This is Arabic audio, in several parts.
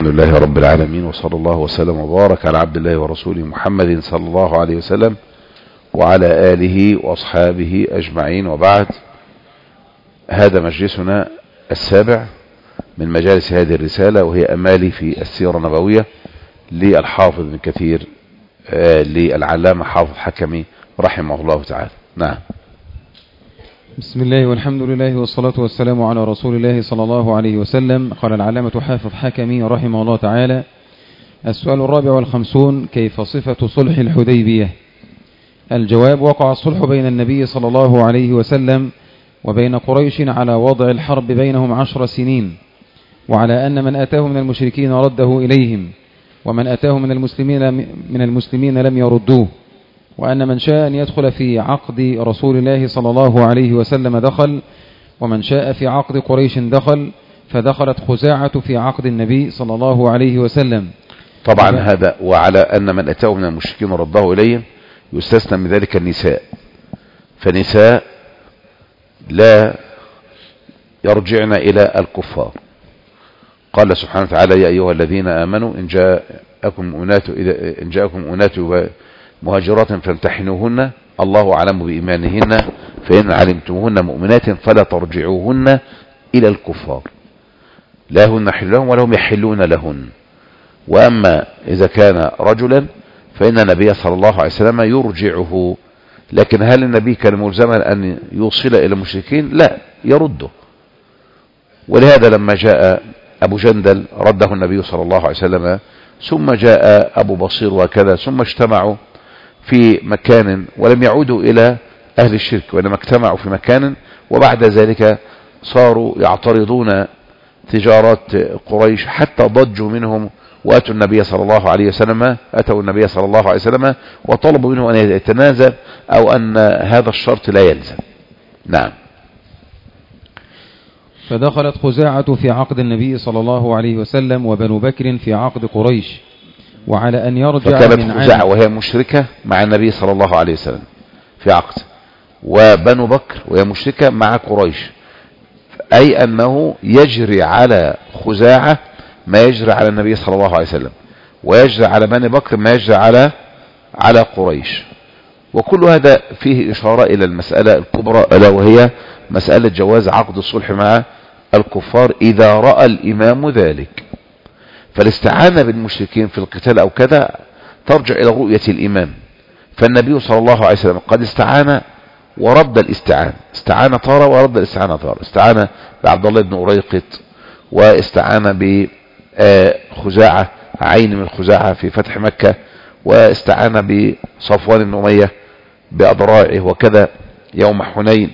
الحمد لله رب العالمين، وصلى الله وسلم وبارك على عبد الله ورسوله محمد صلى الله عليه وسلم وعلى آله وأصحابه أجمعين، وبعد. هذا مجلسنا السابع من مجالس هذه الرسالة، وهي أمالي في السيرة النبوية للحافظ ابن كثير للعلامة حافظ حكمي رحمه الله تعالى. نعم. بسم الله والحمد لله والصلاة والسلام على رسول الله صلى الله عليه وسلم. قال العلامة حافظ حكمي رحمه الله تعالى: السؤال 54: كيف صفة صلح الحديبية؟ الجواب: وقع الصلح بين النبي صلى الله عليه وسلم وبين قريش على وضع الحرب بينهم 10 سنين، وعلى أن من أتاه من المشركين رده إليهم، ومن أتاه من المسلمين لم يردوه، وأن من شاء أن يدخل في عقد رسول الله صلى الله عليه وسلم دخل، ومن شاء في عقد قريش دخل، فدخلت خزاعة في عقد النبي صلى الله عليه وسلم. طبعا هذا وعلى أن من أتاه من المشركين رده إليهم يستثنى من ذلك النساء، فنساء لا يرجعن إلى الكفار. قال سبحانه وتعالى: يا أيها الذين آمنوا إن جاءكم أنات مهاجرات فامتحنوهن الله أعلم بإيمانهن فإن علمتموهن مؤمنات فلا ترجعوهن إلى الكفار، لا هن حل لهم ولا هم يحلون لهن. وأما إذا كان رجلا فإن النبي صلى الله عليه وسلم يرجعه، لكن هل النبي كان ملزما أن يوصل إلى المشركين؟ لا، يرده. ولهذا لما جاء أبو جندل رده النبي صلى الله عليه وسلم، ثم جاء أبو بصير وكذا، ثم اجتمعوا في مكان ولم يعودوا إلى أهل الشرك، وإنما اجتمعوا في مكان، وبعد ذلك صاروا يعترضون تجارات قريش حتى ضجوا منهم وأتوا النبي صلى الله عليه وسلم وطلبوا منه أن يتنازل أو أن هذا الشرط لا يلزم. نعم. فدخلت خزاعة في عقد النبي صلى الله عليه وسلم وبنو بكر في عقد قريش، وعلى أن يرجع فكانت خزاعة وهي مشركة مع النبي صلى الله عليه وسلم في عقد، وبنو بكر وهي مشركة مع قريش، أي أنه يجري على خزاعة ما يجري على النبي صلى الله عليه وسلم، ويجري على بني بكر ما يجري على قريش. وكل هذا فيه إشارة إلى المسألة الكبرى، ألا وهي مسألة جواز عقد الصلح مع الكفار إذا رأى الإمام ذلك. فالاستعانة بالمشركين في القتال أو كذا ترجع إلى رؤية الإمام، فالنبي صلى الله عليه وسلم قد استعان ورد الاستعانة، استعان طارة ورد الاستعانة طارة، استعان بعبد الله بن أريقط، واستعان بخزاعة عين من خزاعة في فتح مكة، واستعان بصفوان بن أمية بأضراعه وكذا يوم حنين.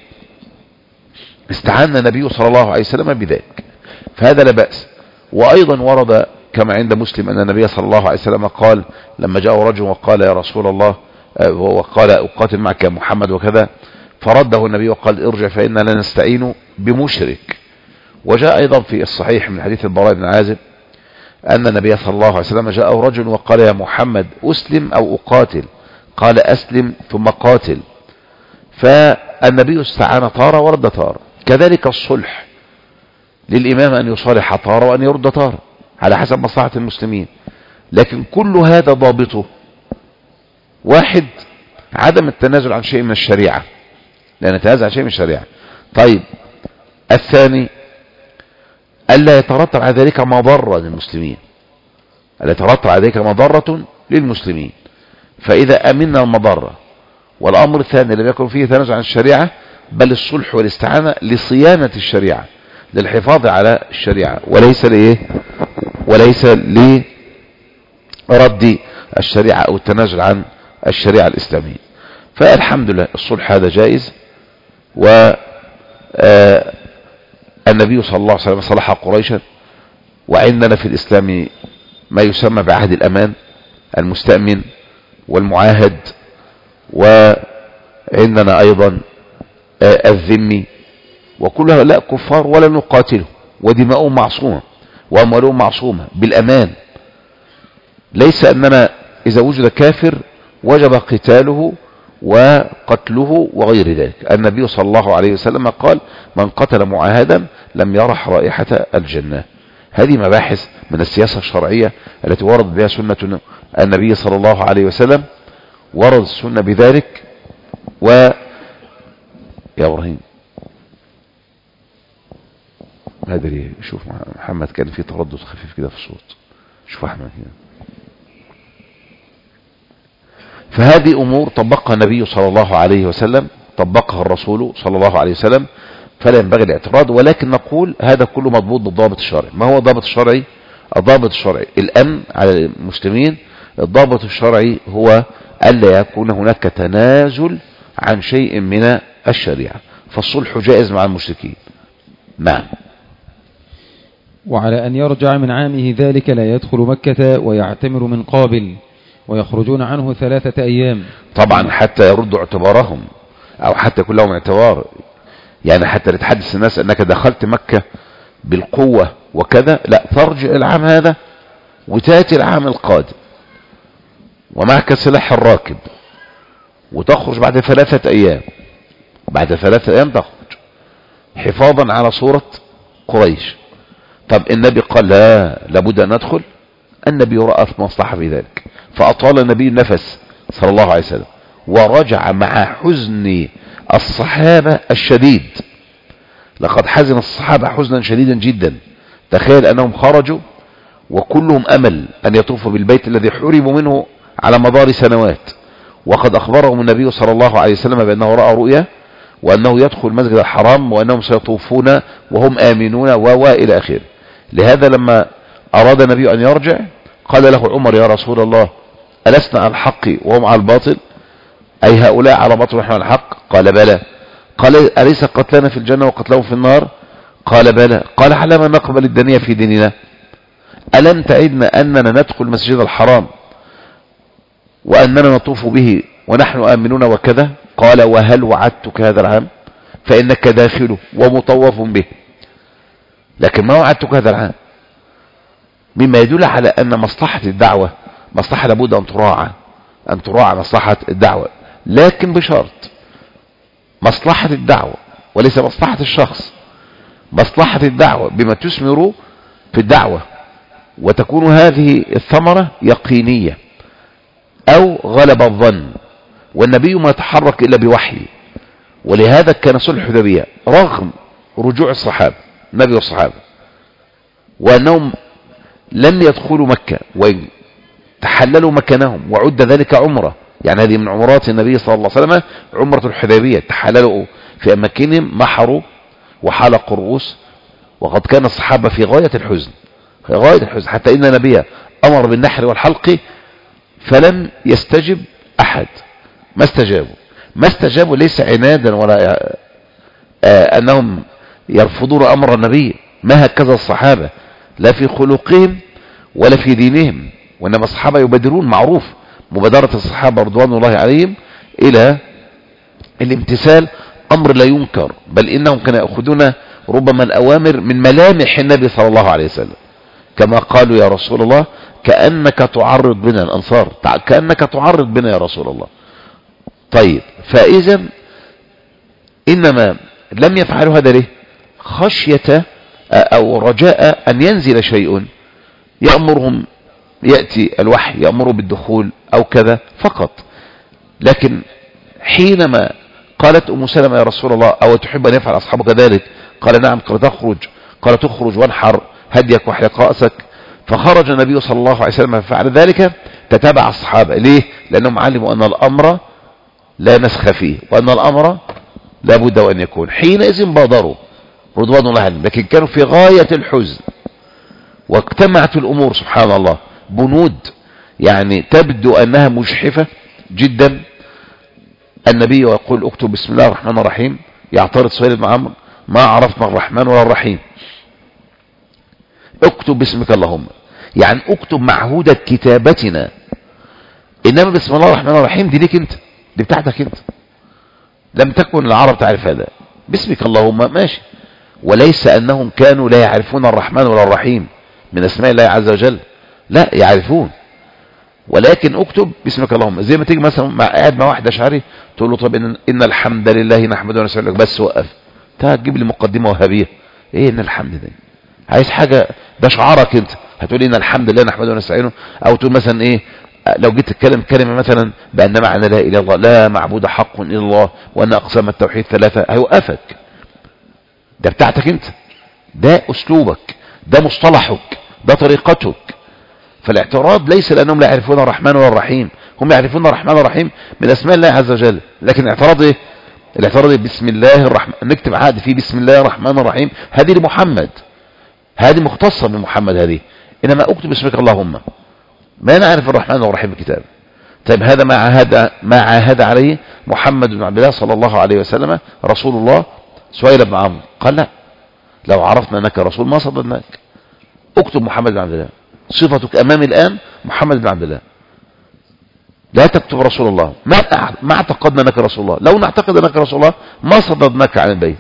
استعان النبي صلى الله عليه وسلم بذلك، فهذا لا بأس. وأيضا ورد كما عند مسلم أن النبي صلى الله عليه وسلم قال لما جاء رجل وقال: يا رسول الله، وقال: أقاتل معك يا محمد وكذا، فرده النبي وقال: ارجع فإنا لا نستعين بمشرك. وجاء أيضا في الصحيح من حديث البراء بن عازب أن النبي صلى الله عليه وسلم جاء رجل وقال: يا محمد أسلم أو أقاتل؟ قال: أسلم ثم قاتل. فالنبي استعان طارة ورد طارة. كذلك الصلح للإمام أن يصالح طارة وأن يرد طارة على حسب مصلحة المسلمين، لكن كل هذا ضابطه: واحد، عدم التنازل عن شيء من الشريعة، لا نتنازل عن شيء من الشريعة. طيب، الثاني ألا يترتب على ذلك مضرة للمسلمين، ألا يترتب على ذلك مضرة للمسلمين. فإذا أمنا المضرة والأمر الثاني لم يكن فيه تنازل عن الشريعة، بل الصلح والاستعانة لصيانة الشريعة، للحفاظ على الشريعة، وليس لرد الشريعة أو التنازل عن الشريعة الإسلامية. فالحمد لله الصلح هذا جائز، والنبي صلى الله عليه وسلم صلح قريشا. وعندنا في الإسلام ما يسمى بعهد الأمان، المستأمن والمعاهد، وعندنا أيضا الذمي، وكلها لا كفار ولا نقاتله، ودماؤهم معصومة وأموالهم معصومة بالأمان. ليس أننا إذا وجد كافر وجب قتاله وقتله وغير ذلك. النبي صلى الله عليه وسلم قال: من قتل معاهدا لم يرح رائحة الجنة. هذه مباحث من السياسة الشرعية التي ورد بها سنة النبي صلى الله عليه وسلم، ورد السنة بذلك. يا إبراهيم ما أدري، شوف محمد كان في تردد خفيف كده في الصوت، شوف أحمد كده. فهذه أمور طبقها النبي صلى الله عليه وسلم، طبقها الرسول صلى الله عليه وسلم، فلا ينبغي الاعتراض. ولكن نقول هذا كله مضبوط بالضابط الشرعي. ما هو الضابط الشرعي؟ الضابط الشرعي الأمن على المسلمين. الضابط الشرعي هو ألا يكون هناك تنازل عن شيء من الشريعة، فالصلح جائز مع المشركين. نعم. وعلى أن يرجع من عامه ذلك لا يدخل مكة ويعتمر من قابل، ويخرجون عنه 3 أيام طبعا حتى يردوا اعتبارهم، أو حتى يكون لهم اعتبار، يعني حتى لتحدث الناس أنك دخلت مكة بالقوة وكذا، لا، ترجع العام هذا وتأتي العام القادم ومعك سلاح الراكب، وتخرج بعد 3 أيام. بعد 3 أيام تخرج حفاظا على صورة قريش. طب النبي قال لا، لابد أن ندخل. النبي رأى مصلحة في ذلك، فأطال النبي النفس صلى الله عليه وسلم، ورجع مع حزن الصحابة الشديد. لقد حزن الصحابة حزنا شديدا جدا. تخيل أنهم خرجوا وكلهم أمل أن يطوفوا بالبيت الذي حرموا منه على مدار سنوات، وقد أخبرهم النبي صلى الله عليه وسلم بأنه رأى رؤيا، وأنه يدخل المسجد الحرام، وأنهم سيطوفون وهم آمنون إلى آخره. لهذا لما أراد النبي أن يرجع قال له عمر يا رسول الله ألسنا على الحق وهم على الباطل؟ أي هؤلاء على باطل ونحن على الحق؟ قال بلى. قال أليس قتلنا في الجنة وقتلهم في النار؟ قال بلى. قال على ما نقبل الدنيا في ديننا؟ ألم تعدنا أننا ندخل المسجد الحرام وأننا نطوف به ونحن آمنون وكذا؟ قال وهل وعدتك هذا العام؟ فإنك داخله ومطوف به، لكن ما وعدتك هذا العام. مما يدل على أن مصلحة الدعوة مصلحة لابد أن تراعى مصلحة الدعوة، لكن بشرط مصلحة الدعوة وليس مصلحة الشخص. مصلحة الدعوة بما تثمر في الدعوة، وتكون هذه الثمرة يقينية أو غلب الظن، والنبي ما يتحرك إلا بوحي. ولهذا كان صلح الحديبية رغم رجوع الصحابة النبي والصحابة، وأنهم لم يدخلوا مكة وإن تحللوا مكانهم، وعد ذلك عمرة. يعني هذه من عمرات النبي صلى الله عليه وسلم عمرة الحديبية، تحللوا في أماكنهم، محروا وحلقوا الرؤوس. وقد كان الصحابة في غاية الحزن، في غاية الحزن، حتى إن النبي أمر بالنحر والحلق فلم يستجب أحد. ما استجابوا ليس عنادا ولا أنهم يرفضون أمر النبي، ما هكذا الصحابة، لا في خلقهم ولا في دينهم. وإنما الصحابة يبادرون، معروف مبادرة الصحابة رضوان الله عليهم إلى الامتثال، أمر لا ينكر، بل إنهم كانوا يأخذون ربما الأوامر من ملامح النبي صلى الله عليه وسلم، كما قالوا يا رسول الله كأنك تعرض بنا، الأنصار كأنك تعرض بنا يا رسول الله. طيب، فإذا إنما لم يفعلوا هذا ليه؟ خشية أو رجاء أن ينزل شيء يأمرهم، يأتي الوحي يأمر بالدخول أو كذا فقط. لكن حينما قالت أم سلمة يا رسول الله أو تحب أن يفعل أصحابك ذلك؟ قال نعم. قال تخرج وانحر هديك واحلق رأسك. فخرج النبي صلى الله عليه وسلم ففعل ذلك. تتابع الصحابة ليه؟ لأنهم علموا أن الأمر لا نسخ فيه، وأن الأمر لا بد أن يكون. حينئذ بادروا رضوان الله عنهم، لكن كانوا في غاية الحزن، واجتمعت الأمور سبحان الله بنود يعني تبدو أنها مجحفة جدا. النبي يقول اكتب بسم الله الرحمن الرحيم، يعترض سهيل بن عمرو ما عرفنا الرحمن ولا الرحيم، اكتب باسمك اللهم، يعني اكتب معهودة كتابتنا، انما بسم الله الرحمن الرحيم دي ليك انت، دي بتاعتك انت، لم تكن العرب تعرف هذا. باسمك اللهم ماشي، وليس انهم كانوا لا يعرفون الرحمن ولا الرحيم من اسماء الله عز وجل، لا يعرفون، ولكن اكتب باسمك اللهم. زي ما تيجي مثلا قاعد مع واحد اشعري تقول له طب ان الحمد لله نحمده ونستعينه، بس وقف، تجيب لي مقدمه وهابيه، ايه ان الحمد ده؟ عايز حاجة، ده شعارك انت. هتقول إن الحمد لله نحمده ونستعينه، او تقول مثلا ايه، لو جيت تتكلم كلمة مثلا بأن معنى لا إله إلا الله، لا معبود حق إلا الله، وأن أقسام التوحيد 3، هيوقفك. ده بتاعتك انت، ده أسلوبك، ده مصطلحك، ده طريقتك. فالاعتراض ليس لأنهم لا يعرفون الرحمن ولا الرحيم، هم يعرفون الرحمن والرحيم من أسماء الله عز وجل، لكن الاعتراض ايه؟ الاعتراض إيه؟ بسم الله الرحمن، نكتب عقد فيه بسم الله الرحمن الرحيم، هذه لمحمد، هذه مختصة بمحمد هذه، إنما أكتب اسمك اللهم، ما نعرف الرحمن والرحيم الكتاب. طيب هذا ما عاهد عليه محمد بن عبد الله صلى الله عليه وسلم رسول الله سهيل بن عمرو، قال لا، لو عرفنا انك رسول ما صدقناك، اكتب محمد بن عبد الله، صفتك امامي الان محمد بن عبد الله، لا تكتب رسول الله، ما اعتقدنا انك رسول الله، لو نعتقد انك رسول الله ما صددناك عن البيت.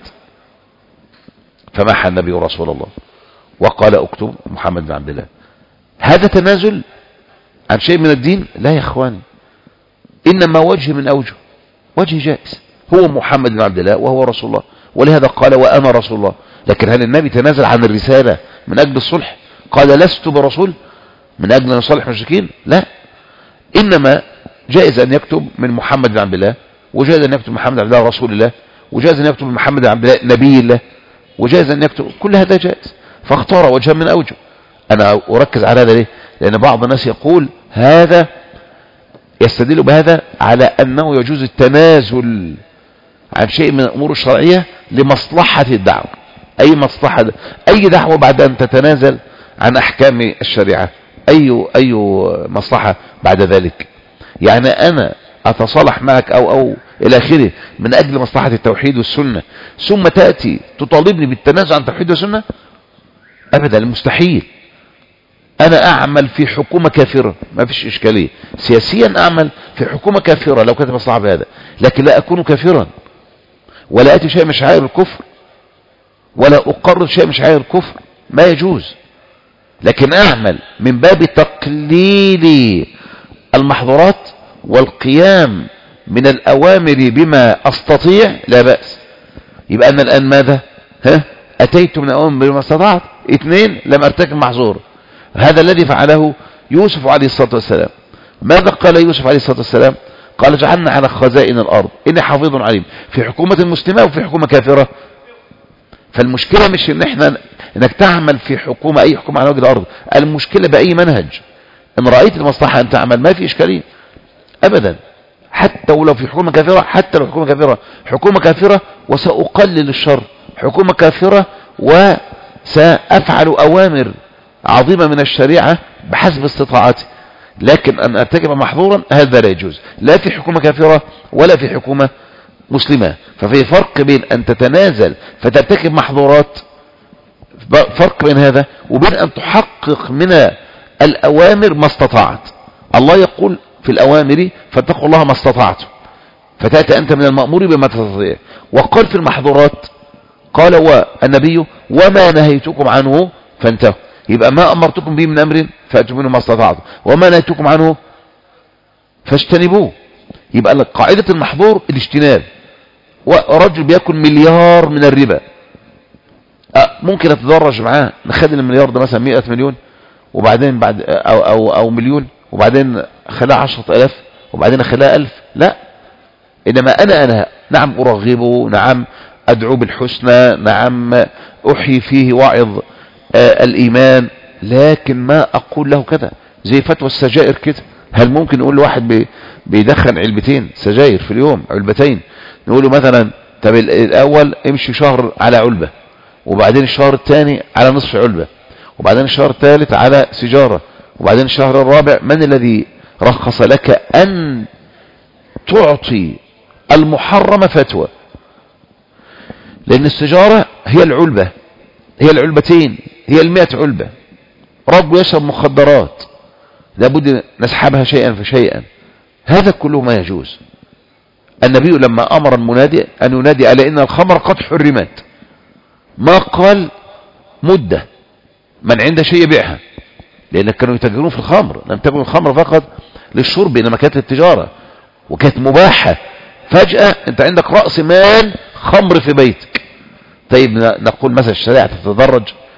فمحى النبي رسول الله وقال اكتب محمد بن عبد الله. هذا تنازل عن شيء من الدين؟ لا يا اخواني، انما وجه من اوجه، وجه جائز، هو محمد بن عبد الله وهو رسول الله، ولهذا قال وانا رسول الله. لكن هل النبي تنازل عن الرسالة من اجل الصلح؟ قال لست برسول من اجل ان يصلح المشركين؟ لا، انما جائز ان يكتب من محمد بن عبد الله، وجائز ان يكتب محمد بن عبد الله رسول الله، وجائز ان يكتب محمد بن عبد الله نبي الله، وجائز ان يكتب، كل هذا جائز. فاختار وجها من اوجه. انا اركز على هذا ليه؟ لان بعض الناس يقول هذا، يستدل بهذا على انه يجوز التنازل عن شيء من الامور الشرعية لمصلحة الدعوة. اي مصلحة، اي دعوة بعد ان تتنازل عن احكام الشريعة، اي مصلحة بعد ذلك؟ يعني انا اتصالح معك او الى اخره من اجل مصلحة التوحيد والسنة، ثم تأتي تطالبني بالتنازل عن التوحيد والسنة؟ ابدا، مستحيل. انا اعمل في حكومة كافرة، ما فيش اشكالية، سياسيا اعمل في حكومة كافرة لو كانت مصلحة بهذا، لكن لا اكون كافرا، ولا اتي شيء من شعائر الكفر، ولا اقرر شيء من شعائر الكفر، ما يجوز. لكن اعمل من باب تقليل المحظورات والقيام من الاوامر بما استطيع، لا بأس. يبقى انا الان ماذا؟ اتيت من الاوامر بما استطعت، 2 لم ارتكب محظور. هذا الذي فعله يوسف عليه الصلاة والسلام. ماذا قال يوسف عليه الصلاة والسلام؟ قال جعلنا على خزائن الارض اني حفيظ عليم، في حكومة مسلمة وفي حكومة كافرة. فالمشكلة مش انك تعمل في حكومة، اي حكومة على وجه الارض، المشكلة باي منهج. ان رأيت المصلحة ان تعمل ما في اشكالية ابدا، حتى ولو في حكومة كافرة، حتى لو حكومة كافرة وسأقلل الشر، حكومة كافرة وسأفعل اوامر عظيمة من الشريعة بحسب استطاعتي، لكن ان ارتكب محظورا هذا لا يجوز، لا في حكومة كافرة ولا في حكومة مسلمة. ففي فرق بين ان تتنازل فترتكب محظورات، فرق بين هذا وبين ان تحقق من الاوامر ما استطعت. الله يقول في الاوامر فاتقوا الله ما استطعتم، فتأتي انت من المأمور بما تستطيع. وقال في المحظورات، قال والنبي وما نهيتكم عنه فانتهوا. يبقى ما امرتكم به من امر فاتوا منه ما استطعتم، وما نهيتكم عنه فاجتنبوه. يبقى قاعدة المحظور الاجتناب. ورجل بياكل مليار من الربا، ممكن اتدرج معاه، نخلي المليار ده مثلا 100 مليون، وبعدين بعد او مليون، وبعدين خلاه 10,000، وبعدين خلاه 1000. لا، انما انا نعم ارغبه، نعم ادعو بالحسنى، نعم احيي فيه واعظ الايمان، لكن ما اقول له كذا. زي فتوى السجائر كده، هل ممكن نقول لواحد بيدخن علبتين سجاير في اليوم، علبتين، نقول له مثلا طب الاول امشي شهر على علبة، وبعدين الشهر الثاني على نصف علبة، وبعدين الشهر الثالث على سيجارة، وبعدين الشهر الرابع؟ من الذي رخص لك ان تعطي المحرم فتوى؟ لان السيجارة هي العلبة، هي العلبتين، هي 100 علبة. رجل يشرب مخدرات لابد نسحبها شيئا فشيئا، هذا كله ما يجوز. النبي لما امر المنادي ان ينادي على ان الخمر قد حرمت، ما قال مدة من عنده شيء يبيعها، لان كانوا يتاجرون في الخمر، لم تكن الخمر فقط للشرب، انما كانت التجارة وكانت مباحة. فجأة انت عندك رأس مال خمر في بيتك. طيب نقول مثلا الشريعة تتدرج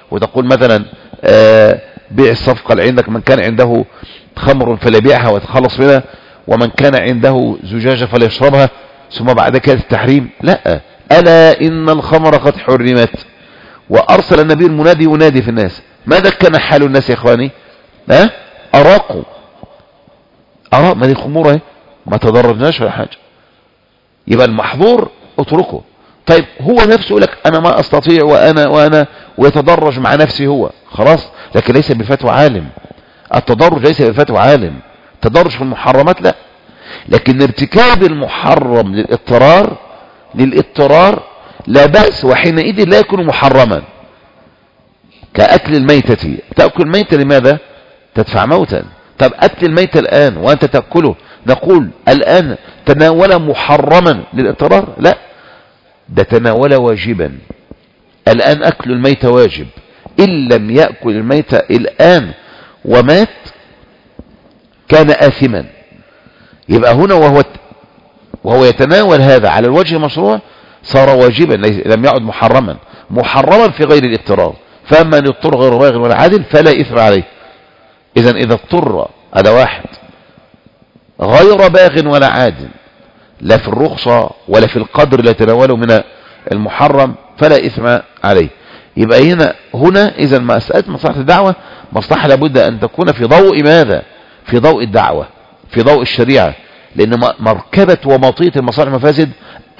وتقول مثلا بيع الصفقة اللي عندك، من كان عنده خمر فليبيعها ويتخلص منها، ومن كان عنده زجاجة فليشربها، ثم بعد كده التحريم. لا، ألا إن الخمر قد حرمت. وأرسل النبي المنادي ينادي في الناس. ماذا كان حال الناس يا إخواني؟ أراقوا ما دي خمورة اهي، ما تضررناش ولا حاجة. يبقى المحظور اتركه. طيب هو نفسه يقول لك أنا ما أستطيع وأنا ويتدرج مع نفسه هو، خلاص، لكن ليس بفتوى عالم. التدرج ليس بفتوى عالم. تدرج في المحرمات لا، لكن ارتكاب المحرم للاضطرار لا بأس، وحينئذ لا يكون محرما. كأكل الميتة، تأكل الميتة لماذا؟ تدفع موتا. طب أكل الميتة الآن وأنت تأكله، نقول الآن تناول محرما للاضطرار؟ لا، ده تناول واجبا. الآن أكل الميتة واجب، إن لم يأكل الميتة الآن ومات كان آثما. يبقى هنا وهو يتناول هذا على الوجه المشروع صار واجبا، لم يعد محرما في غير الاضطرار. فمن يضطر غير باغ ولا عادل فلا إثم عليه. إذا اضطر هذا واحد غير باغ ولا عادل، لا في الرخصة ولا في القدر اللي يتناوله من المحرم، فلا إثم عليه. يبقى هنا إذا مسألة مصلحة الدعوة مصلحة لابد أن تكون في ضوء ماذا؟ في ضوء الدعوة، في ضوء الشريعة. لأن مركبة ومطية المصالح المفاسد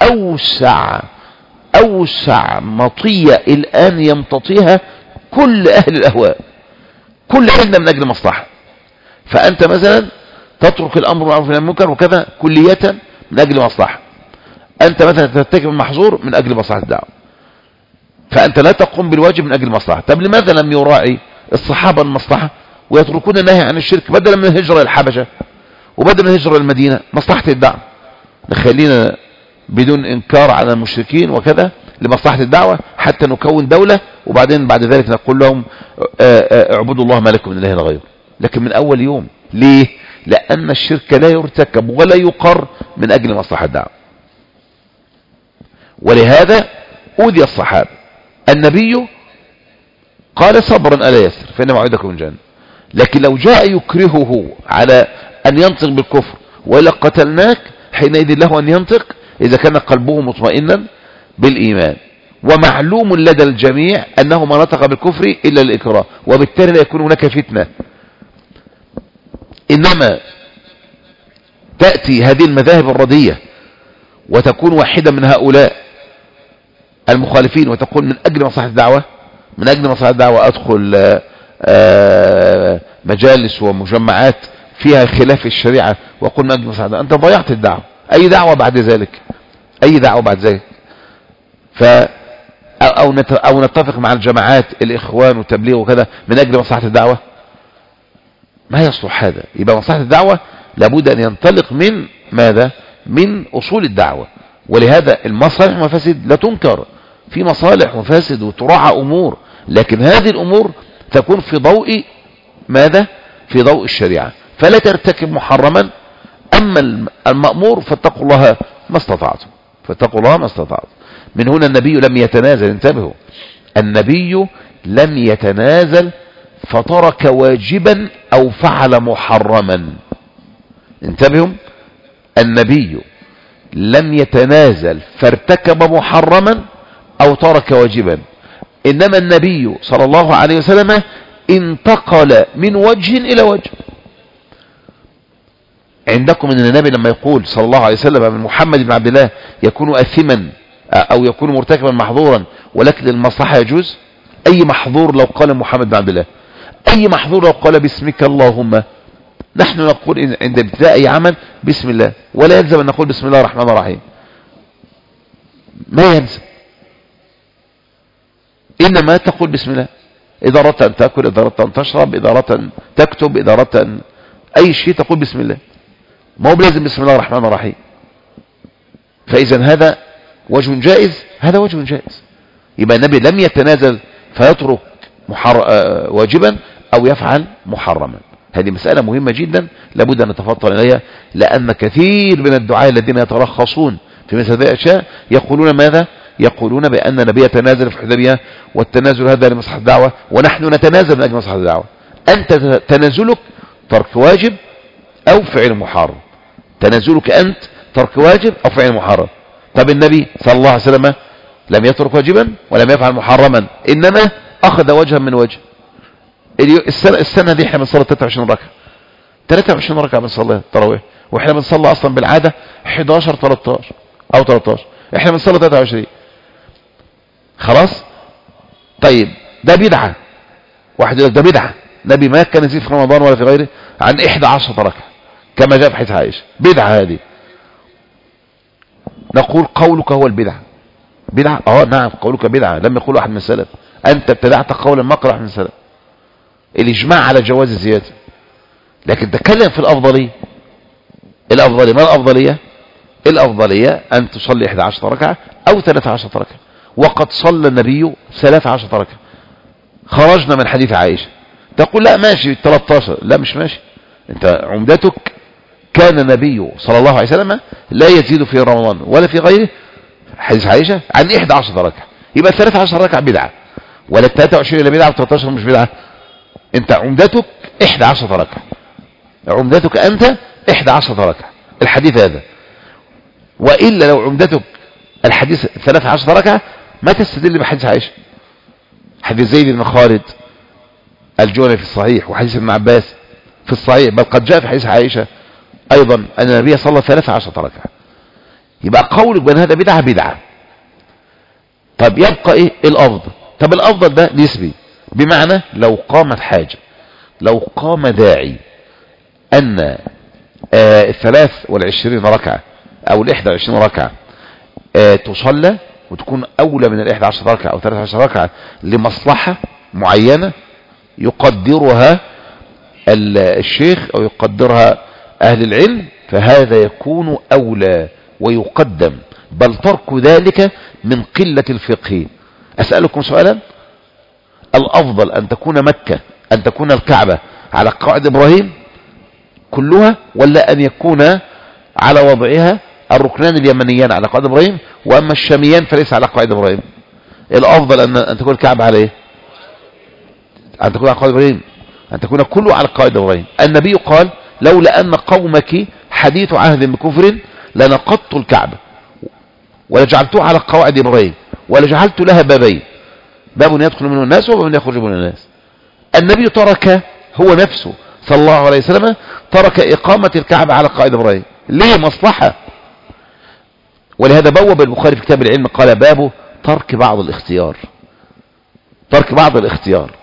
أوسع مطية الآن يمتطيها كل أهل الأهواء، كل حدنا من أجل مصلحة. فأنت مثلا تترك الأمر بالمعروف والنهي عن المنكر وكذا كلية من أجل مصلحة. أنت مثلا ترتكب المحظور من أجل مصلحة الدعوة، فأنت لا تقوم بالواجب من أجل مصلحة. طب لماذا لم يراعي الصحابة المصلحة ويتركون النهي عن الشرك بدلا من الهجرة الحبشة وبدلا من الهجرة المدينة؟ مصلحة الدعوة. نخلينا بدون إنكار على المشركين وكذا لمصلحة الدعوة حتى نكون دولة، وبعدين بعد ذلك نقول لهم اعبدوا الله ما لكم من إله غيره. لكن من أول يوم. ليه؟ لأن الشرك لا يرتكب ولا يقر من أجل مصلحة الدعوة. ولهذا أوذي الصحابة. النبي قال صبرا ألا يسر فإن موعدكم الجنة. لكن لو جاء يكرهه على أن ينطق بالكفر وإلا قتلناك، حينئذ له أن ينطق إذا كان قلبه مطمئنا بالإيمان. ومعلوم لدى الجميع أنه ما نطق بالكفر إلا الإكراه، وبالتالي لا يكون هناك فتنة. إنما تأتي هذه المذاهب الردية وتكون واحدة من هؤلاء المخالفين وتقول من أجل مصلحة الدعوة، من أجل مصلحة الدعوة أدخل مجالس ومجمعات فيها خلاف الشريعة وأقول من أجل مصلحة الدعوة. أنت ضيعت الدعوة. أي دعوة بعد ذلك؟ أي دعوة بعد ذلك؟ أو نتفق مع الجماعات الإخوان والتبليغ وكذا من أجل مصلحة الدعوة؟ ما يصلح هذا. يبقى مصلحة الدعوة لابد أن ينطلق من ماذا؟ من أصول الدعوة. ولهذا المصالح والمفاسد لا تنكر، في مصالح ومفاسد وتراعى أمور، لكن هذه الأمور تكون في ضوء ماذا؟ في ضوء الشريعة. فلا ترتكب محرما. أما المأمور فاتقوا الله ما استطعتم، فاتقوا الله ما استطعتم. من هنا النبي لم يتنازل. انتبهوا، النبي لم يتنازل فترك واجبا أو فعل محرما. انتبهوا، النبي لم يتنازل فارتكب محرما أو ترك واجبا، إنما النبي صلى الله عليه وسلم انتقل من وجه إلى وجه. عندكم ان النبي لما يقول صلى الله عليه وسلم من محمد بن عبد الله يكون أثما أو يكون مرتكبا محظورا ولكن المصلحة يجوز؟ أي محظور لو قال محمد بن عبد الله؟ أي محظور لو قال باسمك اللهم؟ نحن نقول عند ابتداء أي عمل بسم الله، ولا يلزم أن نقول بسم الله الرحمن الرحيم، ما يلزم، إنما تقول بسم الله. إذا أردت أن تأكل، إذا أردت أن تشرب، إذا أردت أن تكتب، إذا أردت أن أي شيء تقول بسم الله، ما هو بلازم بسم الله الرحمن الرحيم. فإذا هذا وجه جائز، هذا وجه جائز. يبقى النبي لم يتنازل فيترك واجبا أو يفعل محرما. هذه مسألة مهمة جدا لابد أن نتفطن إليها، لأن كثير من الدعاء الذين يترخصون في مثل هذه الأشياء يقولون ماذا؟ يقولون بأن النبي تنازل في الحديبية، والتنازل هذا لمصلحة الدعوة، ونحن نتنازل من أجل مصلحة الدعوة. أنت تنازلك ترك واجب أو فعل محرم، تنازلك أنت ترك واجب أو فعل محرم. طب النبي صلى الله عليه وسلم لم يترك واجبا ولم يفعل محرما، إنما أخذ وجها من وجه. السنة دي احنا بنصلي 23 ركعة، 23 ركعة بنصليها التراويح، واحنا بنصلي اصلا بالعادة 11 13 او 13، احنا بنصلي 23. خلاص. طيب ده بدعة. واحد يقول ده بدعة، نبي ما كان يزيد في رمضان ولا في غيره عن 11 ركعة كما جاء في حديث عائشة. بدعة هذه. نقول قولك هو البدعة. بدعة نعم قولك بدعة، لم يقول احد من السلف. انت ابتدعت قولا ما قال احد من السلف. الاجماع على جواز الزيادة، لكن تكلم في الافضلية. الافضلية ما الافضلية؟ الافضلية ان تصلي 11 ركعة او 13 ركعة، وقد صلى النبي 13 ركعة. خرجنا من حديث عائشة. تقول لا ماشي 13، لا مش ماشي. انت عمدتك كان النبي صلى الله عليه وسلم لا يزيد في رمضان ولا في غيره حديث عائشة عن 11 ركعة، يبقى 13 ركعة بدعة، ولا 23 بدعة و 13 مش بدعة. انت عمدتك 11 ركعة، عمدتك انت 11 ركعة الحديث هذا. وإلا لو عمدتك الحديث 13 ركعة ما تستدل بحديث عائشة. حديث زيد بن خالد الجوني في الصحيح، وحديث ابن عباس في الصحيح، بل قد جاء في حديث عائشة أيضا أن النبي صلى 13 ركعة. يبقى قولك بأن هذا بدعة بدعة. طب يبقى إيه الأفضل؟ طب الأفضل ده نسبي، بمعنى لو قامت حاجة، لو قام داعي أن 23 ركعة أو 21 ركعة تصلى وتكون أولى من 11 ركعة أو 13 ركعة لمصلحة معينة يقدرها الشيخ أو يقدرها أهل العلم، فهذا يكون أولى ويقدم، بل ترك ذلك من قلة الفقه. أسألكم سؤالا، الأفضل أن تكون مكة، أن تكون الكعبة على قواعد إبراهيم كلها، ولا أن يكون على وضعها الركنان اليمنيان على قواعد إبراهيم، وأما الشاميان فليس على قواعد إبراهيم؟ الأفضل أن تكون الكعبة على إيه؟ أن تكون على قواعد إبراهيم، أن تكون كله على قواعد إبراهيم. النبي قال لولا أن قومك حديث عهد بكفر لنقضت الكعبة ولجعلتها على قواعد إبراهيم ولجعلت لها بابين، باب يدخل منه الناس وباب يخرج منه الناس. النبي ترك هو نفسه صلى الله عليه وسلم ترك إقامة الكعبة على قواعد إبراهيم. ليه؟ مصلحة. ولهذا بوب البخاري في كتاب العلم قال باب ترك بعض الاختيار، ترك بعض الاختيار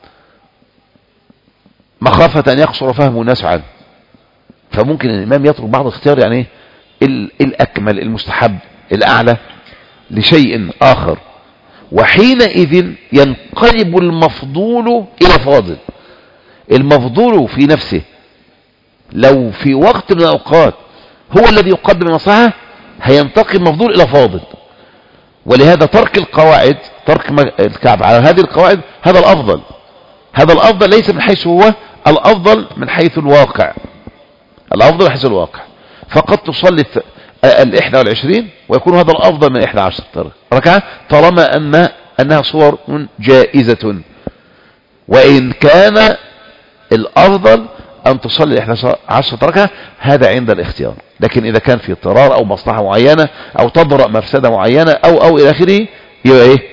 مخافة أن يقصر فهم الناس عنه. فممكن الإمام يترك بعض الاختيار، يعني الأكمل المستحب الأعلى لشيء آخر، وحينئذ ينقلب المفضول إلى فاضل. المفضول في نفسه لو في وقت من الأوقات هو الذي يقدم المصلحة هينتقل المفضول إلى فاضل. ولهذا ترك القواعد، ترك الكعبة على هذه القواعد هذا الأفضل. هذا الأفضل ليس من حيث هو الأفضل، من حيث الواقع. الأفضل من حيث الواقع. فقد تصلي 21 ويكون هذا الأفضل من 11 ركعة طالما أنها صور جائزة. وإن كان الأفضل أن تصلي 11 ركعة هذا عند الاختيار، لكن إذا كان في اضطرار أو مصلحة معينة أو تضرأ مفسدة معينة أو إلى آخره يبقى إيه؟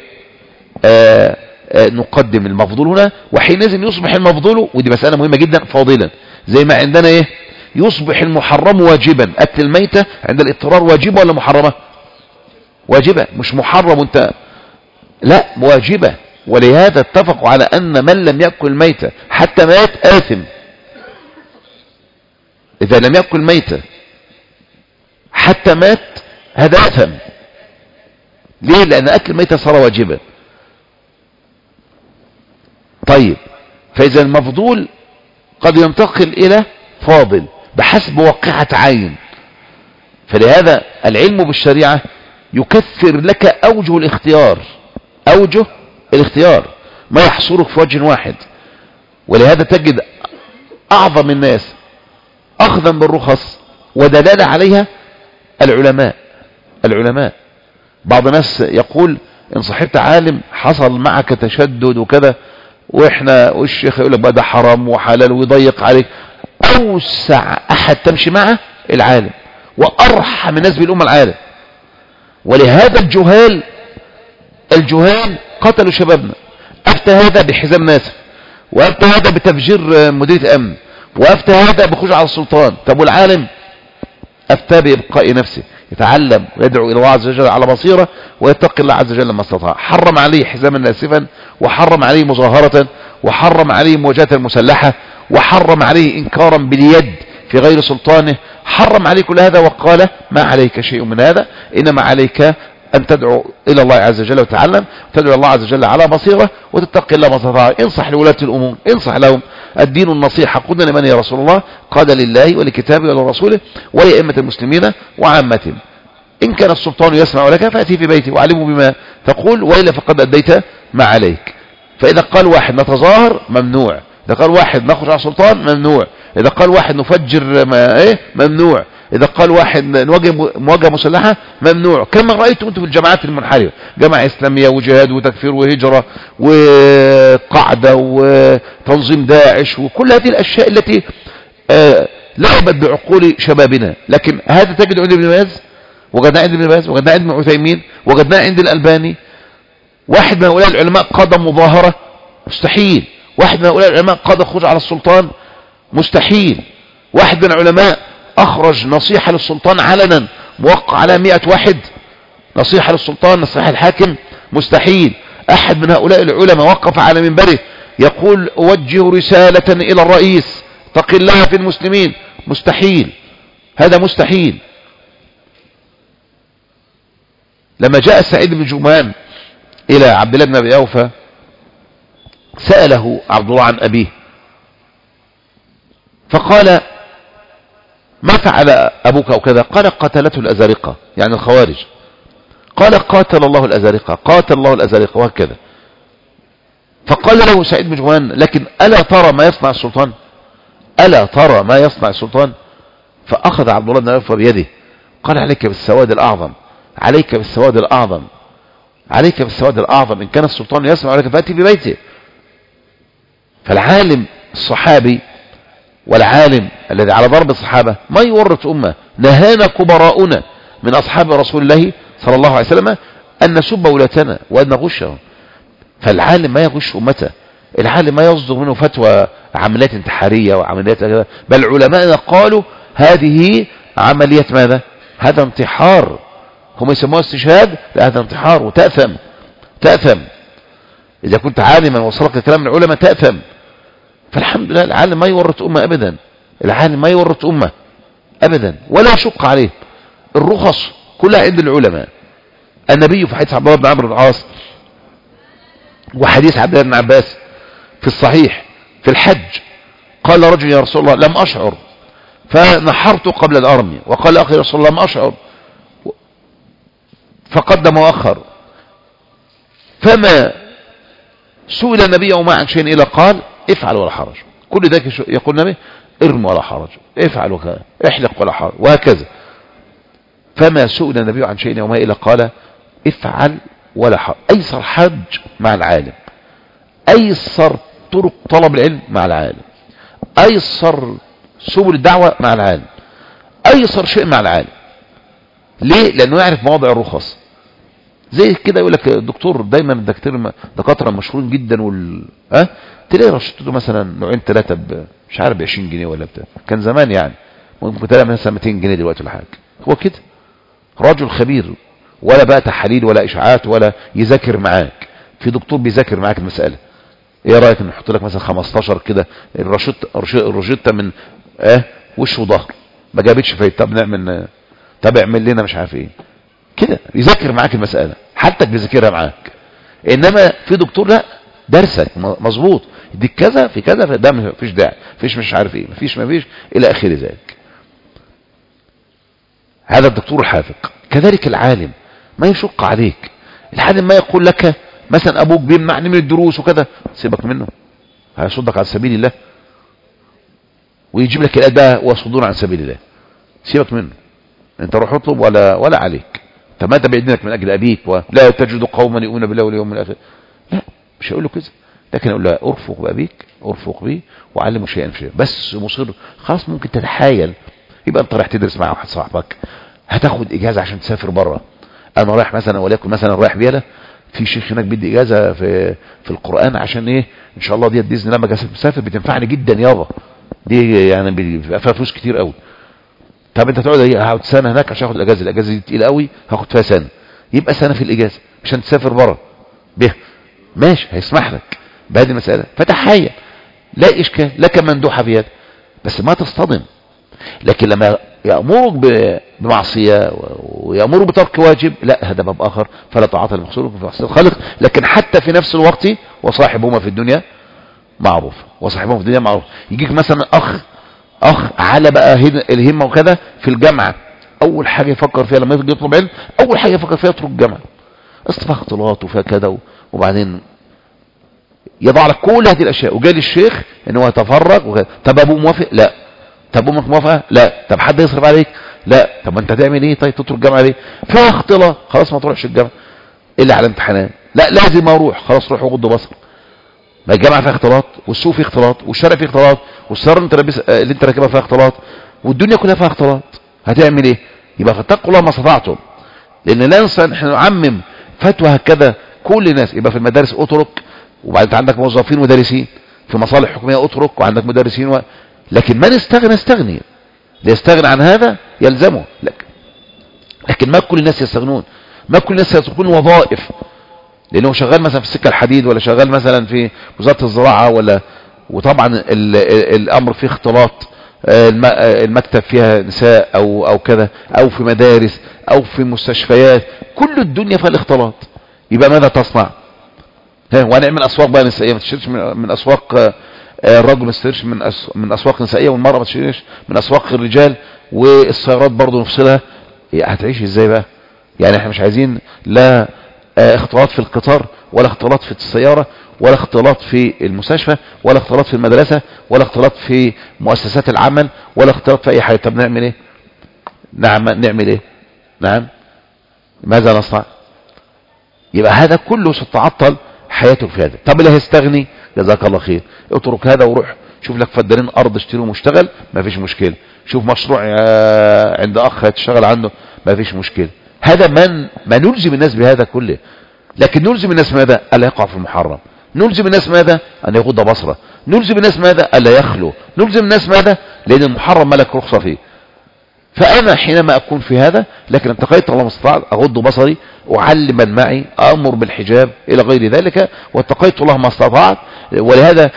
نقدم المفضول هنا. وحينئذ يصبح المفضول، ودي مسألة مهمة جدا، فاضلا. زي ما عندنا إيه؟ يصبح المحرم واجبا. أكل الميتة عند الاضطرار واجبة ولا محرمة؟ واجبة، مش محرم وانت لا، واجبة. ولهذا اتفقوا على أن من لم يأكل الميتة حتى مات آثم. إذا لم يأكل ميتة حتى مات هذا آثم. ليه؟ لأن أكل الميتة صار واجبا. طيب، فإذا المفضول قد ينتقل إلى فاضل بحسب واقعة عين. فلهذا العلم بالشريعة يكثر لك أوجه الاختيار، أوجه الاختيار ما يحصرك في وجه واحد. ولهذا تجد أعظم الناس أخذا بالرخص ودلالة عليها العلماء. بعض الناس يقول ان صاحبت عالم حصل معك تشدد وكذا، والشيخ يقول لك بقى ده حرام وحلال ويضيق عليك. اوسع احد تمشي معه العالم، وارحم الناس بالامه العالم. ولهذا الجهال قتلوا شبابنا. افتى هذا بحزام ناسف، وافتى هذا بتفجير مديرية امن، وافتى هذا بخروج على السلطان. طب والعالم افتى بابقاء نفسه، يتعلم ويدعو الى الله عز وجل على بصيره ويتقي الله عز وجل ما استطاع. حرم عليه حزاما ناسفا، وحرم عليه مظاهره، وحرم عليه مواجهه مسلحه، وحرم عليه انكارا باليد في غير سلطانه، حرم عليه كل هذا وقال ما عليك شيء من هذا، انما عليك ان تدعو الى الله عز وجل وتتعلم، تدعو الله عز وجل على بصيره وتتقي الله ما استطاع. انصح لولاة الامور، انصح لهم. الدين النصيحه. قلنا لمن يا رسول الله؟ قال لله ولكتابه ولرسوله ولأئمة المسلمين وعامتهم. ان كان السلطان يسمع لك فاتي في بيته وعلمه بما تقول، والا فقد اديت ما عليك. فاذا قال واحد نتظاهر ممنوع، اذا قال واحد نخرج على السلطان ممنوع، اذا قال واحد نفجر ممنوع، اذا قال واحد نواجه مواجهه مسلحه ممنوع. كما رايتم انتم في الجماعات المنحرفه، جماعه اسلاميه وجهاد وتكفير وهجره وقاعده وتنظيم داعش وكل هذه الاشياء التي لعبت بعقول شبابنا. لكن هذا تجد عند ابن باز، وجدناه عند ابن باز، وجدناه عند ابن عثيمين، وجدناه عند الالباني. واحد من هؤلاء العلماء قاد مظاهره مستحيل. واحد من هؤلاء العلماء قاد خروج على السلطان مستحيل. واحد من العلماء اخرج نصيحة للسلطان علنا موقع على 100 واحد، نصيحة للسلطان، نصيحة الحاكم، مستحيل. احد من هؤلاء العلماء وقف على منبره يقول اوجه رسالة الى الرئيس اتق الله في المسلمين، مستحيل. هذا مستحيل. لما جاء سعيد بن جمان الى عبد الله بن ابي اوفى سأله عبد الله عن ابيه، فقال ما فعل ابوك او كذا؟ قال قتلته الازارقة، يعني الخوارج. قال قاتل الله الازارقة، قاتل الله الازارقة، وهكذا. فقال له سعيد بن جمان لكن ألا ترى ما يصنع السلطان؟ ألا ترى ما يصنع السلطان؟ فأخذ عبد الله بن أوفى بيده قال عليك بالسواد الأعظم، عليك بالسواد الأعظم، عليك بالسواد الأعظم. إن كان السلطان يسمع لك فأتي ببيته. فالعالم الصحابي والعالم الذي على ضرب الصحابة ما يورط أمة. نهانا كبراؤنا من أصحاب رسول الله صلى الله عليه وسلم أن نسب ولاتنا وأن نغشهم. فالعالم ما يغش أمته، العالم ما يصدر منه فتوى عمليات انتحارية وعمليات كذا، بل علماءنا قالوا هذه عملية ماذا؟ هذا انتحار. هم يسموها استشهاد، لا هذا انتحار وتأثم. تأثم إذا كنت عالما وصلك الكلام من العلماء تأثم. فالحمد لله العالم ما يورط أمة أبدا، العالم ما يورط أمة أبدا ولا يشق عليه. الرخص كلها عند العلماء. النبي في حديث عبد الله بن عمرو بن العاص وحديث عبد الله بن عباس في الصحيح في الحج قال رجل يا رسول الله لم أشعر فنحرت قبل الأرمي، وقال أخي يا رسول الله لم أشعر فقدم وأخر، فما سئل النبي وما عن شيء إلا قال افعل ولا حرج. كل ذلك يقول النبي ارم ولا حرج، افعل وكذا، احلق ولا حرج، وهكذا. فما سئل النبي عن شيء وما إلا قال افعل ولا حرج. أيسر حج مع العالم، أيسر طرق طلب العلم مع العالم، أيسر سبل الدعوة مع العالم، أيسر شيء مع العالم. ليه؟ لأنه يعرف مواضع الرخص. زي كده يقول لك الدكتور دايما دكاتره مشهورين جدا تلاقي رشدته مثلا نوعين ثلاثه مش عارف ب 20 جنيه ولا بتاع. كان زمان يعني ممكن تلاقي مثلا 200 جنيه دلوقتي ولا حاجه. هو كده رجل خبير، ولا بقى تحاليل ولا اشاعات ولا يذاكر معاك. في دكتور بيذاكر معاك المساله. ايه رايك نحط لك مثلا 15 كده الروشته من وش وظهر ما جابتش فايده، طب نعمل طب اعمل لنا مش عارف ايه كده. بيذاكر معاك المساله، حالتك بيذاكرها معاك. انما في دكتور لا، درسك مظبوط، يديك كذا في كذا، ده مفيش داعي، مفيش مش عارف ايه، مفيش الى اخر ذلك. هذا الدكتور الحاذق. كذلك العالم ما يشق عليك. العالم ما يقول لك مثلا ابوك بيمنعني من الدروس وكذا، سيبك منه، هيصدك عن سبيل الله ويجيب لك الاداء ويصدون عن سبيل الله. سيبك منه، انت روح اطلب ولا عليك، طب ما انت بعيدنك من اجل ابيك ولا تجد قوما يؤمنون بالله واليوم الاخر. لا مش هقول له كذا، لكن اقول له ارفق بابيك، ارفق بيه وعلمه شيئا فشيئا. بس مصر خلاص ممكن تتحايل. يبقى انت رايح تدرس مع واحد صاحبك، هتاخد اجازه عشان تسافر بره. انا رايح مثلا وليكن مثلا رايح بيلا، في شيخ هناك بيدي اجازه في القران عشان ايه ان شاء الله دي باذن الله لما اسافر بتنفعني جدا يابا، دي يعني بيبقى فيها فلوس كتير قوي. طب انت تقعد ايه، هقعد سنه هناك عشان اخد الاجازه، الاجازه دي تقيله قوي هاخد فيها سنه، يبقى سنه في الاجازه عشان تسافر بره به، ماشي هيسمح لك بهذه المساله، فتحايل لا اشكال لك مندوحه في هذا، بس ما تصطدم. لكن لما يأمرك بمعصية ويأمرك بترك واجب، لا هذا باب آخر، فلا طاعة لمخلوق في معصية الخالق. لكن حتى في نفس الوقت وصاحبهما في الدنيا معروف، وصاحبهما في الدنيا معروف. يجيك مثلا أخ على بقى الهمة وكذا في الجامعة، أول حاجة يفكر فيها لما يجي يطلب علم، أول حاجة يفكر فيها يترك الجامعة، اصطفى اختلاط وفيها كذا، وبعدين يضع لك كل هذه الأشياء، وجاي للشيخ إن هو يتفرغ وكذا. طب أبوه موافق؟ لا. طب امك موافقه؟ لا. طب حد يصرف عليك؟ لا. طب انت هتعمل ايه؟ طيب تترك الجامعه ليه؟ فيها اختلاط، خلاص ما تروحش الجامعه الا على امتحانات. لا لازم اروح، خلاص روح وغض بصر. ما الجامعه فيها اختلاط، والسوق فيه اختلاط، والشارع فيه اختلاط، والسياره اللي انت راكبها فيها اختلاط، والدنيا كلها فيها اختلاط. هتعمل ايه؟ يبقى فاتقوا الله ما استطعتم. لان لا ننسى ان احنا نعمم فتوى هكذا كل الناس. يبقى في المدارس اترك، وبعدين عندك موظفين ومدرسين، في مصالح حكوميه اترك وعندك مدرسين لكن من استغنى ليستغنى عن هذا يلزمه. لكن ما كل الناس يستغنون، ما كل الناس يتركون وظائف، لانه شغال مثلا في السكه الحديد، ولا شغال مثلا في وزاره الزراعه، وطبعا الامر فيه اختلاط، المكتب فيها نساء او كذا، او في مدارس او في مستشفيات، كل الدنيا فيها الاختلاط. يبقى ماذا تصنع؟ ونعمل اسواق بقى نسائيه، ما تشتريش من اسواق الرجل، ما تشتريش من اسواق نسائيه، والمراه ما تشتريش من اسواق الرجال، والسيارات برضه نفصلها. هتعيش ازاي بقى؟ يعني احنا مش عايزين لا اختلاط في القطار، ولا اختلاط في السياره، ولا اختلاط في المستشفى، ولا اختلاط في المدرسه، ولا اختلاط في مؤسسات العمل، ولا اختلاط في اي حاجه. طب نعمل ايه؟ نعمل ايه؟ نعم، ماذا نصنع؟ يبقى هذا كله ستتعطل حياته في هذا. طب اللي هيستغني جزاك الله خير، اترك هذا وروح شوف لك فدانين ارض اشتري ومشتغل، ما فيش مشكله. شوف مشروع عند اخ هتشتغل عنده، ما فيش مشكله. هذا ما نلزم الناس بهذا كله. لكن نلزم الناس ماذا؟ الا يقع في المحرم. نلزم الناس ماذا؟ ان يغض بصره. نلزم الناس ماذا؟ الا يخلو. نلزم الناس ماذا؟ لان المحرم ملك رخصه فيه. فانا حينما اكون في هذا، لكن انتقيت الله استطعت اغض بصري، اعلم من معي، امر بالحجاب الى غير ذلك، واتقيت الله ما استطعت. ولهذا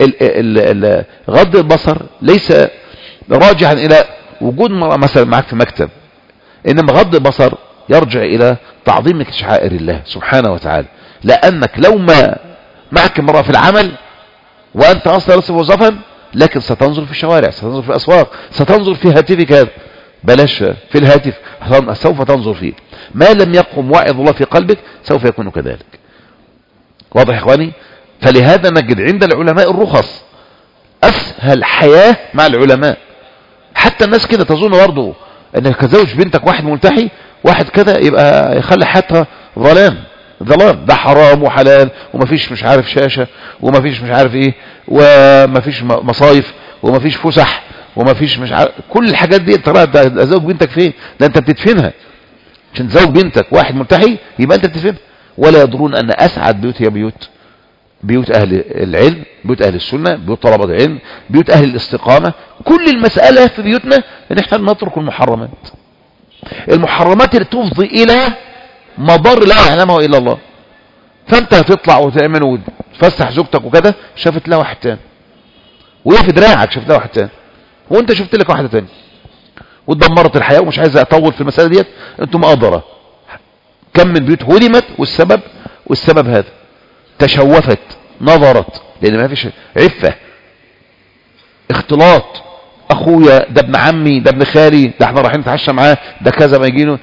غض البصر ليس راجعا الى وجود مرأة مثلا معك في مكتب، انما غض البصر يرجع الى تعظيمك لشعائر الله سبحانه وتعالى. لانك لو ما معك امرأة في العمل وانت اصلا لست موظفا، لكن ستنظر في الشوارع، ستنظر في الاسواق، ستنظر في هاتفك هذا، بلاش في الهاتف، سوف تنظر فيه. ما لم يقم واعظ الله في قلبك سوف يكون كذلك. واضح يا اخواني؟ فلهذا نجد عند العلماء الرخص، اسهل حياة مع العلماء. حتى الناس كده تظن برضه انك تزوج بنتك واحد ملتحي، واحد كده يبقى يخلي حياتها ظلام، ده حرام وحلال، ومفيش مش عارف شاشة، ومفيش مش عارف ايه، ومفيش مصايف، ومفيش فسح، ومفيش مش عارف كل الحاجات دي. انت رايح تزوج بنتك فين؟ ده انت بتدفنها. عشان تزوج بنتك واحد ملتحي يبقى انت بتدفنها. ولا يدرون ان اسعد بيوت هي بيوت اهل العلم، بيوت اهل السنة، بيوت طلبة العلم، بيوت اهل الاستقامة. كل المسألة في بيوتنا ان احنا نترك المحرمات اللي تفضي الى مضار لا يعلمه الا الله. فانت هتطلع وتعمل وتفسح زوجتك وكده، شافت لها واحد تاني، وهي في دراعك شافت لها واحد تاني، وانت شفت لك واحدة تاني، واتدمرت الحياة. ومش عايز اطول في المسألة ديت، انتم مقدرة كم من بيوت هدمت، والسبب هذا، تشوفت، نظرت، لان ما فيش عفة، اختلاط، اخويا ده ابن عمي، ده ابن خالي، ده احنا رايحين نتعشى معاه، ده كذا ما يجينه،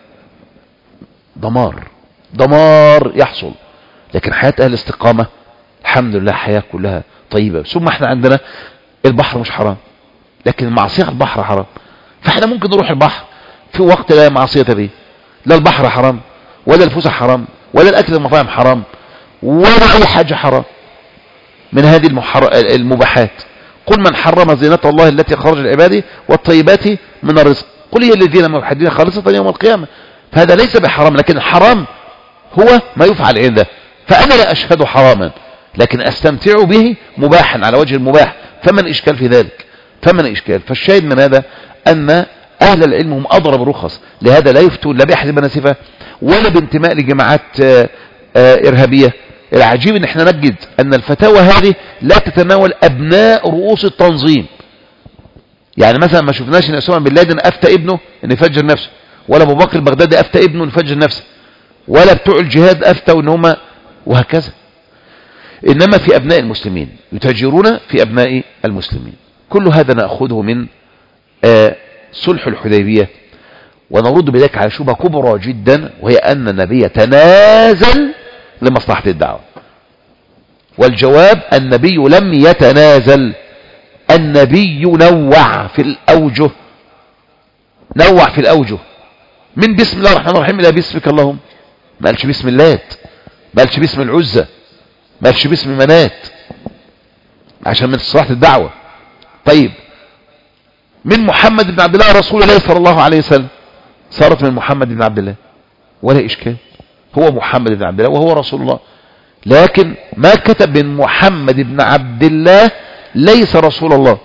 دمار يحصل. لكن حياة اهل الاستقامة الحمد لله حياة كلها طيبة. ثم احنا عندنا البحر مش حرام، لكن المعصية على البحر حرام. فاحنا ممكن نروح البحر في وقت لا معصية به، لا البحر حرام ولا الفسح حرام ولا الأكل المطاعم حرام ولا أي حاجة حرام من هذه المباحات. قل من حرم زينة الله التي خرج لعباده والطيبات من الرزق قل هي الذين موحدين خالصة يوم القيامة. فهذا ليس بحرام، لكن الحرام هو ما يفعل عنده، فأنا لا أشهد حراما لكن أستمتع به مباحا على وجه المباح، فمن إشكال في ذلك؟ فمن إشكال؟ فالشاهد من هذا أن أهل العلم هم أضرب الرخص، لهذا لا يفتون لا بأحد بنسفة ولا بانتماء لجماعات إرهابية. العجيب ان احنا نجد ان الفتاوى هذه لا تتناول ابناء رؤوس التنظيم. يعني مثلا ما شفناش ان اسامه بن لادن افتى ابنه ان يفجر نفسه، ولا ابو بكر البغدادي افتى ابنه ان يفجر نفسه، ولا بتوع الجهاد افتوا ان هم، وهكذا. انما في ابناء المسلمين يتاجرون في ابناء المسلمين. كل هذا ناخذه من صلح الحديبيه، ونرد بذلك على شبهه كبرى جدا، وهي ان النبي تنازل لمصلحة الدعوة. والجواب النبي لم يتنازل، النبي نوع في الأوجه، نوع في الأوجه من بسم الله الرحمن الرحيم إلى باسمك اللهم. ما قالش باسم اللات، ما قالش باسم العزة، ما قالش باسم منات، عشان من صلاح الدعوة. طيب من محمد بن عبد الله رسول الله صلى الله عليه وسلم، صارت من محمد بن عبد الله ولا إشكال، هو محمد بن عبد الله وهو رسول الله. لكن ما كتب من محمد بن عبد الله ليس رسول الله،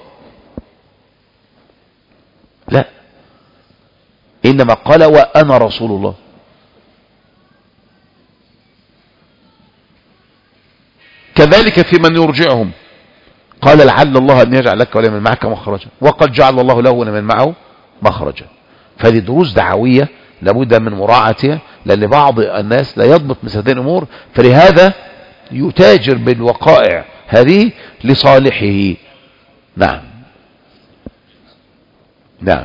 لا، إنما قال وأنا رسول الله. كذلك في من يرجعهم قال لعل الله أن يجعل لك ولمن معك مخرجا، وقد جعل الله له ولمن معه مخرجا. فهذه دروس دعوية لابد من مراعاتها، لأن بعض الناس لا يضبط مثل هذه الأمور، فلهذا يتاجر بالوقائع هذه لصالحه. نعم نعم.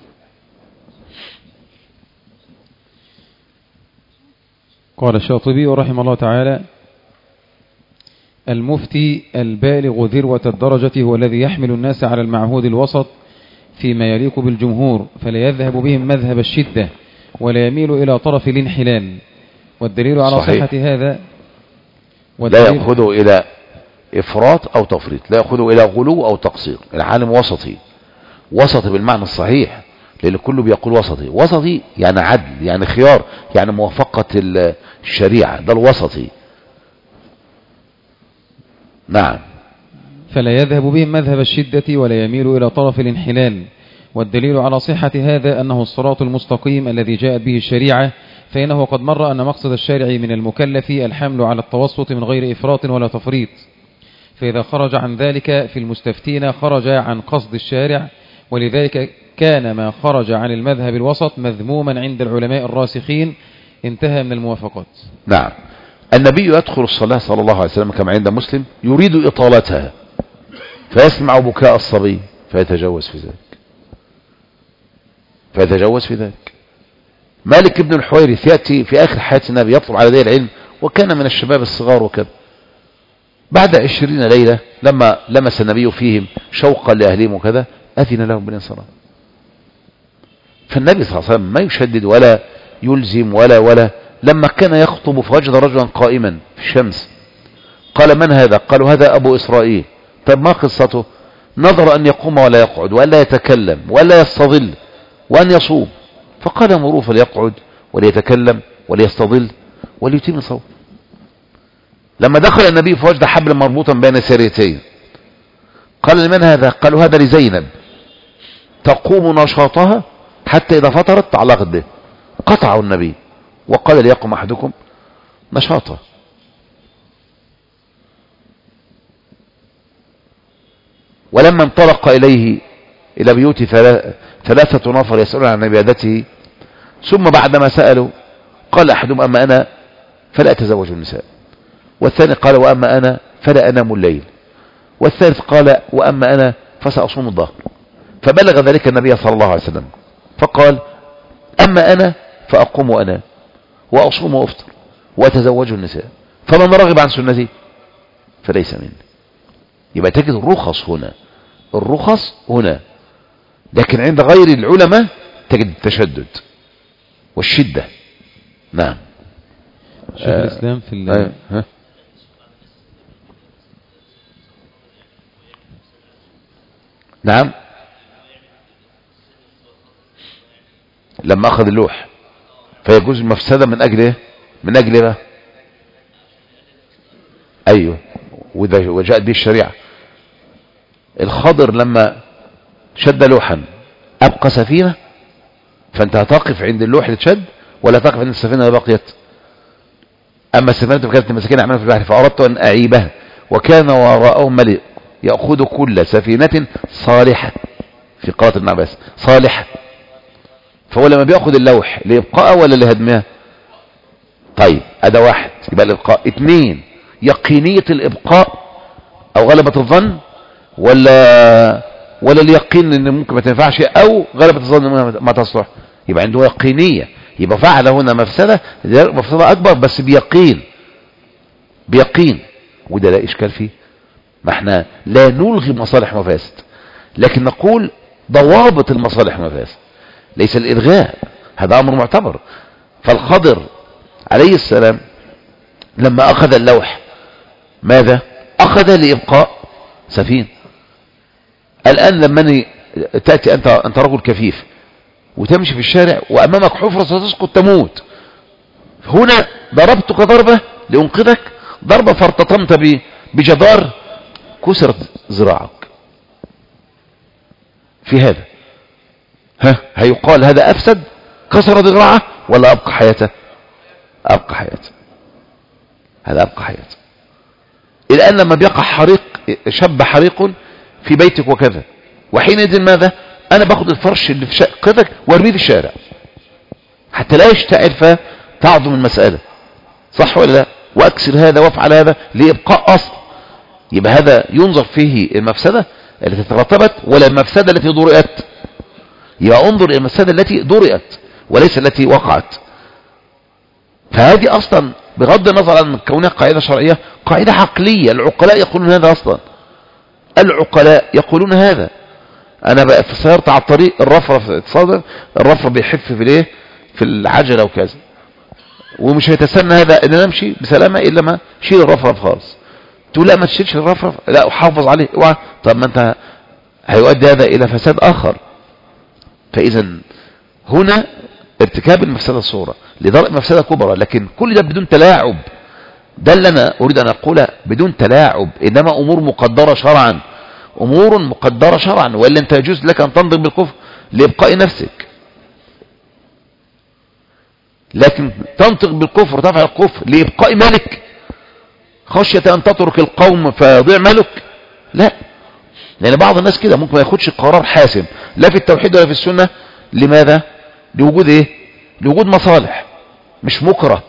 قال الشاطبي رحمه الله تعالى: المفتي البالغ ذروة الدرجة هو الذي يحمل الناس على المعهود الوسط فيما يليق بالجمهور، فلا يذهب بهم مذهب الشدة ولا يميل إلى طرف الانحلال. والدليل على صحة هذا لا يأخذه إلى إفراط أو تفريط، لا يأخذه إلى غلو أو تقصير. العالم وسطي، وسطي بالمعنى الصحيح، لأن كله بيقول وسطي. وسطي يعني عدل، يعني خيار، يعني موافقة الشريعة، ده الوسطي. نعم. فلا يذهب بهم مذهب الشدة ولا يميل إلى طرف الانحلال. والدليل على صحة هذا أنه الصراط المستقيم الذي جاءت به الشريعة، فإنه قد مر أن مقصد الشارع من المكلف الحمل على التوسط من غير إفراط ولا تفريط، فإذا خرج عن ذلك في المستفتين خرج عن قصد الشارع، ولذلك كان ما خرج عن المذهب الوسط مذموما عند العلماء الراسخين. انتهى من الموافقات. نعم. النبي يدخل الصلاة صلى الله عليه وسلم كما عند مسلم يريد إطالتها، فيسمع بكاء الصبي فيتجوز في ذلك. مالك بن الحويرث يأتي في آخر حياة النبي يطلب على يديه العلم، وكان من الشباب الصغار وكذا. بعد 20 ليلة لما لمس النبي فيهم شوقا لأهلهم وكذا أذن لهم بالانصراف. فالنبي صلى الله عليه وسلم ما يشدد ولا يلزم ولا لما كان يخطب فوجد رجلا قائما في الشمس، قال: من هذا؟ قالوا: هذا أبو إسرائيل. طب ما قصته؟ نظر أن يقوم ولا يقعد ولا يتكلم ولا يستظل وأن يصوم، فقال: مروا فليقعد وليتكلم وليستظل وليتم صوم. لما دخل النبي فوجد حبلا مربوطا بين سريتين، قال: لمن هذا؟ قالوا: هذا لزينب، تقوم نشاطها حتى إذا فطرت تعلقت به. قطعوا النبي وقال: ليقم أحدكم نشاطه. ولما انطلق إليه إلى بيوت 3 نفر يسألون عن عبادته، ثم بعدما سألوا قال أحدهم: أما أنا فلا أتزوج النساء، والثاني قال: وأما أنا فلا أنام الليل، والثالث قال: وأما أنا فسأصوم الظهر. فبلغ ذلك النبي صلى الله عليه وسلم فقال: أما أنا فأقوم وأنام وأصوم وأفطر وأتزوج النساء، فمن رغب عن سنتي فليس مني. يبقى تجد الرخص هنا، لكن عند غير العلماء تجد التشدد والشدة. نعم. شيخ الإسلام في نعم. لما أخذ اللوح فيجوز مفسدة من أجل إيه؟ من أجل بقى أيوه، وجاءت به الشريعة. الخضر لما شد لوحا أبقى سفينة، فأنت هتقف عند اللوح اللي تشد ولا تقف عند السفينة اللي بقيت؟ أما السفينة كانت مساكين عملها في البحر فأردت أن أعيبها وكان وراءهم ملئ يأخذ كل سفينة صالحة، في قراءة ابن عباس صالحة. فهو لما بيأخذ اللوح لإبقاء ولا لهدمها؟ طيب هذا واحد، يبقى الإبقاء. اثنين، يقينية الإبقاء أو غلبة الظن ولا اليقين ان ممكن ما تنفعش او غلبة الظن ما تصلح. يبقى عنده يقينية، يبقى فعل هنا مفسدة اكبر بس بيقين، وده لا اشكال فيه. ما احنا لا نلغي مصالح مفاسد، لكن نقول ضوابط المصالح مفاسد، ليس الالغاء، هذا امر معتبر. فالخضر عليه السلام لما اخذ اللوح ماذا اخذ؟ لابقاء سفينة. الآن لما تأتي أنت رجل كفيف وتمشي في الشارع وأمامك حفرة ستسقط تموت، هنا ضربتك ضربة لأنقذك، ضربة فارتطمت بجدار كسرت ذراعك. في هذا هيقال هذا أفسد كسر ذراعه ولا أبقى حياته؟ أبقى حياته، هذا أبقى حياته. الآن لما بيقع حريق، شب حريق في بيتك وكذا، وحينئذ ماذا؟ انا باخد الفرش اللي في شقتك وارميه في الشارع حتى لا يشتعل فتعظم المسألة، صح ولا لا؟ واكسر هذا وافعل هذا لابقاء اصل. يبقى هذا ينظر فيه المفسدة التي ترتبت ولا المفسدة التي ضرئت. يبقى انظر الى المفسدة التي ضرئت وليس التي وقعت. فهذه اصلا بغض النظر عن كونها قاعدة شرعية، قاعدة عقلية. العقلاء يقولون هذا اصلا، العقلاء يقولون هذا. انا بقى في سيارتي على الطريق، الرفرف اتصادم، الرفرف بيحف في الايه، في العجله وكذا، ومش هيتسنى هذا ان انا امشي بسلامه الا ما شيل الرفرف خالص. تقول لا ما تشيلش الرفرف، لا احافظ عليه، اوعى. طب ما انت هيؤدي هذا الى فساد اخر. فاذا هنا ارتكاب المفسده الصغرى لضرب مفسده كبرى، لكن كل ده بدون تلاعب. ده اللي انا اريد ان اقوله، بدون تلاعب، انما امور مقدره شرعا، امور مقدره شرعا. والا انت يجوز لك ان تنطق بالكفر لابقاء نفسك، لكن تنطق بالكفر تفعل الكفر لابقاء مالك خشيه ان تترك القوم فيضيع مالك. لا، لان بعض الناس كده ممكن ما ياخدش قرار حاسم لا في التوحيد ولا في السنه. لماذا؟ لوجود ايه؟ لوجود مصالح. مش مكره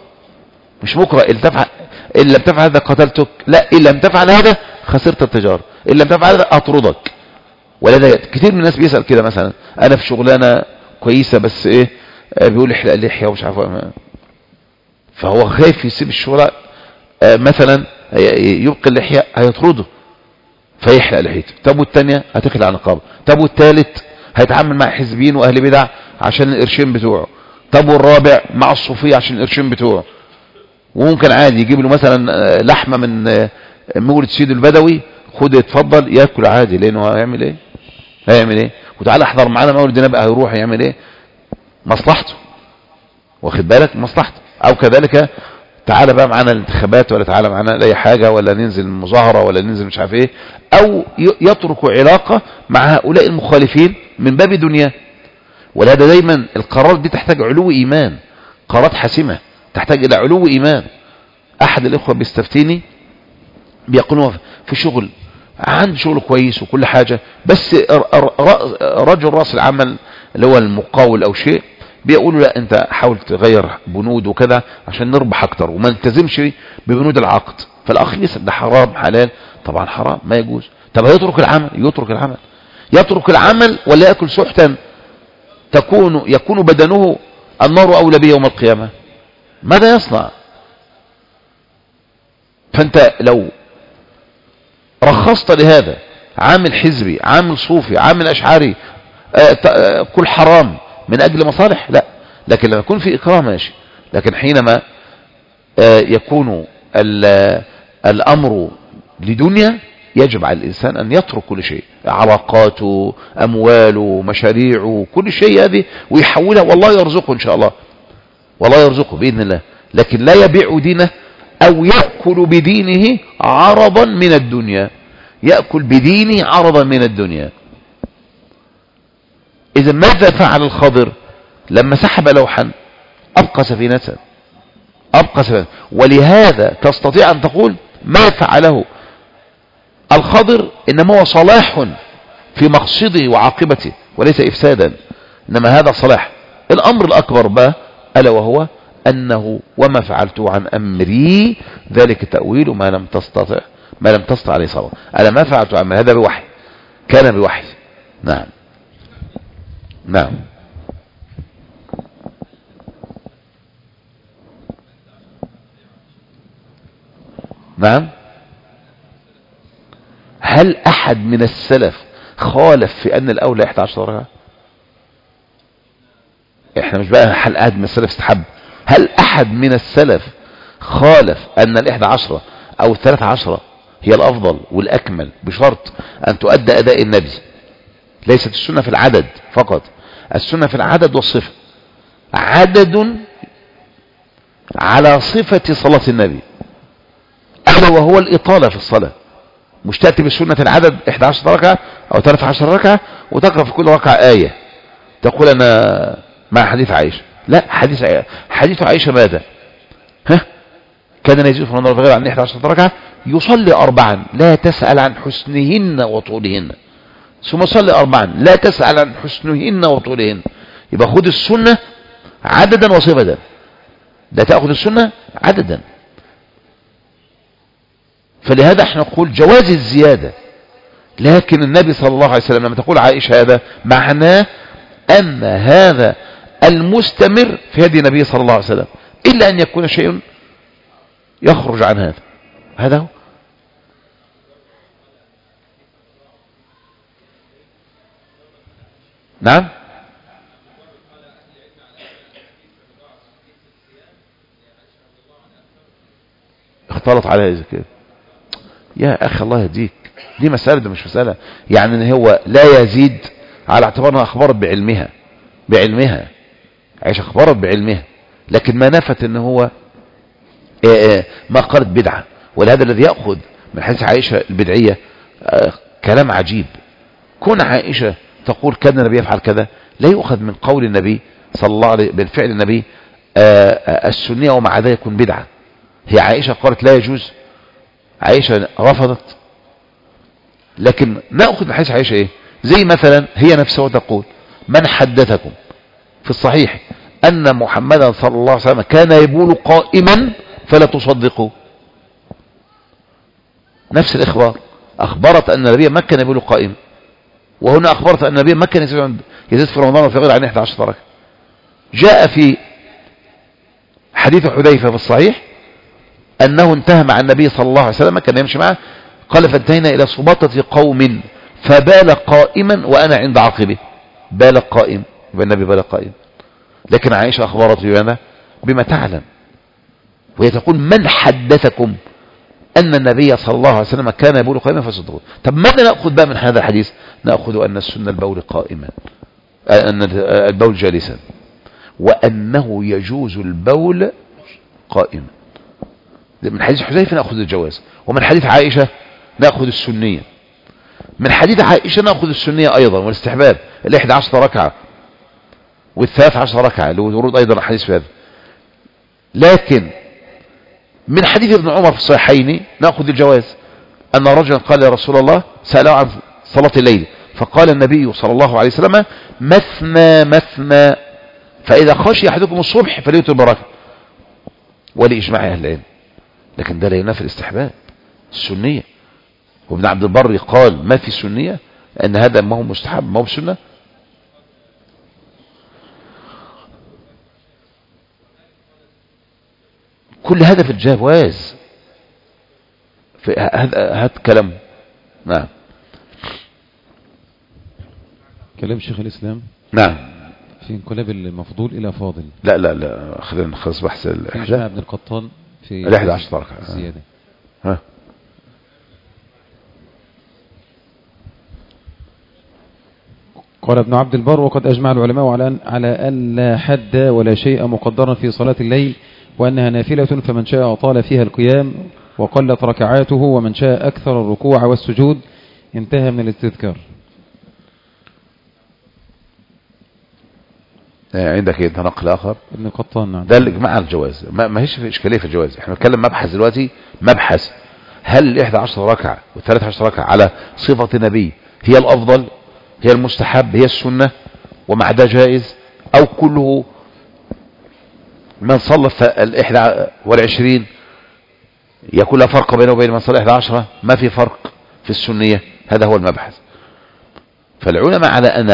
إن لم تفعل هذا قتلتك، لا، إن لم تفعل هذا خسرت التجارة، إن لم تفعل هذا أطردك. ولذا كتير من الناس بيسأل كده، مثلا أنا في شغلانة كويسة بس إيه، بيقول احلق اللحية ومش عارف، فهو خايف يسيب الشغل مثلا يبقى اللحية هيطرده فيحلق لحيته. طب والتانية هتخلع نقابه. طب والتالت هيتعامل مع حزبين وأهل بدع عشان القرشين بتوعه. طب والرابع مع الصوفية عشان القرشين بتوعه. وممكن عادي يجيب له مثلا لحمة من مولد سيد البدوي، خد اتفضل ياكل عادي، لانه هيعمل ايه؟ وتعالى احضر معانا مولد النبي، هيروح يعمل ايه؟ مصلحته، واخد بالك؟ مصلحته. او كذلك تعالى بقى معانا الانتخابات، ولا تعالى معانا اي حاجة، ولا ننزل مظاهرة، ولا ننزل مش عارف ايه، او يترك علاقة مع هؤلاء المخالفين من باب دنياه. ولهذا دايما القرارات دي تحتاج علو ايمان، قرارات حاسمة تحتاج الى علو ايمان. احد الاخوة بيستفتيني، بيقولوا في شغل، عنده شغل كويس وكل حاجة، بس رجل راس العمل اللي هو المقاول او شيء، بيقولوا لا انت حاول تغير بنود وكذا عشان نربح اكتر وما نلتزمش ببنود العقد. فالاخ يسأل ده حرام حلال؟ طبعا حرام، ما يجوز. طب هيترك العمل؟ يترك العمل ولا يأكل سحتا يكون بدنه النار أولى به يوم القيامة؟ ماذا يصنع؟ فانت لو رخصت لهذا عامل حزبي، عامل صوفي، عامل اشعري، كل حرام من اجل مصالح، لا. لكن لما يكون في اكرام ماشي، لكن حينما يكون الأمر لدنيا يجب على الإنسان أن يترك كل شيء، علاقاته، أمواله، مشاريعه، كل شيء هذه، ويحولها، والله يرزقه إن شاء الله، والله يرزقه بإذن الله، لكن لا يبيع دينه أو يأكل بدينه عرضا من الدنيا، يأكل بدينه عرضا من الدنيا. إذا ماذا فعل الخضر لما سحب لوحا؟ أبقى سفينة، أبقى سفينة. ولهذا تستطيع أن تقول ما فعله الخضر إنما هو صلاح في مقصده وعاقبته وليس إفسادا، إنما هذا صلاح. الأمر الأكبر بقى ألا وهو أنه وما فعلته عن أمري ذلك تأويل ما لم تستطع عليه صبر. أنا ما فعلته عن هذا بوحي، كان بوحي. نعم نعم. نعم. هل أحد من السلف خالف في أن الأولى 11 ركعة؟ احنا مش بقى هل أحد من السلف استحب، هل أحد من السلف خالف أن 11 أو 13 هي الأفضل والأكمل بشرط أن تؤدى أداء النبي؟ ليست السنة في العدد فقط، السنة في العدد والصفة. عدد على صفة صلاة النبي، ألا وهو الإطالة في الصلاة. مش تأتي بالسنة العدد 11 ركعة أو 13 ركعة وتقرأ في كل ركعة آية تقول أنا مع حديث عائشة. لا، حديث عائشة ماذا؟ كان يزيد في رمضان غير عن 11 ركعة يصلي 4 لا تسأل عن حسنهن وطولهن، ثم صلي 4 لا تسأل عن حسنهن وطولهن. يبقى خذ السنة عددا وصفة، لا تأخذ السنة عددا. فلهذا احنا نقول جواز الزيادة، لكن النبي صلى الله عليه وسلم لما تقول عائشة هذا معناه أن هذا المستمر في هدي النبي صلى الله عليه وسلم، إلا أن يكون شيء يخرج عن هذا. هذا هو. نعم. اختلط عليها إذا كده يا أخي الله يهديك، دي مسألة، ده مش مسألة يعني ان هو لا يزيد على اعتبار انها اخبرت بعلمها عائشة اخبرت بعلمها، لكن ما نفت ان هو ما قالت بدعة. ولهذا الذي يأخذ من حديث عائشة البدعية كلام عجيب. كون عائشة تقول كان النبي يفعل كذا لا يؤخذ من قول النبي صلى الله عليه وسلم بالفعل النبي السنية ومع ذلك يكون بدعة. هي عائشة قالت لا يجوز، عائشة رفضت، لكن نأخذ بحيث عائشة ايه؟ زي مثلا هي نفسها تقول من حدثكم في الصحيح أن محمدا صلى الله عليه وسلم كان يبول قائما فلا تصدقوا. نفس الإخبار، أخبرت أن النبي ما كان يبول قائما، وهنا أخبرت أن النبي ما كان يزيد في رمضان وفي غير عن 11 ركعة. جاء في حديث حذيفة في الصحيح أنه انتهى مع النبي صلى الله عليه وسلم، كان يمشي معه، قال فانتهينا إلى سباطة قوم فبال قائما وأنا عند عقبه. بال قائم، يبقى النبي بال قائم. لكن عائشة أخبرت بما تعلم، وهي تقول من حدثكم أن النبي صلى الله عليه وسلم كان يبول قائما فصدقوا. طب ماذا نأخذ بقى من هذا الحديث؟ نأخذ أن السنة البول قائما، أن البول جالسا، وأنه يجوز البول قائما. من حديث حذيفة نأخذ الجواز، ومن حديث عائشة نأخذ السنية. من حديث عائشة نأخذ السنية أيضا والاستحباب، 11 ركعة وال13 ركعة لورود أيضا حديث في هذا. لكن من حديث ابن عمر في الصحيحين نأخذ الجواز، أن رجلا قال يا رسول الله، سأله عن صلاة الليل، فقال النبي صلى الله عليه وسلم مثنى مثنى، فإذا خشي أحدكم الصبح فليوتر بركة، ولإجماع أهل العلم. لكن ده لا ينافي الاستحباب، السنية. وابن عبد البر قال ما في سنية، أن هذا ما هو مستحب ما هو بسنة. كل هذا في الجواز، هذا كلام. نعم. كلام شيخ الإسلام. نعم. في انقلاب المفضول إلى فاضل. لا لا لا، خلينا نخلص بحث الإحدى ابن القطان في 11 ركعة زيادة. ها. قال ابن عبد البر: وقد أجمع العلماء على أن لا حد ولا شيء مقدرا في صلاة الليل، وأنها نافلة، فمن شاء أطال فيها القيام وقلت ركعاته، ومن شاء أكثر الركوع والسجود. انتهى من الاستذكار. عندك ايه تنقل اخر؟ ابن القطان. نعم. ده الاجماع على الجواز، ما هيش في اشكاليه في الجواز. احنا بنتكلم مبحث دلوقتي، مبحث هل ال 11 ركعه وال 13 ركعه على صفه النبي هي الافضل، هي المستحب، هي السنه، ومع ده جائز، او كله من صلى ال 21 يكون لا فرق بينه وبين من صلى 11، ما في فرق في السنيه. هذا هو المبحث. فالعلماء على ان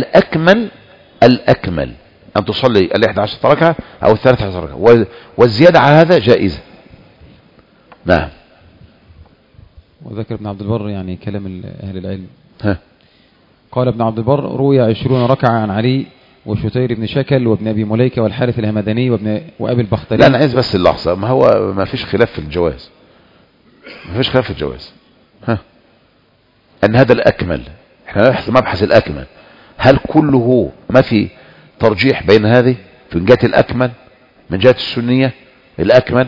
الأكمل أن تصلي ال 11 ركعة أو 13 ركعة، والزيادة على هذا جائزة. نعم. وذكر ابن عبد البر يعني كلام أهل العلم. ها. قال ابن عبد البر: روي 20 ركعة عن علي وشتير بن شكل وابن أبي مليكة والحارث الهمداني وأبي البختري. لا أنا عايز بس اللحظة، ما هو ما فيش خلاف في الجواز، ما فيش خلاف في الجواز. ها. أن هذا الأكمل، احنا مبحث الأكمل، هل كله ما في ترجيح بين هذه في جهة الأكمل من جهة السنية الأكمل؟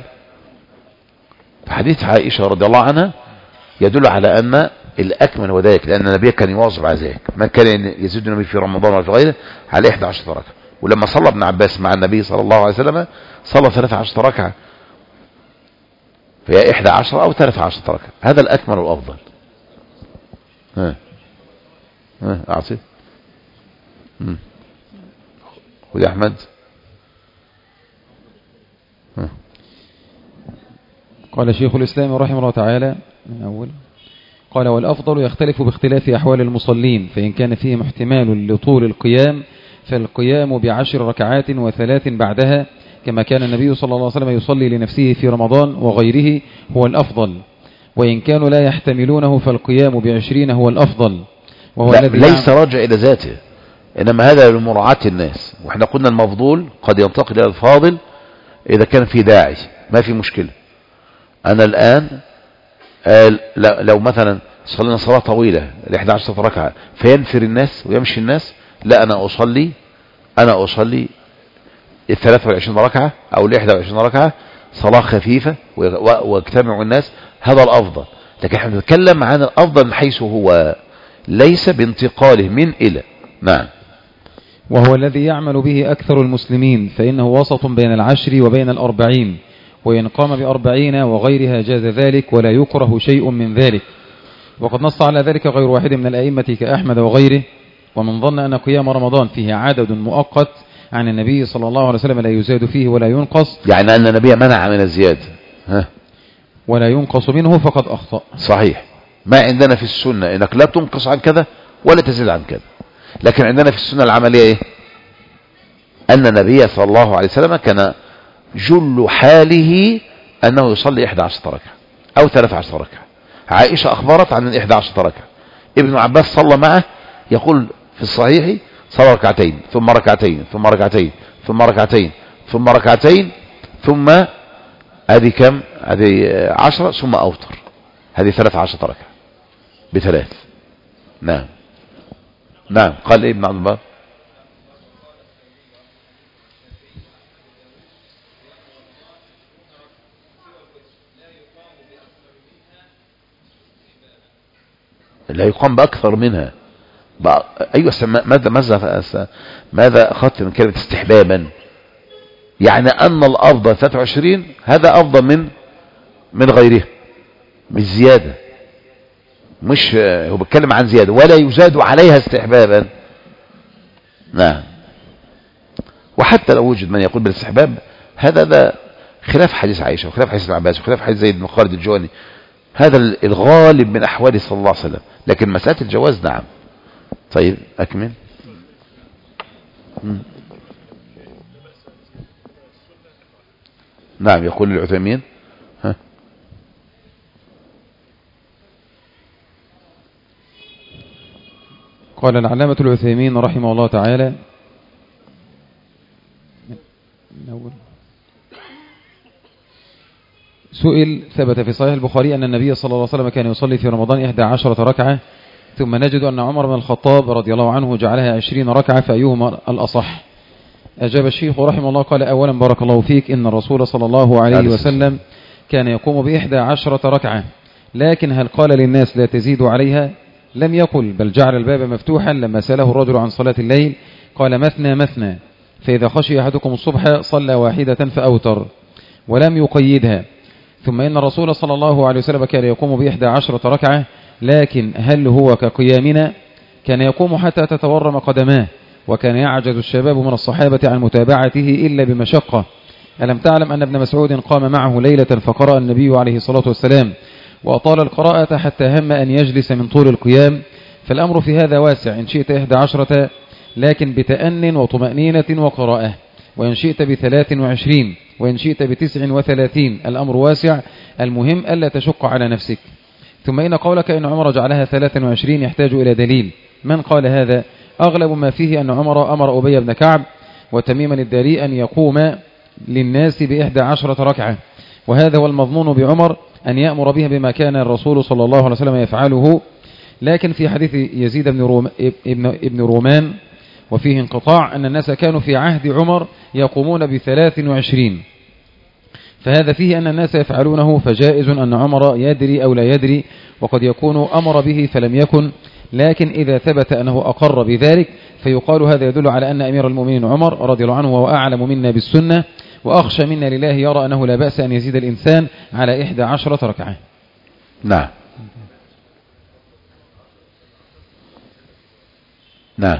حديث عائشة رضي الله عنها يدل على أن الأكمل هو ذلك، لأن النبي كان يواظب على ذلك، ما كان يزيد النبي في رمضان ولا في غيره على 11 ركعة. ولما صلى ابن عباس مع النبي صلى الله عليه وسلم صلى 13 ركعة، فهي 11 أو 13 ركعة. هذا الأكمل والأفضل. ها أعطي خذ يا أحمد. قال شيخ الإسلام رحمه الله تعالى من أول: قال: والأفضل يختلف باختلاف أحوال المصلين، فإن كان فيهم احتمال لطول القيام فالقيام ب10 ركعات و3 بعدها، كما كان النبي صلى الله عليه وسلم يصلي لنفسه في رمضان وغيره، هو الأفضل. وإن كانوا لا يحتملونه فالقيام ب20 هو الأفضل، وهو الذي ليس راجع إلى ذاته، إنما هذا لمراعاة الناس. وإحنا قلنا المفضول قد ينتقل إلى الفاضل إذا كان في داعي، ما في مشكلة. أنا الآن لو مثلا صلينا صلاة طويلة ل 11 ركعة فينفر الناس ويمشي الناس، لا، أنا أصلي ال 23 ركعة أو ال 21 ركعة صلاة خفيفة واجتمع الناس، هذا الأفضل. لكن احنا نتكلم عن الأفضل من حيث هو، ليس بانتقاله من إلى. نعم. وهو الذي يعمل به أكثر المسلمين، فإنه وسط بين 10 وبين 40، وإن قام ب40 وغيرها جاز ذلك، ولا يكره شيء من ذلك. وقد نص على ذلك غير واحد من الأئمة كأحمد وغيره. ومن ظن أن قيام رمضان فيه عدد مؤقت عن النبي صلى الله عليه وسلم لا يزاد فيه ولا ينقص، يعني أن النبي منع من الزيادة ولا ينقص منه، فقد أخطأ. صحيح. ما عندنا في السنة إنك لا تنقص عن كذا ولا تزيد عن كذا، لكن عندنا في السنة العملية إيه؟ أن النبي صلى الله عليه وسلم كان جل حاله أنه يصلي 11 ركعة أو 13 ركعة. عائشة أخبرت عن 11 ركعة. ابن عباس صلى معه، يقول في الصحيح: صلى ركعتين ثم ركعتين ثم ركعتين ثم ركعتين ثم ركعتين ثم هذه كم؟ هذه 10 ثم أوتر، هذه 13 ركعة ب3. نعم. نعم. قال ابن عبد البر: لا يقام بأكثر منها. أيوة. ماذا أخذت من كلمة استحبابا؟ يعني أن الأفضل 23، هذا أفضل من غيره، مش زيادة. مش هو بيتكلم عن زيادة ولا يزاد عليها استحبابا. نعم. وحتى لو وجد من يقول بالاستحباب، هذا خلاف حديث عائشة وخلاف حديث ابن عباس وخلاف حديث زيد بن خالد الجواني، هذا الغالب من أحواله صلى الله عليه وسلم. لكن مسألة الجواز نعم. طيب أكمل. نعم. يقول العثيمين: قال العلامة العثيمين رحمه الله تعالى: سئل ثبت في صحيح البخاري أن النبي صلى الله عليه وسلم كان يصلي في رمضان 11 ركعة، ثم نجد أن عمر بن الخطاب رضي الله عنه جعلها 20 ركعة، فأيهما الأصح؟ أجاب الشيخ رحمه الله قال: أولا بارك الله فيك، إن الرسول صلى الله عليه وسلم كان يقوم ب11 ركعة، لكن هل قال للناس لا تزيدوا عليها؟ لم يقل، بل جعل الباب مفتوحا. لما سأله الرجل عن صلاة الليل قال: مثنى مثنى، فإذا خشي أحدكم الصبح صلى واحدة فأوتر، ولم يقيدها. ثم إن الرسول صلى الله عليه وسلم كان يقوم ب11 ركعة، لكن هل هو كقيامنا؟ كان يقوم حتى تتورم قدماه، وكان يعجز الشباب من الصحابة عن متابعته إلا بمشقة. ألم تعلم أن ابن مسعود قام معه ليلة فقرأ النبي عليه الصلاة والسلام وأطال القراءة حتى هم أن يجلس من طول القيام؟ فالأمر في هذا واسع، إن شئت 11 لكن بتأن وطمأنينة وقراءة، وإن شئت ب23، وإن شئت ب39، الأمر واسع، المهم ألا تشق على نفسك. ثم إن قولك إن عمر جعلها 23 يحتاج إلى دليل. من قال هذا؟ أغلب ما فيه أن عمر أمر أبي بن كعب وتميما الداري أن يقوم للناس ب11 ركعة، وهذا هو المظنون بعمر، أن يأمر بها بما كان الرسول صلى الله عليه وسلم يفعله. لكن في حديث يزيد ابن رومان وفيه انقطاع أن الناس كانوا في عهد عمر يقومون ب23، فهذا فيه أن الناس يفعلونه، فجائز أن عمر يدري أو لا يدري، وقد يكون أمر به فلم يكن. لكن إذا ثبت أنه أقر بذلك فيقال هذا يدل على أن أمير المؤمنين عمر رضي الله عنه وهو أعلم منا بالسنة وأخشى منا لله يرى أنه لا بأس أن يزيد الإنسان على 11 ركعة. نعم نعم.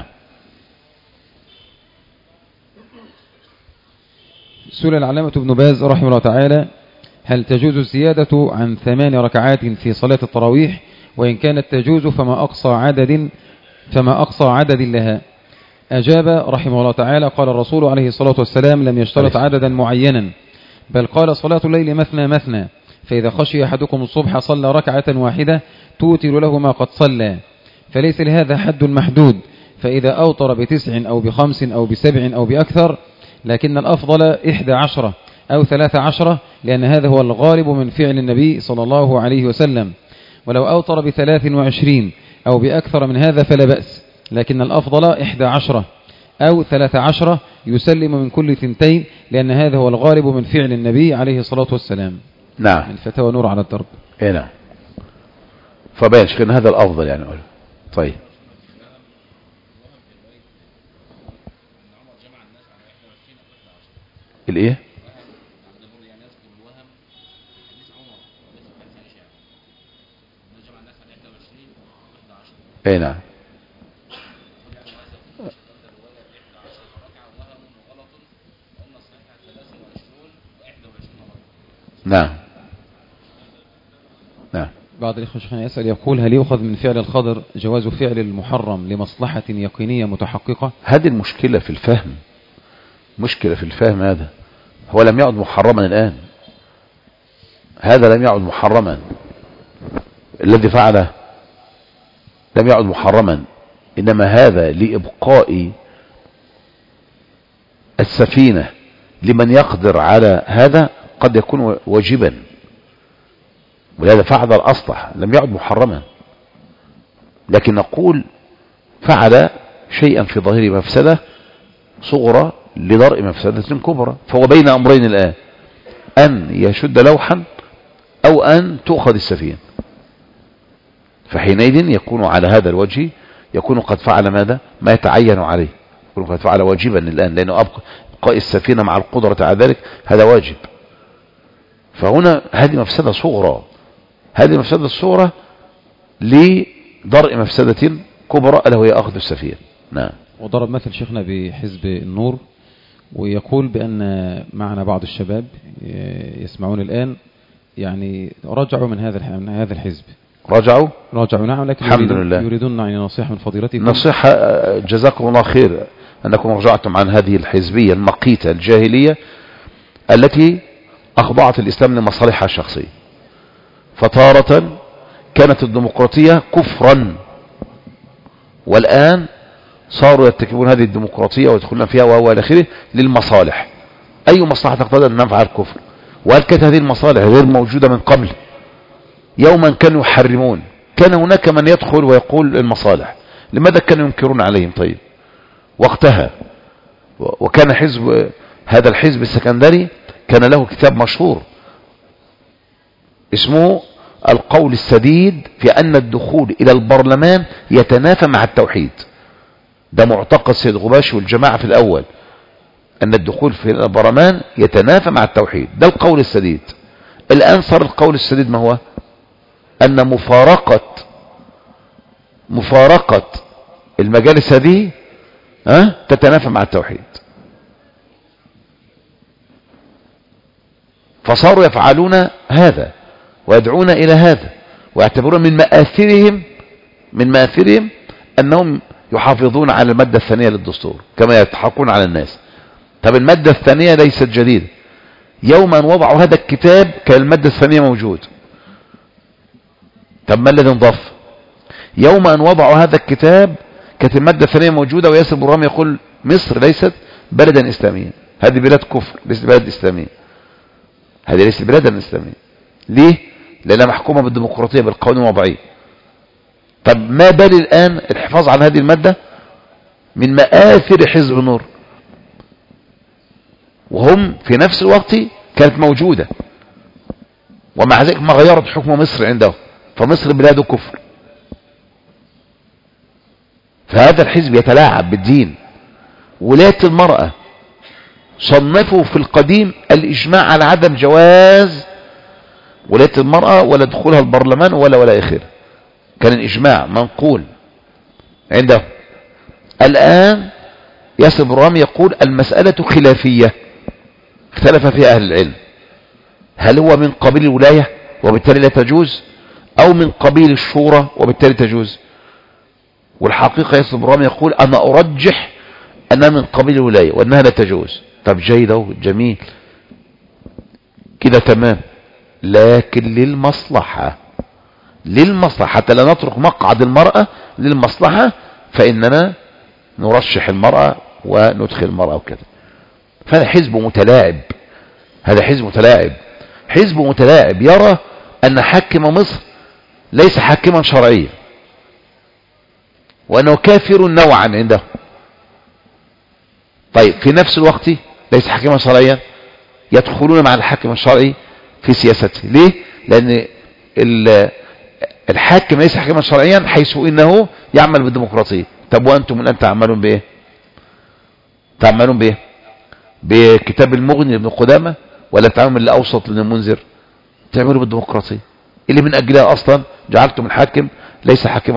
سئل العلامة ابن باز رحمه الله تعالى: هل تجوز الزيادة عن 8 ركعات في صلاة التراويح؟ وإن كانت تجوز فما أقصى عدد لها؟ أجاب رحمه الله تعالى: قال الرسول عليه الصلاة والسلام: لم يشترط عددا معينا، بل قال: صلاة الليل مثنى مثنى، فإذا خشي أحدكم الصبح صلى ركعة واحدة توتر له ما قد صلى، فليس لهذا حد محدود، فإذا أوتر ب9 أو ب5 أو ب7 أو بأكثر، لكن الأفضل 11 أو 13، لأن هذا هو الغالب من فعل النبي صلى الله عليه وسلم. ولو أوتر ب23 أو بأكثر من هذا فلا بأس، لكن الأفضل 11 أو 13 يسلم من كل 2، لأن هذا هو الغالب من فعل النبي عليه الصلاة والسلام. نعم. الفتاوى نور على الدرب. نعم. فبين شكل هذا الأفضل يعني. طيب. الايه؟ اي نعم. نعم نعم. بعض الإخوة شيخنا يسأل يقول: هل يؤخذ من فعل الخضر جواز فعل المحرم لمصلحة يقينية متحققة؟ هذه المشكلة في الفهم، مشكلة في الفهم. هذا هو لم يعد محرما الآن، هذا لم يعد محرما، الذي فعله لم يعد محرما، إنما هذا لإبقاء السفينة لمن يقدر على هذا قد يكون واجبا، ولهذا فعل الأصلح، لم يعد محرما. لكن نقول فعل شيئا في ظاهر مفسدة صغرى لدرء مفسدة كبرى، فهو بين أمرين الآن: أن يشد لوحا أو أن تؤخذ السفينة، فحينئذ يكون على هذا الوجه، يكون قد فعل ماذا؟ ما يتعين عليه، يكون قد فعل واجبا الآن، لأنه أبقاء السفينة مع القدرة على ذلك هذا واجب. فهنا هذه مفسدة صغرى، هذه المفسدة الصغرى لدرء مفسدة كبرى ألا وهي أخذ السفينة. نعم. وضرب مثل شيخنا بحزب النور، ويقول بأن معنا بعض الشباب يسمعون الآن يعني رجعوا من هذا الحزب. رجعوا نعم، لكن الحمد لله يريدون يعني نصيحة من فضيلتكم. نصيحة، جزاكم الله خير أنكم رجعتم عن هذه الحزبية المقيتة الجاهلية التي أخضعت الإسلام لمصالحها الشخصية. فتارة كانت الديمقراطية كفرا، والآن صاروا يرتكبون هذه الديمقراطية ويدخلون فيها وهو إلى آخره للمصالح، أي مصلحة تقتضي أن نفعل الكفر؟ وهل كانت هذه المصالح غير موجودة من قبل؟ يوما كانوا يحرمون كان هناك من يدخل ويقول المصالح، لماذا كانوا ينكرون عليهم؟ طيب وقتها، وكان هذا الحزب السكندري كان له كتاب مشهور اسمه القول السديد في أن الدخول إلى البرلمان يتنافى مع التوحيد. ده معتقد سيد غباشي والجماعة في الأول، أن الدخول في البرلمان يتنافى مع التوحيد، ده القول السديد. الآن صار القول السديد ما هو؟ أن مفارقة المجالس هذه تتنافى مع التوحيد. فصاروا يفعلون هذا ويدعون إلى هذا، ويعتبرون من مآثرهم أنهم يحافظون على المادة الثانية للدستور كما يضحكون على الناس. طب المادة الثانية ليست جديدة، يوما وضعوا هذا الكتاب كان المادة الثانية موجود. طب ما الذي انضاف؟ يوما وضعوا هذا الكتاب كانت المادة الثانية موجودة، وياسر برهام يقول مصر ليست بلدا إسلاميا، هذه بلاد كفر، ليست بلد إسلامية، هذه ليست بلادا إسلامية. ليه؟ لأنها محكومة بالديمقراطية بالقوانين الوضعية. طب ما بال الآن الحفاظ على هذه المادة من مآثر حزب النور، وهم في نفس الوقت كانت موجودة، ومع ذلك ما غيرت حكم مصر عنده، فمصر بلاد كفر. فهذا الحزب يتلاعب بالدين. ولاية المرأة صنفوا في القديم الإجماع على عدم جواز ولاية المرأة ولا دخولها البرلمان ولا آخره، كان الإجماع منقول عنده. الآن ياسر برهام يقول المسألة خلافية، اختلف فيها أهل العلم، هل هو من قبيل الولاية وبالتالي لا تجوز، أو من قبيل الشورى وبالتالي تجوز؟ والحقيقة ياسر برهام يقول أنا أرجح أنها من قبيل الولاية وأنها لا تجوز. طب جيد جميل كده تمام، لكن للمصلحة حتى لا نترك مقعد المرأة، للمصلحة فإننا نرشح المرأة وندخل المرأة وكذا. فهذا حزب متلاعب، حزب متلاعب يرى أن حاكم مصر ليس حاكما شرعيا، وأنه كافر نوعا عنده. طيب في نفس الوقت ليس حاكما شرعيا، يدخلون مع الحاكم الشرعي في سياسته. ليه؟ لأن الحاكم ليس حاكما شرعيا حيث إنه يعمل بالديمقراطية. طب وأنتم الآن تعملون بإيه؟ بكتاب المغني لابن قدامة، ولا تعملون الأوسط لابن المنذر؟ تعملوا بالديمقراطية اللي من أجلها أصلا جعلتم الحاكم ليس حاكما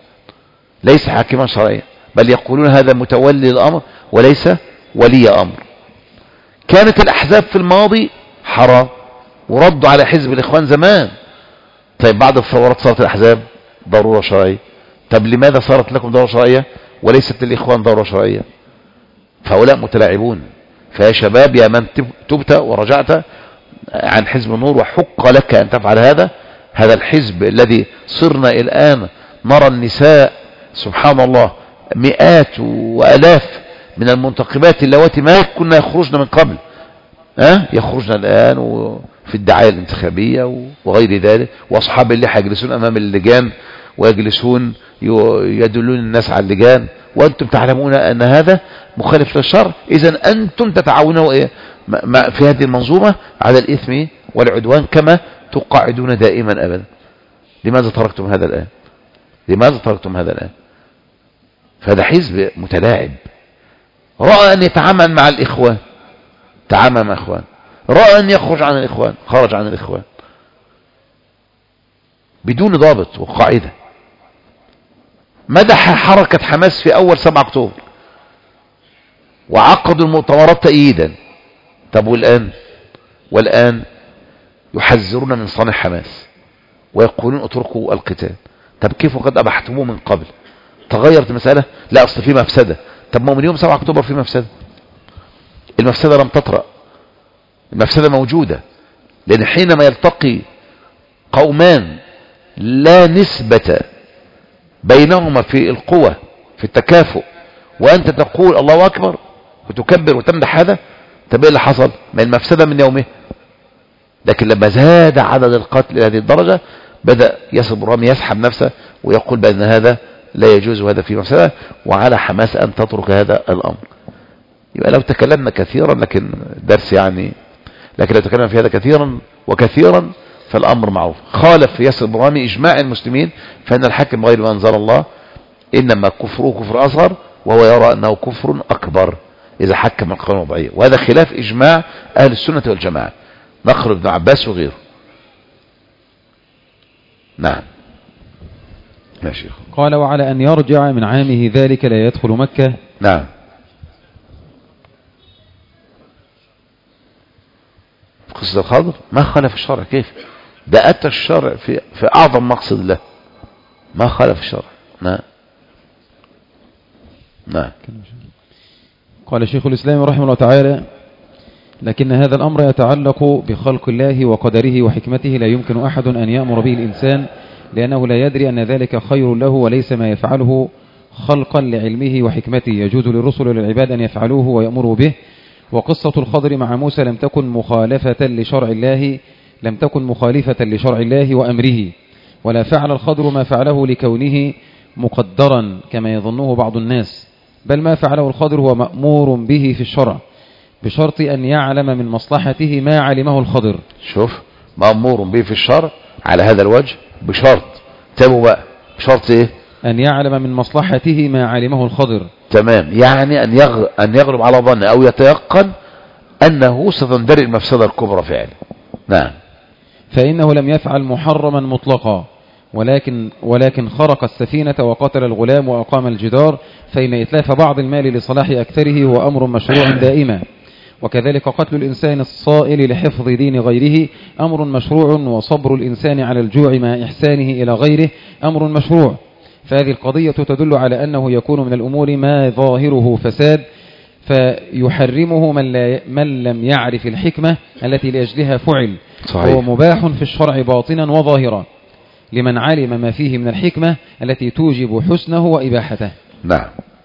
شرعيا، بل يقولون هذا متولي الأمر وليس ولي أمر. كانت الأحزاب في الماضي حرام، وردوا على حزب الإخوان زمان. طيب بعد الثورات صارت الأحزاب ضرورة شرعية. طب لماذا صارت لكم ضرورة شرعية وليست للإخوان ضرورة شرعية؟ فهؤلاء متلاعبون. فيا شباب، يا من تبت ورجعت عن حزب النور وحق لك أن تفعل هذا الحزب الذي صرنا الآن نرى النساء سبحان الله مئات وآلاف من المنتقبات اللواتي ما كنا يخرجن من قبل، يخرجن الآن في الدعاية الانتخابية وغير ذلك، وأصحاب اللحى يجلسون أمام اللجان ويجلسون يدلون الناس على اللجان، وأنتم تعلمون أن هذا مخالف للشرع. إذن أنتم تتعاونوا في هذه المنظومة على الإثم والعدوان كما تقاعدون دائما أبدا. لماذا تركتم هذا الآن؟ فهذا حزب متلاعب. رأى أن يتعامل مع الإخوان، تعامل مع الإخوان. رأى أن يخرج عن الإخوان، خرج عن الإخوان بدون ضابط وقاعدة. مدح حركة حماس في أول 7 أكتوبر وعقدوا المؤتمرات تأييدا. طب والآن يحذرون من صنع حماس ويقولون اتركوا القتال. طب كيف وقد أبحتموه من قبل؟ تغيرت المسألة؟ لا، أصل في مفسدة. طب ما من يوم 7 أكتوبر في مفسدة، المفسدة لم تطرأ، المفسدة موجودة. لأن حينما يلتقي قومان لا نسبة بينهما في القوة في التكافؤ، وأنت تقول الله أكبر وتكبر وتمدح هذا، طب ايه اللي حصل؟ ما المفسدة من يومه. لكن لما زاد عدد القتل إلى هذه الدرجة بدأ ياسر برامي يسحب نفسه ويقول بأن هذا لا يجوز وهذا فيه مفسدة، وعلى حماس أن تترك هذا الأمر. يبقى لو تكلمنا كثيرا لكن درس يعني، لكن لو تكلمنا في هذا كثيرا وكثيرا فالأمر معروف. خالف ياسر برامي إجماع المسلمين فإن الحاكم غير ما أنزل الله إنما كفره كفر أصغر، وهو يرى أنه كفر أكبر إذا حكم القانون الوضعية، وهذا خلاف إجماع أهل السنة والجماعة، نقل ابن عباس وغيره. نعم ماشي. قال وعلى أن يرجع من عامه ذلك لا يدخل مكة. نعم. قصة الخضر ما خالف الشرع، كيف ده أتى الشرع في أعظم مقصد له، ما خالف الشرع. نعم. نعم. قال شيخ الإسلام رحمه الله تعالى: لكن هذا الأمر يتعلق بخلق الله وقدره وحكمته، لا يمكن أحد أن يأمر به الإنسان لأنه لا يدري أن ذلك خير له، وليس ما يفعله خلقا لعلمه وحكمته. يجوز للرسل وللعباد أن يفعلوه ويأمروا به. وقصة الخضر مع موسى لم تكن مخالفة لشرع الله وأمره، ولا فعل الخضر ما فعله لكونه مقدرا كما يظنه بعض الناس، بل ما فعله الخضر هو مأمور به في الشرع بشرط أن يعلم من مصلحته ما علمه الخضر. شوف، مأمور به في الشرع على هذا الوجه بشرط، تابوا بقى، بشرط ايه؟ أن يعلم من مصلحته ما علمه الخضر. تمام، يعني أن يغلب على ظنه أو يتيقن أنه ستندرئ المفسدة الكبرى فعلا. نعم. فإنه لم يفعل محرما مطلقا، ولكن خرق السفينة وقتل الغلام وأقام الجدار، فإن إتلاف بعض المال لصلاح أكثره هو أمر مشروع دائما. وكذلك قتل الإنسان الصائل لحفظ دين غيره أمر مشروع، وصبر الإنسان على الجوع مع إحسانه إلى غيره أمر مشروع. فهذه القضية تدل على أنه يكون من الأمور ما ظاهره فساد، فيحرمه من لم يعرف الحكمة التي لأجلها فعل. صحيح. هو مباح في الشرع باطنا وظاهرا لمن علم ما فيه من الحكمة التي توجب حسنه وإباحته. نعم.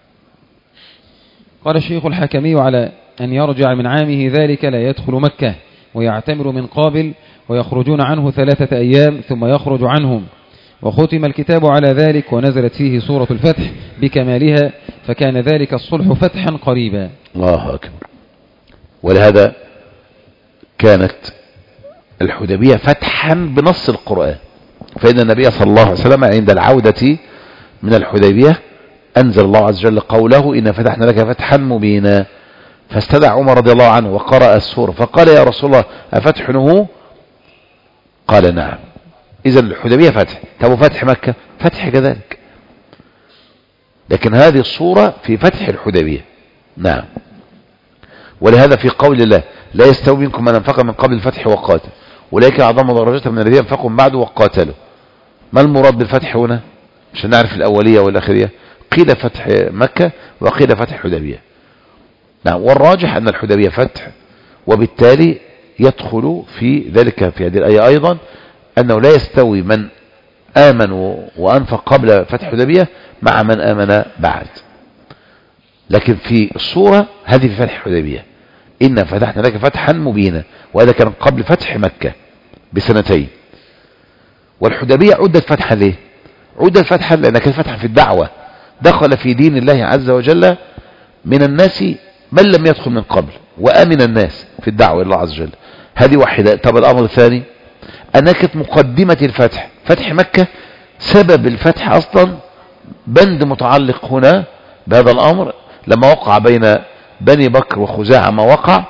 قال الشيخ الحكمي: على أن يرجع من عامه ذلك لا يدخل مكة ويعتمر من قابل، ويخرجون عنه 3 أيام ثم يخرج عنهم. وختم الكتاب على ذلك، ونزلت فيه سورة الفتح بكمالها، فكان ذلك الصلح فتحا قريبا. الله أكبر. ولهذا كانت الحديبية فتحا بنص القرآن، فإن النبي صلى الله عليه وسلم عند العودة من الحديبية أنزل الله عز وجل قوله: إن فتحنا لك فتحا مبينا. فاستدعى عمر رضي الله عنه وقرأ السورة فقال: يا رسول الله أفتح نهو؟ قال: نعم. إذا الحديبية فتح. طب فتح مكة فتح كذلك، لكن هذه الصورة في فتح الحديبية. نعم. ولهذا في قول الله: لا يستوي منكم من أنفق من قبل الفتح وقاتل أولئك أعظم درجة من الذين أنفقوا من بعد وقاتلوا. ما المراد بالفتح هنا عشان نعرف الأولية والآخرية؟ قيل فتح مكة وقيل فتح الحديبية. نعم. والراجح أن الحديبية فتح، وبالتالي يدخل في ذلك في هذه الآية أيضا أنه لا يستوي من آمن وأنفق قبل فتح الحديبية مع من آمن بعد. لكن في الصورة هذه في فتح الحديبية: إن فتحنا لك فتحا مبينا، وهذا كان قبل فتح مكة ب2 والحديبية عدت فتحا ليه؟ عدت فتحا لأنها كانت فتحا في الدعوة، دخل في دين الله عز وجل من الناس من لم يدخل من قبل، وأمن الناس في الدعوة إلى الله عز وجل. هذه واحدة. طب الأمر الثاني أنها كانت مقدمة الفتح، فتح مكة سبب الفتح أصلا بند متعلق هنا بهذا الأمر، لما وقع بين بني بكر وخزاعة ما وقع،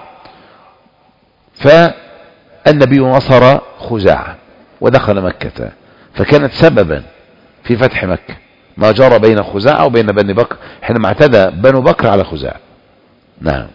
فالنبي نصر خزاعة ودخل مكة، فكانت سببا في فتح مكة ما جرى بين خزاعة وبين بني بكر حينما اعتدى بنو بكر على خزاعة. نعم.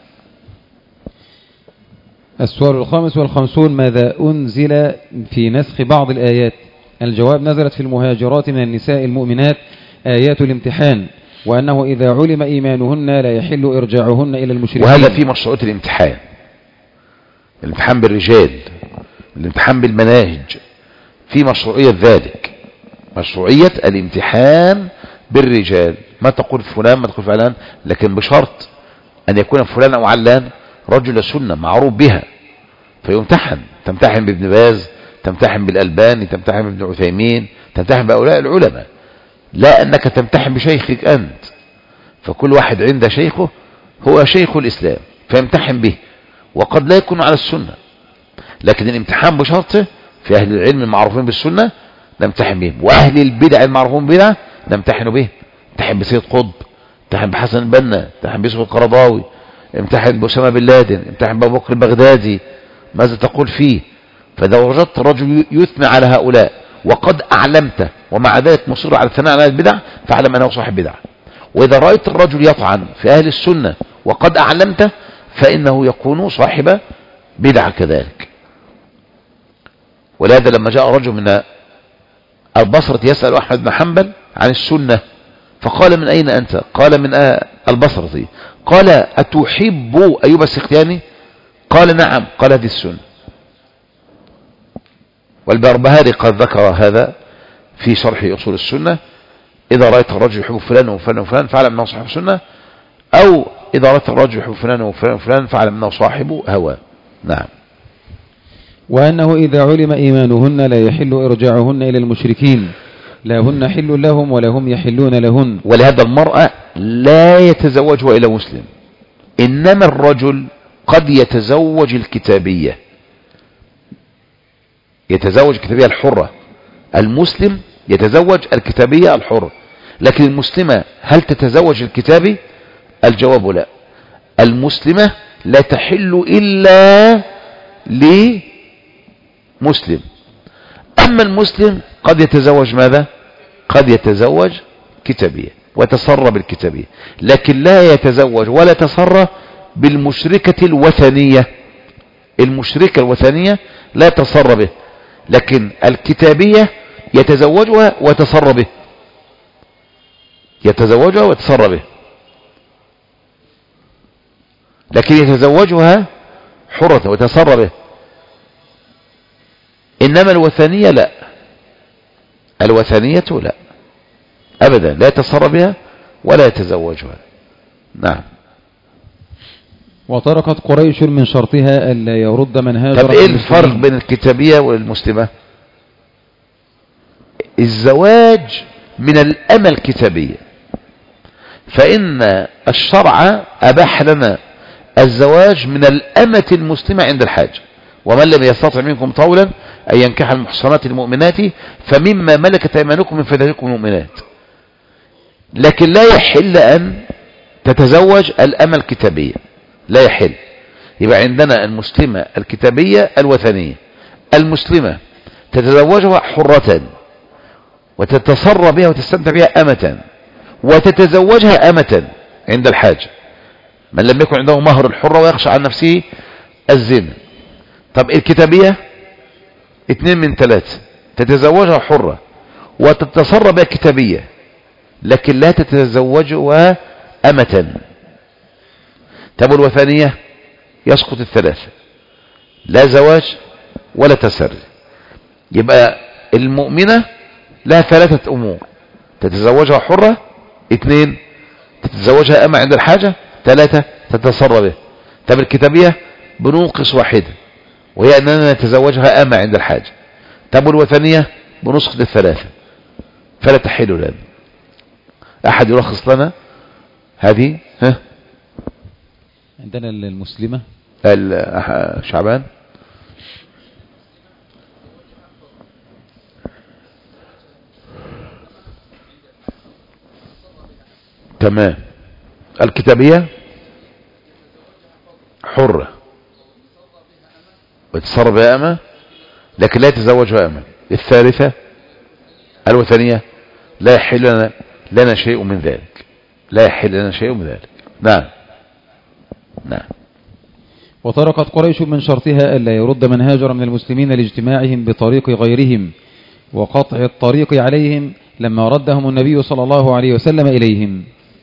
السؤال 55: ماذا أنزل في نسخ بعض الآيات؟ الجواب: نزلت في المهاجرات من النساء المؤمنات آيات الامتحان، وأنه إذا علم إيمانهن لا يحل إرجاعهن إلى المشركين. وهذا في مشروعية الامتحان، الامتحان بالرجال، الامتحان بالمناهج، في مشروعية ذلك، مشروعية الامتحان بالرجال. ما تقول فلان ما تقول فلان، لكن بشرط أن يكون فلان أو علان رجل سنة معروف بها فيمتحن، تمتحن بابن باز، تمتحن بالألباني، تمتحن بابن عثيمين، تمتحن بأولاء العلماء، لا أنك تمتحن بشيخك أنت. فكل واحد عند شيخه هو شيخ الإسلام فيمتحن به، وقد لا يكون على السنة، لكن الامتحان بشرطه في أهل العلم المعروفين بالسنة نمتحن بهم، وأهل البدع المعروفين بالبدع نمتحن به. امتحن بسيد قطب، امتحن بحسن البنا، امتحن بيوسف القرضاوي، امتحن بأسامة بن لادن، امتحن بأبو بكر البغدادي، ماذا تقول فيه؟ فإذا وجدت رجل يثنى على هؤلاء وقد أعلمته ومع ذلك مصر على الثناء على البدع فاعلم أنه صاحب بدعة. وإذا رأيت الرجل يطعن في أهل السنة وقد أعلمته فإنه يكون صاحب بدعة كذلك. ولهذا لما جاء رجل من البصرة يسأل أحمد بن حنبل عن السنة فقال من أين أنت؟ قال من البصرة. قال أتحب أيوب السختياني؟ قال نعم. قال هذه السنة. والبربهاري قد ذكر هذا في شرح أصول السنة: إذا رأيت الرجل يحب فلان وفلان وفلان فاعلم أنه صاحب سنة، أو إذا رأيت الرجل يحب فلان وفلان وفلان فاعلم أنه صاحب هوى. نعم. وأنه إذا علم إيمانهن لا يحل إرجاعهن إلى المشركين، لا هن حل لهم ولا هم يحلون لهن. ولهذا المرأة لا يتزوجها إلى مسلم، إنما الرجل قد يتزوج الكتابية، يتزوج الكتابية الحرة. المسلم يتزوج الكتابية الحرة، لكن المسلمة هل تتزوج الكتابي؟ الجواب لا. المسلمة لا تحل إلا لمسلم. أما المسلم قد يتزوج ماذا؟ قد يتزوج كتابية ويتصرى بالكتابية، لكن لا يتزوج ولا يتصرى بالمشركة الوثنية. المشركة الوثنية لا يتصرى به، لكن الكتابية يتزوجها ويتصرى به، يتزوجها ويتصرى به، لكن يتزوجها حرة ويتصرى به. إنما الوثنية لا، الوثنية لا أبدا، لا يتصرى بها ولا يتزوجها. نعم. وتركت قريش من شرطها ألا يرد من هاجر. طب إيه الفرق بين الكتابية والمسلمة؟ الزواج من الأمة الكتابية، فإن الشرع أباح لنا الزواج من الأمة المسلمة عند الحاجة. ومن لم يستطع منكم طولا أن ينكح المحصنات المؤمنات فمما ملكت أيمانكم من فتياتكم المؤمنات. لكن لا يحل أن تتزوج الأمة الكتابية، لا يحل. يبقى عندنا المسلمة الكتابية الوثنية. المسلمة تتزوجها حرة وتتصرى بها وتستمتع بها أمة، وتتزوجها أمة عند الحاجة، من لم يكن عنده مهر الحرة ويخشى عن نفسه الزنا. طب الكتابية 2 من 3، تتزوجها حرة وتتصرى بها كتابية، لكن لا تتزوجها أمة. طب الوثنية يسقط 3، لا زواج ولا تسري. يبقى المؤمنة لها 3 أمور: تتزوجها حرة، 2 تتزوجها أمة عند الحاجة، 3 تتصرى به. طب الكتابية بننقص 1، وهي أننا نتزوجها أمة عند الحاجة. طب الوثنية بنسقط 3، فلا تحل لنا. أحد يلخص لنا هذه؟ عندنا المسلمة شعبان. تمام. الكتابية حرة ويتصرف بها أمة، لكن لا يتزوجها أمة. الثالثة الوثنية لا يحل لنا شيء من ذلك، لا يحل لنا شيء من ذلك. نعم. نعم. وتركت قريش من شرطها ألا يرد من هاجر من المسلمين لاجتماعهم بطريق غيرهم وقطع الطريق عليهم لما ردهم النبي صلى الله عليه وسلم إليهم.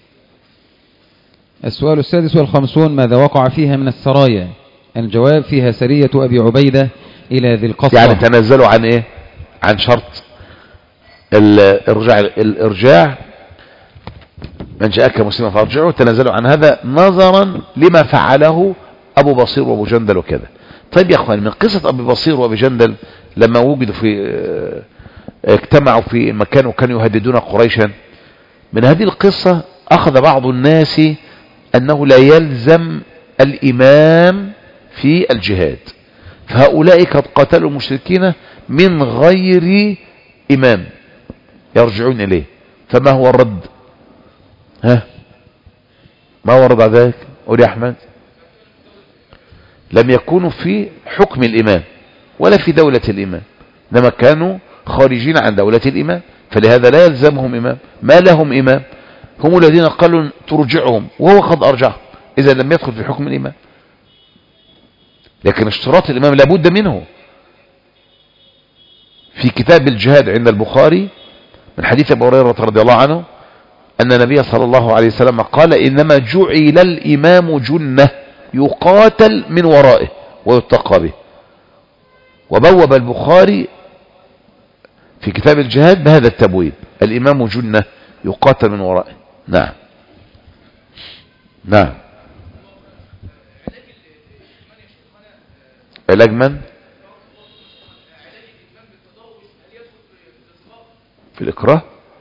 السؤال 56: ماذا وقع فيها من السرايا؟ الجواب: فيها سرية أبي عبيدة إلى ذي القصة. يعني تنزلوا عن إيه؟ عن شرط الإرجاع، من جاءك مسلما فارجعه. تنزلوا عن هذا نظرا لما فعله أبو بصير وأبو جندل وكذا. طيب يا أخوان، من قصة أبو بصير وأبو جندل لما وجدوا اجتمعوا في مكان وكانوا يهددون قريشا، من هذه القصة أخذ بعض الناس أنه لا يلزم الإمام في الجهاد، فهؤلاء قد قتلوا المشركين من غير إمام يرجعون إليه. فما هو الرد؟ ما هو الرد على ذلك؟ قول يا أحمد. لم يكونوا في حكم الإمام ولا في دولة الإمام، إنما كانوا خارجين عن دولة الإمام، فلهذا لا يلزمهم إمام. ما لهم إمام؟ هم الذين قالوا ترجعهم وهو قد أرجعهم، إذا لم يدخل في حكم الإمام. لكن اشتراط الإمام لابد منه. في كتاب الجهاد عند البخاري من حديث أبي هريرة رضي الله عنه أن النبي صلى الله عليه وسلم قال: إنما جعل الإمام جنة يقاتل من ورائه ويتقى به. وبوب البخاري في كتاب الجهاد بهذا التبويب: الإمام جنة يقاتل من ورائه. نعم نعم. علاج من؟ في الإكراه؟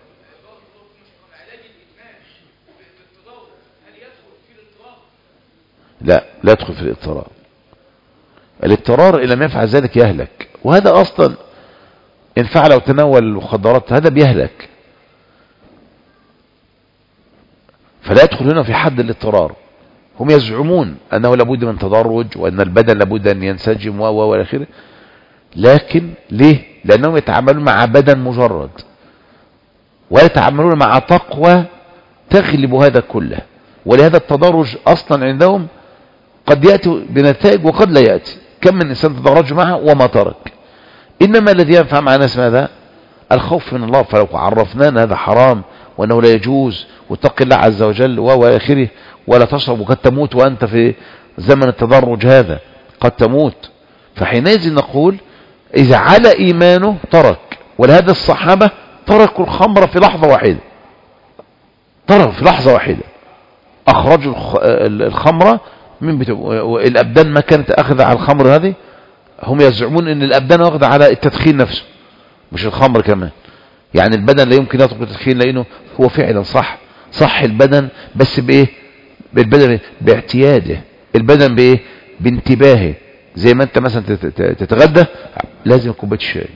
لا يدخل في الاضطرار. الاضطرار إن لم يفعل ذلك يهلك، وهذا أصلا إن فعل أو تناول المخدرات هذا بيهلك، فلا يدخل هنا في حد الاضطرار. هم يزعمون أنه لابد من تدرج وأن البدن لابد أن ينسجم والى آخره، لكن ليه؟ لأنهم يتعاملون مع بدن مجرد ويتعاملون مع تقوى تغلب هذا كله، ولهذا التدرج أصلا عندهم قد يأتي بنتائج وقد لا يأتي. كم من إنسان تدرج معه وما ترك. إنما الذي ينفع مع ناس ماذا؟ الخوف من الله. فلو عرفنا هذا حرام وأنه لا يجوز واتق الله عز وجل والى آخره، ولا تشرب وقد تموت وأنت في زمن التدرج هذا قد تموت، فحينئذ نقول إذا على إيمانه ترك. ولهذا الصحابة تركوا الخمر في لحظة واحدة، تركوا في لحظة واحدة، أخرجوا الخمرة من الأبدان ما كانت أخذ على الخمر هذه. هم يزعمون أن الأبدان أخذ على التدخين نفسه مش الخمر كمان. يعني البدن لا يمكن يترك التدخين، لأنه هو فعلا صح البدن، بس بإيه؟ بالبدن باعتياده، البدن بإيه؟ بانتباهه. زي ما أنت مثلا تتغدى لازم كوباية شاي،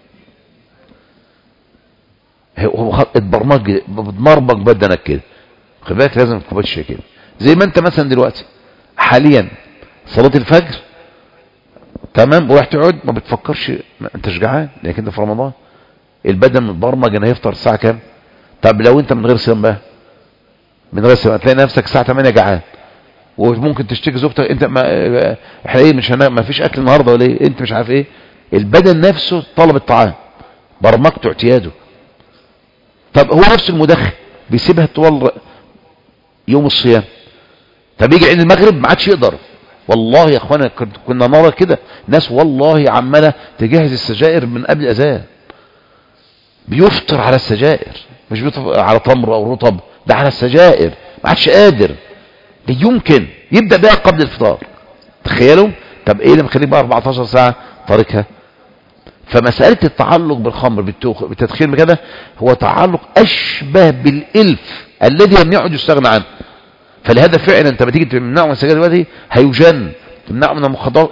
هو بتمربك بدنك كده، خلي بالك لازم كوباية شاي كده. زي ما أنت مثلا دلوقتي حاليا صلاة الفجر تمام، وراح تقعد ما بتفكرش انت جعان لانك انت في رمضان، البدن متبرمج انه هيفطر الساعه كام. طب لو انت من غير صيام بقى، من غير صيام تلاقي نفسك الساعه 8 جعان، وممكن تشتكي زوجتك انت احنا ايه مش ما فيش اكل النهارده ولا ايه، انت مش عارف ايه. البدن نفسه طلب الطعام، برمجته اعتياده. طب هو نفس المدخن بيسيبها طوال يوم الصيام، طب يجي عند المغرب ما عادش يقدر. والله يا اخوانا كنا نرى كده ناس والله عماله تجهز السجائر من قبل الاذان، بيفطر على السجائر، مش بيفطر على تمر او رطب، ده على السجائر، ما عادش قادر. لا يمكن يبدا بقى قبل الفطار، تخيلوا. طب ايه اللي مخليه بقى 14 ساعه تاركها؟ فمساله التعلق بالخمر بالتدخين بكده هو تعلق اشبه بالالف الذي لم يعد يستغنى عنه. فلهذا فعلا انت بتيجي تمنعه من السجاير دلوقتي هيجن، تمنعه من المخدرات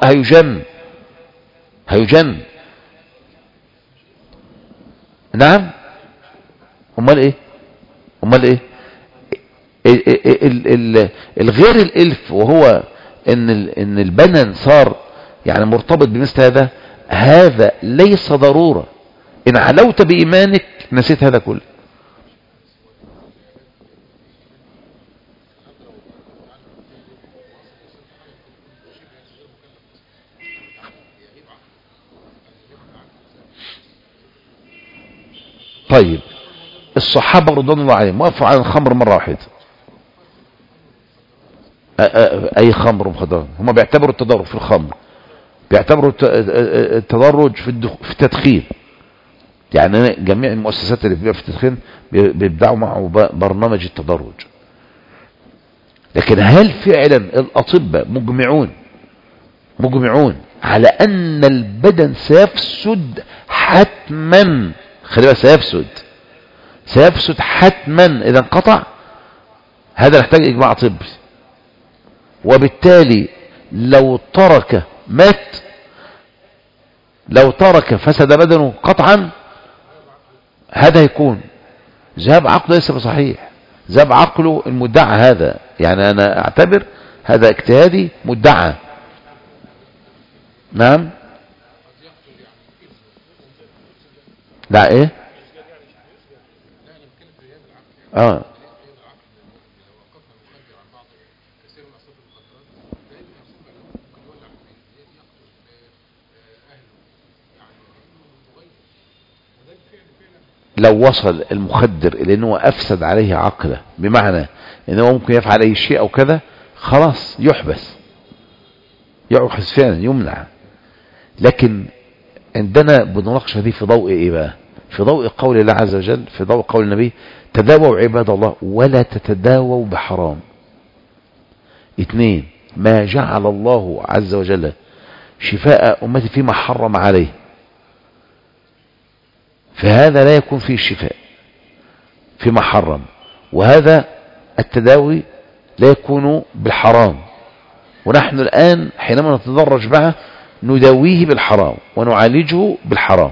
هيجن. نعم. امال ايه الغير الالف، وهو ان البدن صار يعني مرتبط بمثل هذا ليس ضرورة. ان علوت بإيمانك نسيت هذا كله. طيب الصحابة رضوان الله عليهم وقفوا على الخمر مرة واحدة. اي خمر مخدرات، هم بيعتبروا التدرج في الخمر، بيعتبروا التدرج في التدخين. يعني جميع المؤسسات اللي بتبيع في التدخين بيبدعوا معه برنامج التدرج. لكن هل فعلا الأطباء مجمعون مجمعون على أن البدن سيفسد حتما. خلي بالك، سيفسد حتما إذا انقطع. هذا يحتاج إجماع طبي، وبالتالي لو ترك مات، لو ترك فسد بدنه قطعا. هذا يكون ذهاب عقله ليس بصحيح، ذهاب عقله المدعى هذا. يعني أنا أعتبر هذا اجتهادي مدعى. نعم. لا ايه لو وصل المخدر الى انه افسد عليه عقله، بمعنى انه ممكن يفعل اي شيء او كذا، خلاص يحبس فعلا، يمنع. لكن عندنا بنناقش دي في ضوء ايه بقى؟ في ضوء قول الله عز وجل، في ضوء قول النبي: تداووا عباد الله ولا تتداووا بحرام. 2، ما جعل الله عز وجل شفاء أمتي فيما حرم عليه، فهذا لا يكون فيه الشفاء فيما حرم، وهذا التداوي لا يكون بالحرام. ونحن الآن حينما نتدرج معه نداويه بالحرام ونعالجه بالحرام.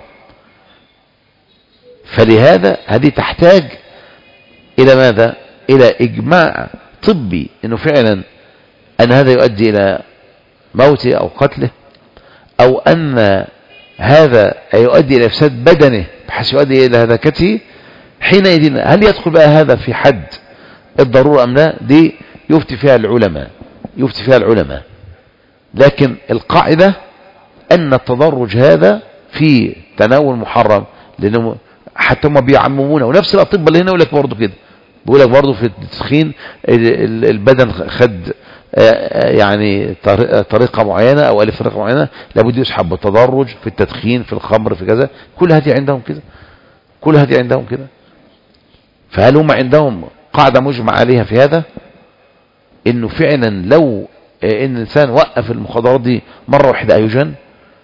فلهذا هذه تحتاج إلى ماذا؟ إلى إجماع طبي إنه فعلا أن هذا يؤدي إلى موته أو قتله، أو أن هذا يؤدي إلى إفساد بدنه بحيث يؤدي إلى هلاكته. حينئذ هل يدخل بقى هذا في حد الضرورة أم لا؟ دي يفتي فيها العلماء. لكن القاعدة أن التدرج هذا في تناول محرم، لأنه حتى هم بيعممونه. ونفس الأطباء اللي هنا يقول لك برضه كده، بيقول لك برضه في التدخين البدن خد يعني طريقة معينة أو ألف طريقة معينة، لابد يسحب بالتدرج في التدخين، في الخمر، في كذا. كل هذه عندهم كده. فهل هم عندهم قاعدة مجمع عليها في هذا؟ إنه فعلا لو إن الإنسان وقف المخدرات دي مرة واحدة أيجن،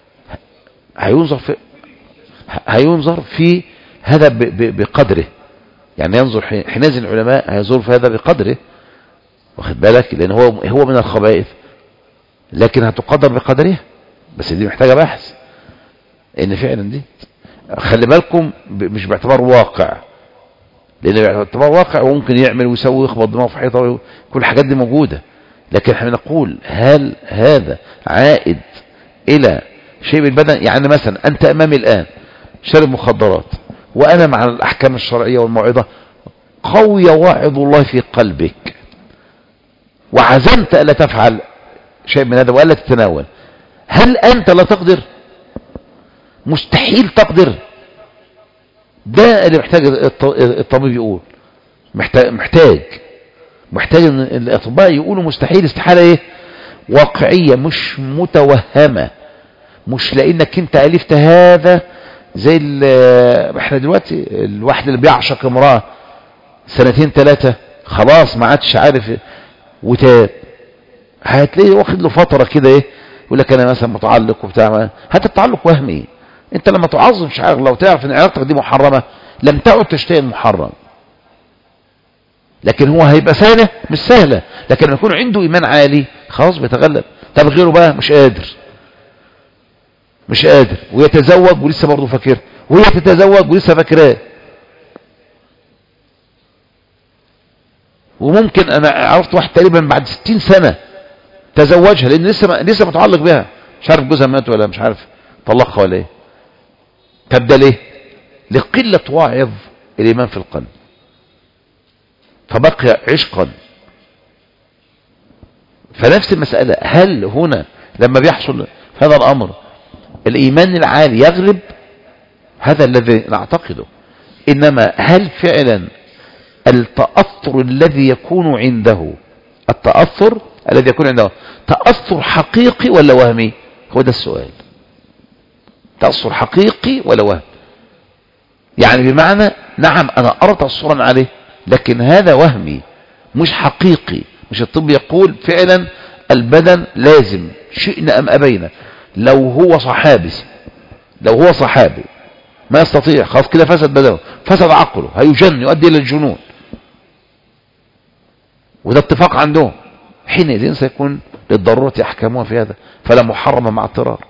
هينظر في هذا بقدره. يعني ينظر حينئذ العلماء هينظروا في هذا بقدره، واخد بالك؟ لأن هو من الخبائث، لكن هتقدر بقدرها. بس دي محتاجة بحث، إن فعلا دي خلي بالكم مش باعتبار واقع، لأن باعتبار واقع وممكن يعمل ويسوي ويخبط دماغه في حيطة، كل الحاجات دي موجودة. لكن احنا نقول هل هذا عائد إلى شيء بالبدن؟ يعني مثلا أنت أمامي الآن شارب مخدرات، وأنا مع الأحكام الشرعية والموعظة قوي واعظ الله في قلبك، وعزمت ألا تفعل شيء من هذا وألا تتناول، هل أنت لا تقدر؟ مستحيل تقدر. ده اللي محتاج الطبيب يقول، محتاج ان الاطباء يقولوا مستحيل، استحالة ايه؟ واقعية مش متوهمة، مش لانك انت الفت هذا زي احنا دلوقتي الواحد اللي بيعشق امرأة 2 3 خلاص ما عادش عارف وتاب، هتلاقيه واخد له فترة كده ايه، يقول لك انا مثلا متعلق وبتاع. هذا التعلق وهمي. انت لما تعظم شعائر لو تعرف ان علاقتك دي محرمة لم تعد تشتهي المحرم. لكن هو هيبقى سهلة؟ مش سهلة. لكن لما يكون عنده ايمان عالي خلاص بيتغلب. طب غيره بقى مش قادر ويتزوج ولسه برضه فاكر، وهي تتزوج ولسه فاكراه. وممكن انا عرفت واحد تقريبا بعد 60 سنة تزوجها، لان لسه متعلق بها، مش عارف جوزها مات ولا مش عارف طلقها ولا ايه. طب ده ليه؟ لقلة واعظ الايمان في القلب، فبقي عشقا. فنفس المسألة، هل هنا لما بيحصل هذا الامر الايمان العالي يغلب؟ هذا الذي نعتقده. انما هل فعلا التأثر الذي يكون عنده تأثر حقيقي ولا وهمي؟ هو ده السؤال. تأثر حقيقي ولا وهم؟ يعني بمعنى نعم انا ارى تأثرا عليه، لكن هذا وهمي مش حقيقي. مش الطب يقول فعلا البدن لازم شئنا أم أبينا. لو هو صحابي ما يستطيع، خلاص كده فسد بدنه، فسد عقله، هيجن، يؤدي إلى الجنون، وده اتفاق عندهم. حينئذ سيكون للضرورة أحكامها في هذا، فلا محرم مع اضطرار.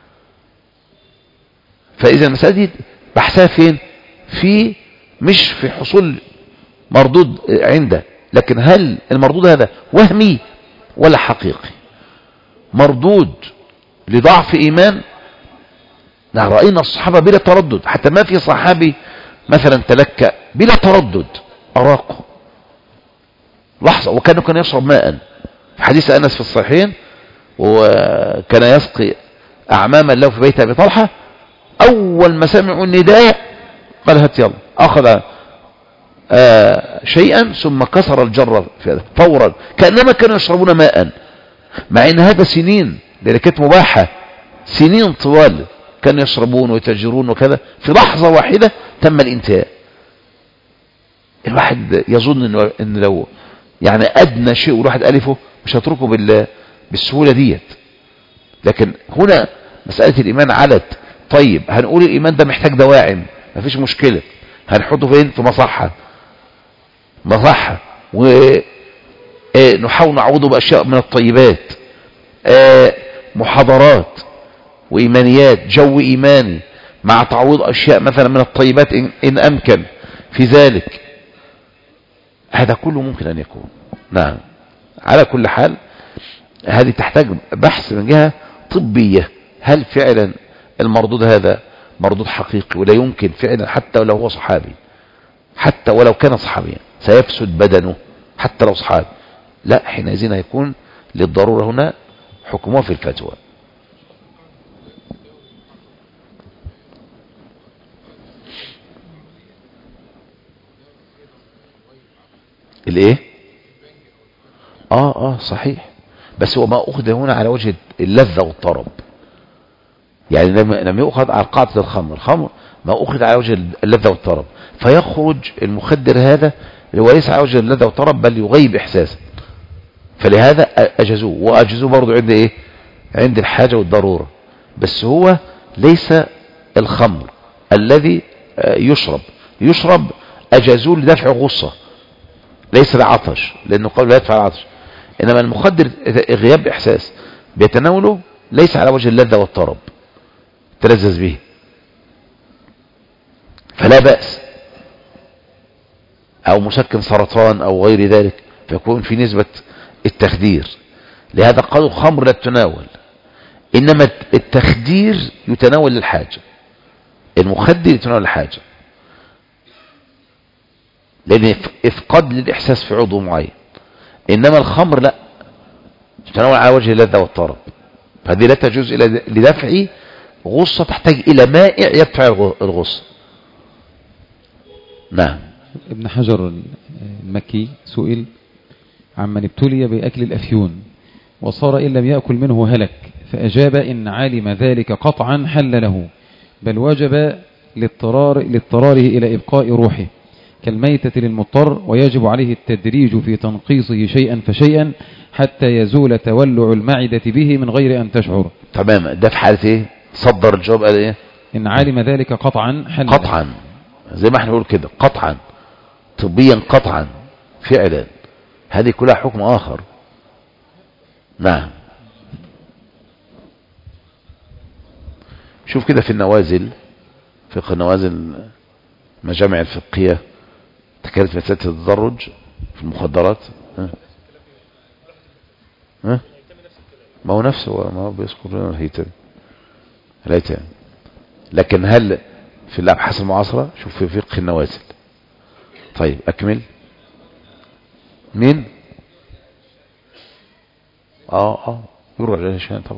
فإذا المسألة دي بحثها فين؟ مش في حصول مردود عنده، لكن هل المردود هذا وهمي ولا حقيقي؟ مردود لضعف إيمان. نحن رأينا الصحابة بلا تردد، حتى ما في صحابي مثلا تلكأ بلا تردد أراقه لحظة، وكان يشرب ماء. في حديث أنس في الصحيحين، وكان يسقي أعماما له في بيت أبي طلحة، أول ما سمعوا النداء قال هات يلا، أخذ شيئا ثم كسر الجرة في هذا فورا، كأنما كانوا يشربون ماء، مع ان هذا سنين، لأن كانت مباحة سنين طوال كانوا يشربون ويتجرون وكذا، في لحظة واحدة تم الانتهاء. الواحد يظن ان لو يعني ادنى شيء والواحد الفه مش هتركه بالسهولة ديت، لكن هنا مسألة الايمان علت. طيب هنقول الايمان ده محتاج دواعم، مفيش مشكلة، هنحطه فين؟ في مصحة، ونحاول نعوضه بأشياء من الطيبات، محاضرات وإيمانيات، جو إيماني مع تعويض أشياء مثلا من الطيبات إن أمكن في ذلك. هذا كله ممكن أن يكون. نعم، على كل حال هذه تحتاج بحث من جهة طبية، هل فعلا المردود هذا مردود حقيقي ولا يمكن فعلا، حتى ولو هو صحابي، حتى ولو كان صحابيا سيفسد بدنه حتى لو صحابي، لا، حينئذ هيكون للضرورة هنا حكمها في الفتوى. الايه؟ صحيح، بس هو ما اخذ هنا على وجه اللذة والطرب، يعني لم يؤخذ على قاعدة الخمر ما اخذ على وجه اللذة والطرب، فيخرج المخدر هذا هو ليس على وجه اللذة والطرب بل يغيب احساسه، فلهذا اجزوه، واجزوه برضو عند ايه؟ عند الحاجة والضرورة. بس هو ليس الخمر الذي يشرب اجازوه لدفع غصة، ليس لعطش، لانه قال لا يدفع العطش، انما المخدر غياب احساس بيتناوله ليس على وجه اللذة والطرب تلذذ به، فلا بأس، او مسكن سرطان او غير ذلك، فيكون في نسبة التخدير. لهذا قالوا الخمر لا تتناول، انما التخدير يتناول للحاجة، المخدر يتناول للحاجة، لان افقاد للاحساس في عضو معين، انما الخمر لا تتناول على وجه اللذة والطرب، فهذه لا تجوز الا لدفع غصة تحتاج الى مائع يدفع الغصة. نعم. ابن حجر المكي سئل عمن ابتلي بأكل الأفيون وصار إن لم يأكل منه هلك، فأجاب إن علم ذلك قطعا حل له، بل وجب لاضطراره إلى إبقاء روحه كالميتة للمضطر، ويجب عليه التدريج في تنقيصه شيئا فشيئا حتى يزول تولع المعدة به من غير أن تشعر. تمام. ده في حالة ايه؟ صدر الجواب قال ايه؟ إن علم ذلك قطعا حل قطعا له. زي ما احنا نقول كده قطعا، طبيا قطعا، فعلا، هذه كلها حكم آخر. نعم. شوف كده في النوازل، فقه النوازل، مجامع الفقهية تكلمت مسألة التدرج في المخدرات. ما هو نفسه، ما هو بيذكر لنا الهيتم، لكن هل في الأبحاث المعاصرة؟ شوف في فقه النوازل. طيب أكمل. مين؟ يروح للشان طبعا.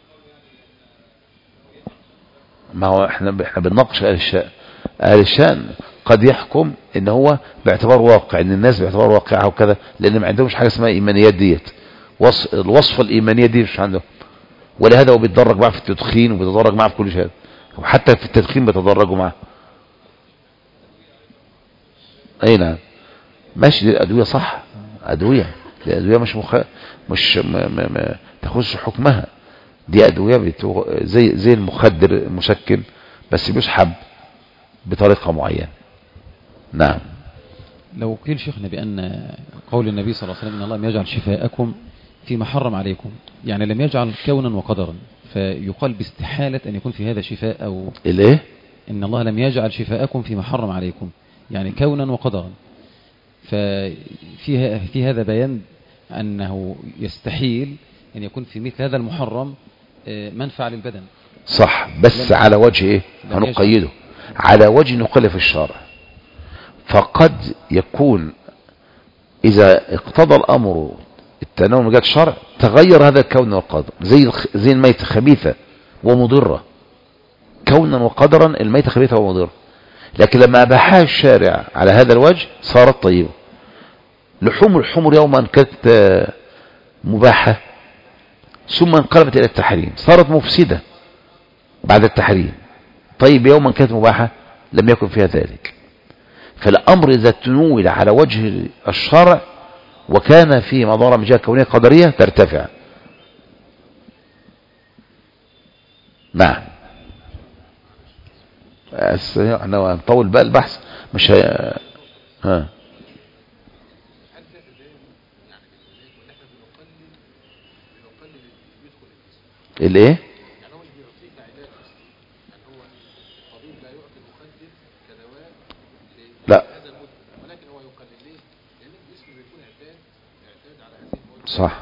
ما هو احنا بنناقش اهل الشان قد يحكم ان هو باعتبار واقع، ان الناس باعتبار واقعها وكذا، لان ما عندهمش حاجه اسمها ايمانيات ديت، الوصفه الايمانيه دي مش عندهم، ولهذا هو بيتدرج معاه في التدخين وبيتدرج معاه في كل شيء، وحتى في التدخين بيتدرجوا معاه. اي نعم، ماشي، دي الادويه صح، ادويه الأدوية مش ما تاخذش حكمها. دي أدوية زي المخدر المسكن، بس بيسحب بطريقة معينة. نعم. لو قيل شيخنا بأن قول النبي صلى الله عليه وسلم إن الله لم يجعل شفاءكم فيما حرم عليكم، يعني لم يجعل كونا وقدرا، فيقال باستحالة أن يكون في هذا شفاء، أو الإيه؟ إن الله لم يجعل شفاءكم فيما حرم عليكم، يعني كونا وقدرا. في هذا بيان أنه يستحيل أن يكون في مثل هذا المحرم منفعة للبدن. صح، بس على وجه إيه؟ هنقيده على وجه نقل في الشرع. فقد يكون إذا اقتضى الأمر التناول من جهة الشرع تغير هذا الكون والقدر، زي الميتة خبيثة ومضرة، كونا وقدرا الميتة خبيثة ومضرة. لكن لما أباحها الشارع على هذا الوجه صارت طيبة. لحوم الحمر يوما كانت مباحة ثم انقلبت إلى التحريم، صارت مفسدة بعد التحريم. طيب يوما كانت مباحة لم يكن فيها ذلك. فالأمر إذا تنول على وجه الشرع وكان فيه مضارة من جهة كونية قدرية ترتفع. نعم. احنا هنطول بقى البحث مش ها. الايه؟ لا صح.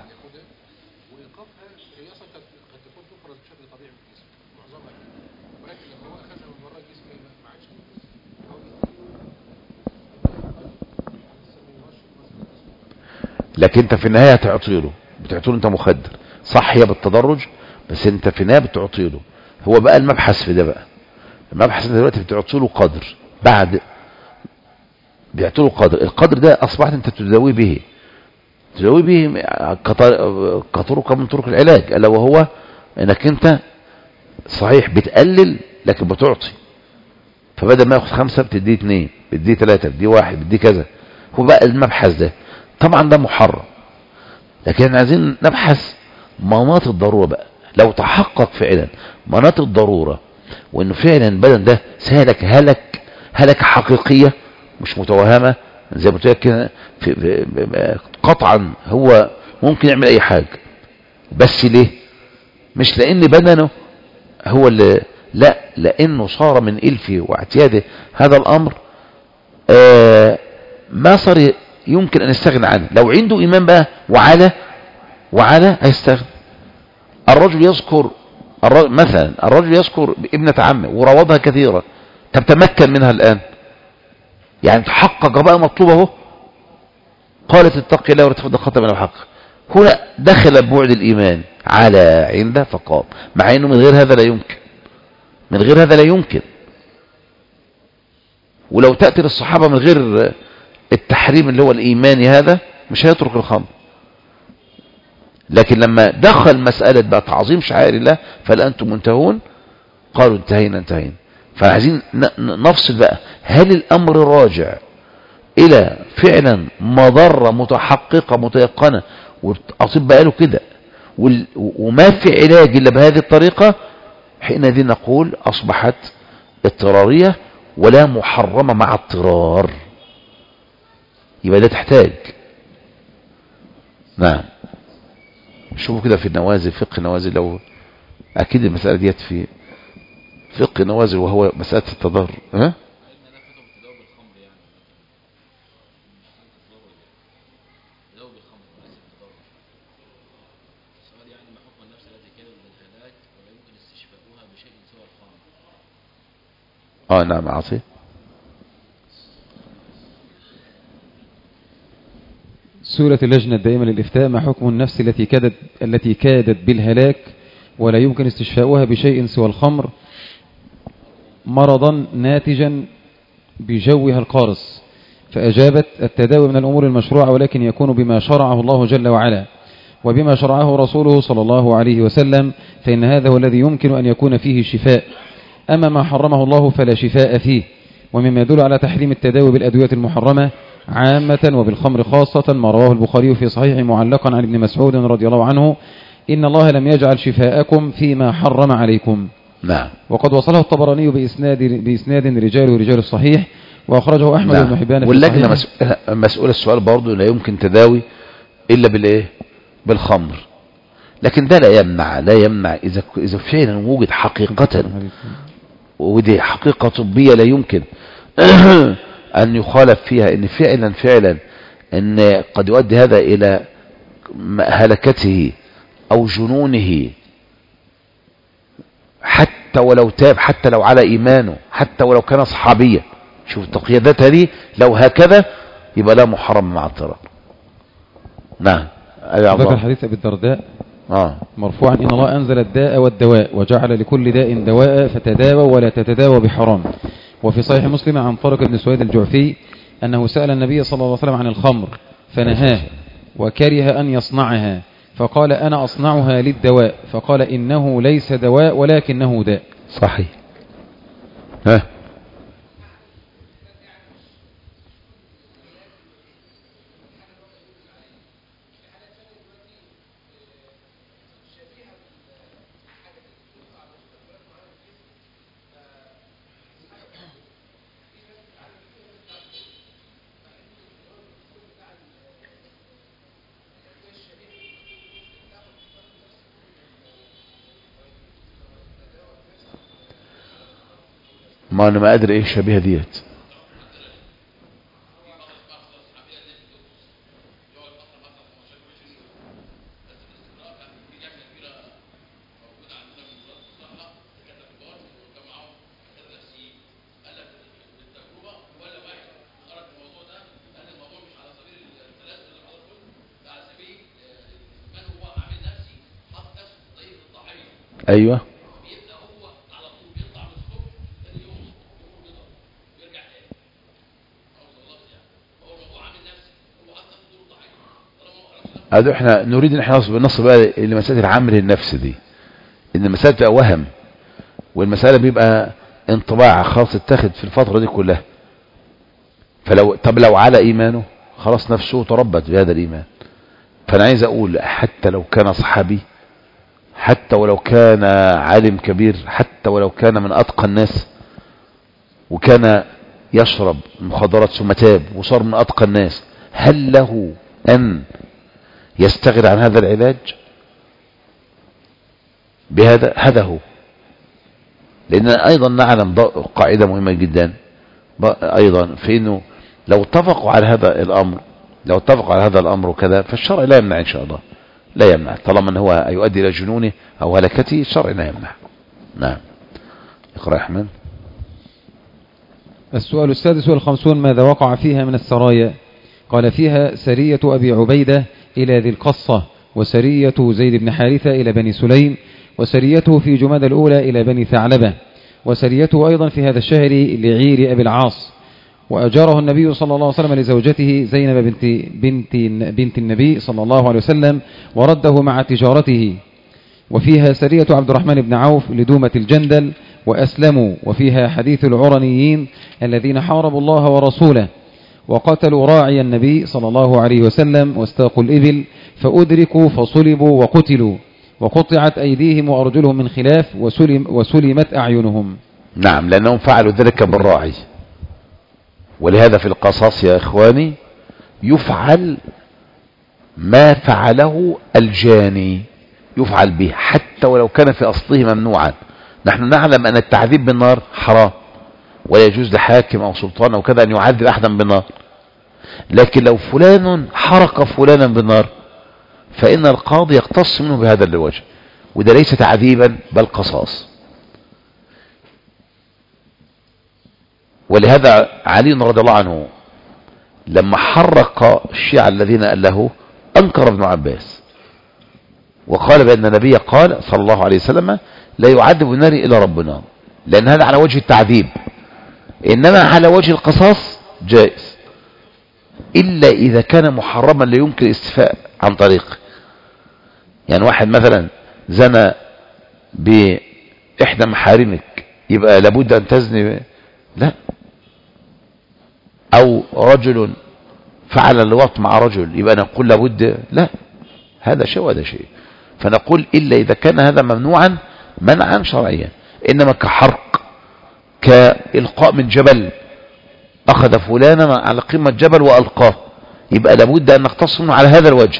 لكن انت في النهاية بتعطيله انت مخدر، صح، هي بالتدرج، بس انت في النهاية بتعطيله. هو بقى المبحث في ده بقى، المبحث انت دلوقتي بتعطيله قدر، بعد بيعطيله قدر، القدر ده اصبحت انت تداوي به كطرق من طرق العلاج، الا وهو انك انت صحيح بتقلل لكن بتعطي. فبدل ما ياخد 5 بتديه 2، بتديه 3، بتديه 1، بتديه كذا. هو بقى المبحث ده طبعا ده محرم، لكن احنا عايزين نبحث مناط الضرورة بقى. لو تحقق فعلا مناط الضرورة وانه فعلا البدن ده سهلك هلك حقيقية مش متوهمة، زي ما قلت لك كده قطعا هو ممكن يعمل اي حاجة، بس ليه؟ مش لان بدنه هو اللي، لا، لانه صار من الفه واعتياده هذا الامر ما صار يمكن ان يستغنى عنه. لو عنده ايمان بقى وعلى هيستغنى. الرجل يذكر مثلا الرجل يذكر ابنة عمه وراودها كثيرا، طب تمكن منها الان، يعني تحقق بقى مطلوبه، قالت اتقي الله ولا تفضل خطأ من الحق. هنا دخل ببعد الايمان على عنده فقام، مع انه من غير هذا لا يمكن. ولو تأتي للصحابة من غير التحريم اللي هو الإيماني هذا مش هيترك الخمر. لكن لما دخل مسألة بقى تعظيم شعائر الله فهل أنتم منتهون، قالوا انتهينا. فعايزين نفصل بقى، هل الأمر راجع إلى فعلا مضرة متحققة متيقنة والأطباء قالوا كده وما في علاج إلا بهذه الطريقة، حينئذ نقول أصبحت اضطرارية ولا محرمة مع اضطرار، يبقى ده تحتاج. نعم. شوفوا كده في النوازل، فقه النوازل، لو اكيد المسألة ديت في فقه النوازل وهو مسألة التضرر. ها؟ نعم عاصي. سورة اللجنة الدائمة للإفتاء: ما حكم النفس التي كادت بالهلاك ولا يمكن استشفاؤها بشيء سوى الخمر مرضا ناتجا بجوها القارص؟ فأجابت: التداوي من الأمور المشروعة، ولكن يكون بما شرعه الله جل وعلا وبما شرعه رسوله صلى الله عليه وسلم، فإن هذا هو الذي يمكن أن يكون فيه شفاء. أما ما حرمه الله فلا شفاء فيه. ومما يدل على تحريم التداوي بالأدوية المحرمة عامة وبالخمر خاصة، ما رواه البخاري في صحيح معلقا عن ابن مسعود رضي الله عنه: إن الله لم يجعل شفاءكم فيما حرم عليكم. نعم. وقد وصله الطبراني بإسناد رجال الصحيح، وأخرجه أحمد بن حبان في واللجنة صحيح. مسؤول السؤال برضه لا يمكن تداوي إلا بالإيه؟ بالخمر، لكن ده لا يمنع إذا فعلا وجد حقيقة، ودي حقيقة طبية لا يمكن أن يخالف فيها، إن فعلا أن قد يؤدي هذا إلى هلكته أو جنونه، حتى ولو تاب، حتى لو على إيمانه، حتى ولو كان صحابيا. شوف تقييداتها دي، لو هكذا يبقى لا محرم مع اضطرار. نعم. ذكر حديث أبي الدرداء مرفوعا: إن الله أنزل الداء والدواء وجعل لكل داء دواء فتداووا ولا تتداووا بحرام. وفي صحيح مسلم عن طارق بن سويد الجعفي أنه سأل النبي صلى الله عليه وسلم عن الخمر فنهاه وكره أن يصنعها، فقال: أنا أصنعها للدواء، فقال: إنه ليس دواء ولكنه داء. صحيح. ما أنا ما أدري إيه الشبيهة ديت. أيوة. هذا احنا نريد ان احنا نصل بقى لمسألة العمل النفس دي، ان المسألة بقى وهم، والمسألة بيبقى انطباع خاص اتخذ في الفترة دي كلها. لو على ايمانه خلاص نفسه تربت بهذا الايمان. فانا عايز اقول حتى لو كان صحابي، حتى ولو كان عالم كبير، حتى ولو كان من اتقى الناس، وكان يشرب مخدرات ثم تاب وصار من اتقى الناس، هل له ان يستغني عن هذا العلاج بهذا؟ هذا هو. لأننا أيضا نعلم قاعدة مهمة جدا أيضا، في أنه لو اتفقوا على هذا الأمر وكذا، فالشرع لا يمنع إن شاء الله، لا يمنع، طالما أنه هو يؤدي إلى جنونه أو هلكته، الشرع لا يمنع. نعم. اقرأ يا أحمد. السؤال 56: ماذا وقع فيها من السرايا؟ قال: فيها سرية أبي عبيدة إلى ذي القصة، وسرية زيد بن حارثة إلى بني سليم، وسريته في جمادى الأولى إلى بني ثعلبة، وسريته أيضا في هذا الشهر لعير أبي العاص. وأجاره النبي صلى الله عليه وسلم لزوجته زينب بنت النبي صلى الله عليه وسلم، ورده مع تجارته. وفيها سرية عبد الرحمن بن عوف لدومة الجندل وأسلموا. وفيها حديث العرنيين الذين حاربوا الله ورسوله وقتلوا راعي النبي صلى الله عليه وسلم واستاقوا الإبل، فأدركوا فصلبوا وقتلوا، وقطعت أيديهم وأرجلهم من خلاف، وسلمت أعينهم. نعم، لأنهم فعلوا ذلك بالراعي. ولهذا في القصاص يا إخواني يفعل ما فعله الجاني، يفعل به حتى ولو كان في أصله ممنوعا. نحن نعلم أن التعذيب بالنار حرام، ولا يجوز لحاكم أو سلطان أو كذا أن يعذب أحدا بالنار، لكن لو فلان حرق فلانا بالنار فإن القاضي يقتص منه بهذا الوجه، وده ليس تعذيبا بل قصاص. ولهذا علي رضي الله عنه لما حرق الشيعة الذين أله أنكر ابن عباس وقال بأن النبي قال صلى الله عليه وسلم: لا يعذب النار إلا ربنا، لأن هذا على وجه التعذيب، إنما على وجه القصاص جائز، إلا إذا كان محرما لا يمكن الاستيفاء عن طريقه. يعني واحد مثلا زنى بإحدى محارمك يبقى لابد أن تزني؟ لا. أو رجل فعل اللواط مع رجل يبقى نقول لابد؟ لا، هذا شيء وهذا شيء. فنقول إلا إذا كان هذا ممنوعا منعا شرعيا. إنما كحرق، كإلقاء من جبل، أخذ فلانا على قمة جبل وألقاه، يبقى لابد أن نقتص منه على هذا الوجه،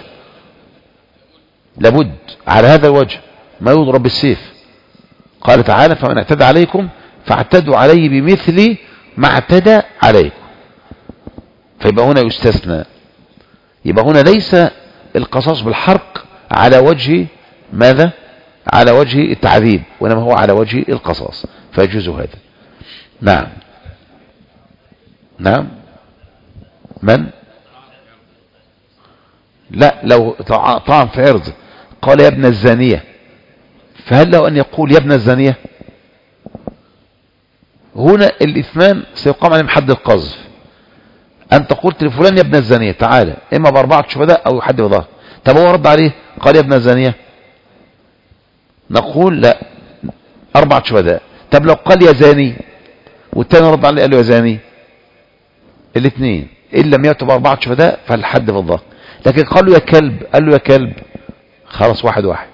لابد على هذا الوجه، ما يضرب بالسيف. قال تعالى فمن اعتدى عليكم فاعتدوا عليه بمثل ما اعتدى عليكم. فيبقى هنا يستثنى، يبقى هنا ليس القصاص بالحرق على وجه ماذا؟ على وجه التعذيب، وإنما هو على وجه القصاص، فيجوز هذا. نعم. نعم. من؟ لا، لو طعن في عرض قال يا ابن الزانية، فهل له أن يقول يا ابن الزانية؟ هنا الاثنان سيقام عليهم حد القذف. أنت قلت لفلان يا ابن الزانية تعالى، إما ب4 شهداء أو يحد بظهر. طب هو رد عليه قال يا ابن الزانية، نقول لا، 4 شهداء. طب لو قال يا زاني والتاني رد عليه قال له يا زاني، الاثنين إن لم يأتوا ب4 شهداء فالحد بالظهر. لكن قال له يا كلب، قال له يا كلب، خلاص 1-1.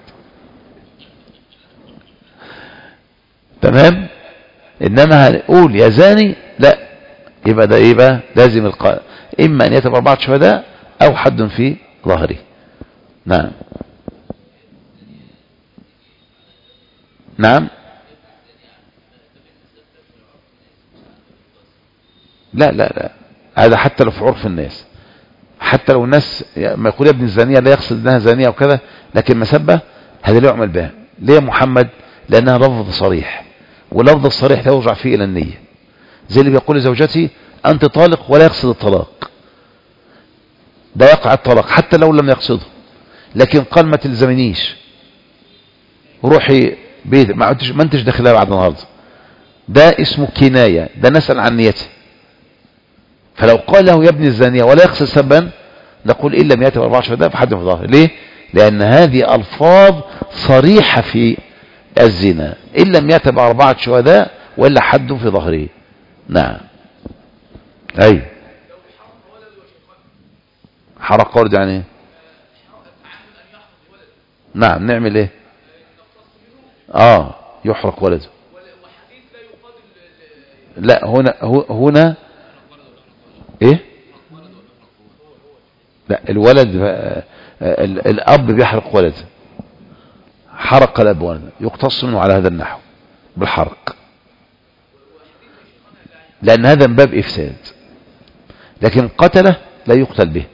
تمام. إنما هنقول يا زاني لا، يبقى ده يبقى لازم إما أن يأتي ب4 شهداء أو حد في ظهره. نعم. نعم. لا لا لا، هذا حتى لو في عرف الناس، حتى لو الناس ما يقول يا ابن الزانية لا يقصد انها زانية وكذا، لكن مسبة هذا لا يعمل بها. ليه يا محمد؟ لأنها لفظ صريح، ولفظ الصريح لا يرجع فيه إلى النية. زي اللي بيقول لزوجتي أنت طالق ولا يقصد الطلاق، ده يقع الطلاق حتى لو لم يقصده، لكن قال ما تلزمنيش، روحي بيت، ما انتش داخلها بعد النهارده، ده اسمه كناية، ده نسأل عن نيته. فلو قال له يا ابن الزانية ولا يقصد سبا، نقول إن لم يأتي ب4 شهداء فحد في ظهره. ليه؟ لأن هذه ألفاظ صريحة في الزنا، إن لم يأتي ب4 شهداء وإلا حد في ظهره. نعم. أي حرق ولد يعني ايه؟ نعم. نعمل ايه؟ يحرق ولده. لا، هنا ايه؟ لا، الولد الاب بيحرق ولده، حرق الاب ولده، يقتص منه على هذا النحو بالحرق، لان هذا من باب افساد. لكن قتله لا يقتل به.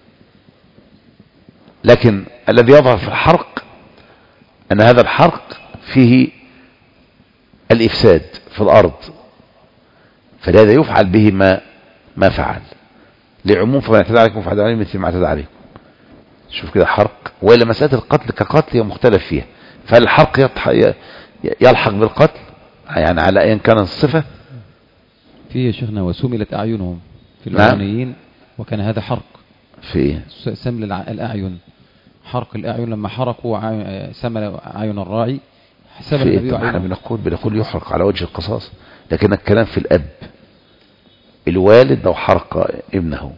لكن الذي يظهر في الحرق ان هذا الحرق فيه الافساد في الارض، فلهذا يفعل به ما فعل، لعموم فمن اعتدى عليكم فاعتدوا عليه مثل ما اعتدى عليكم. شوف كده حرق. وإلا مسألة القتل كقتل هي مختلف فيها، فالحرق يلحق بالقتل يعني على أيا كان الصفة. في يا شيخنا وسملت أعينهم في الأولانيين. نعم. وكان هذا حرق في إيه؟ سمل الأعين، حرق الأعين لما حرقوا سمل أعين الراعي حسب النبي. احنا بنقول يحرق على وجه القصاص، لكن الكلام في الأب. الوالد لو حرق ابنه،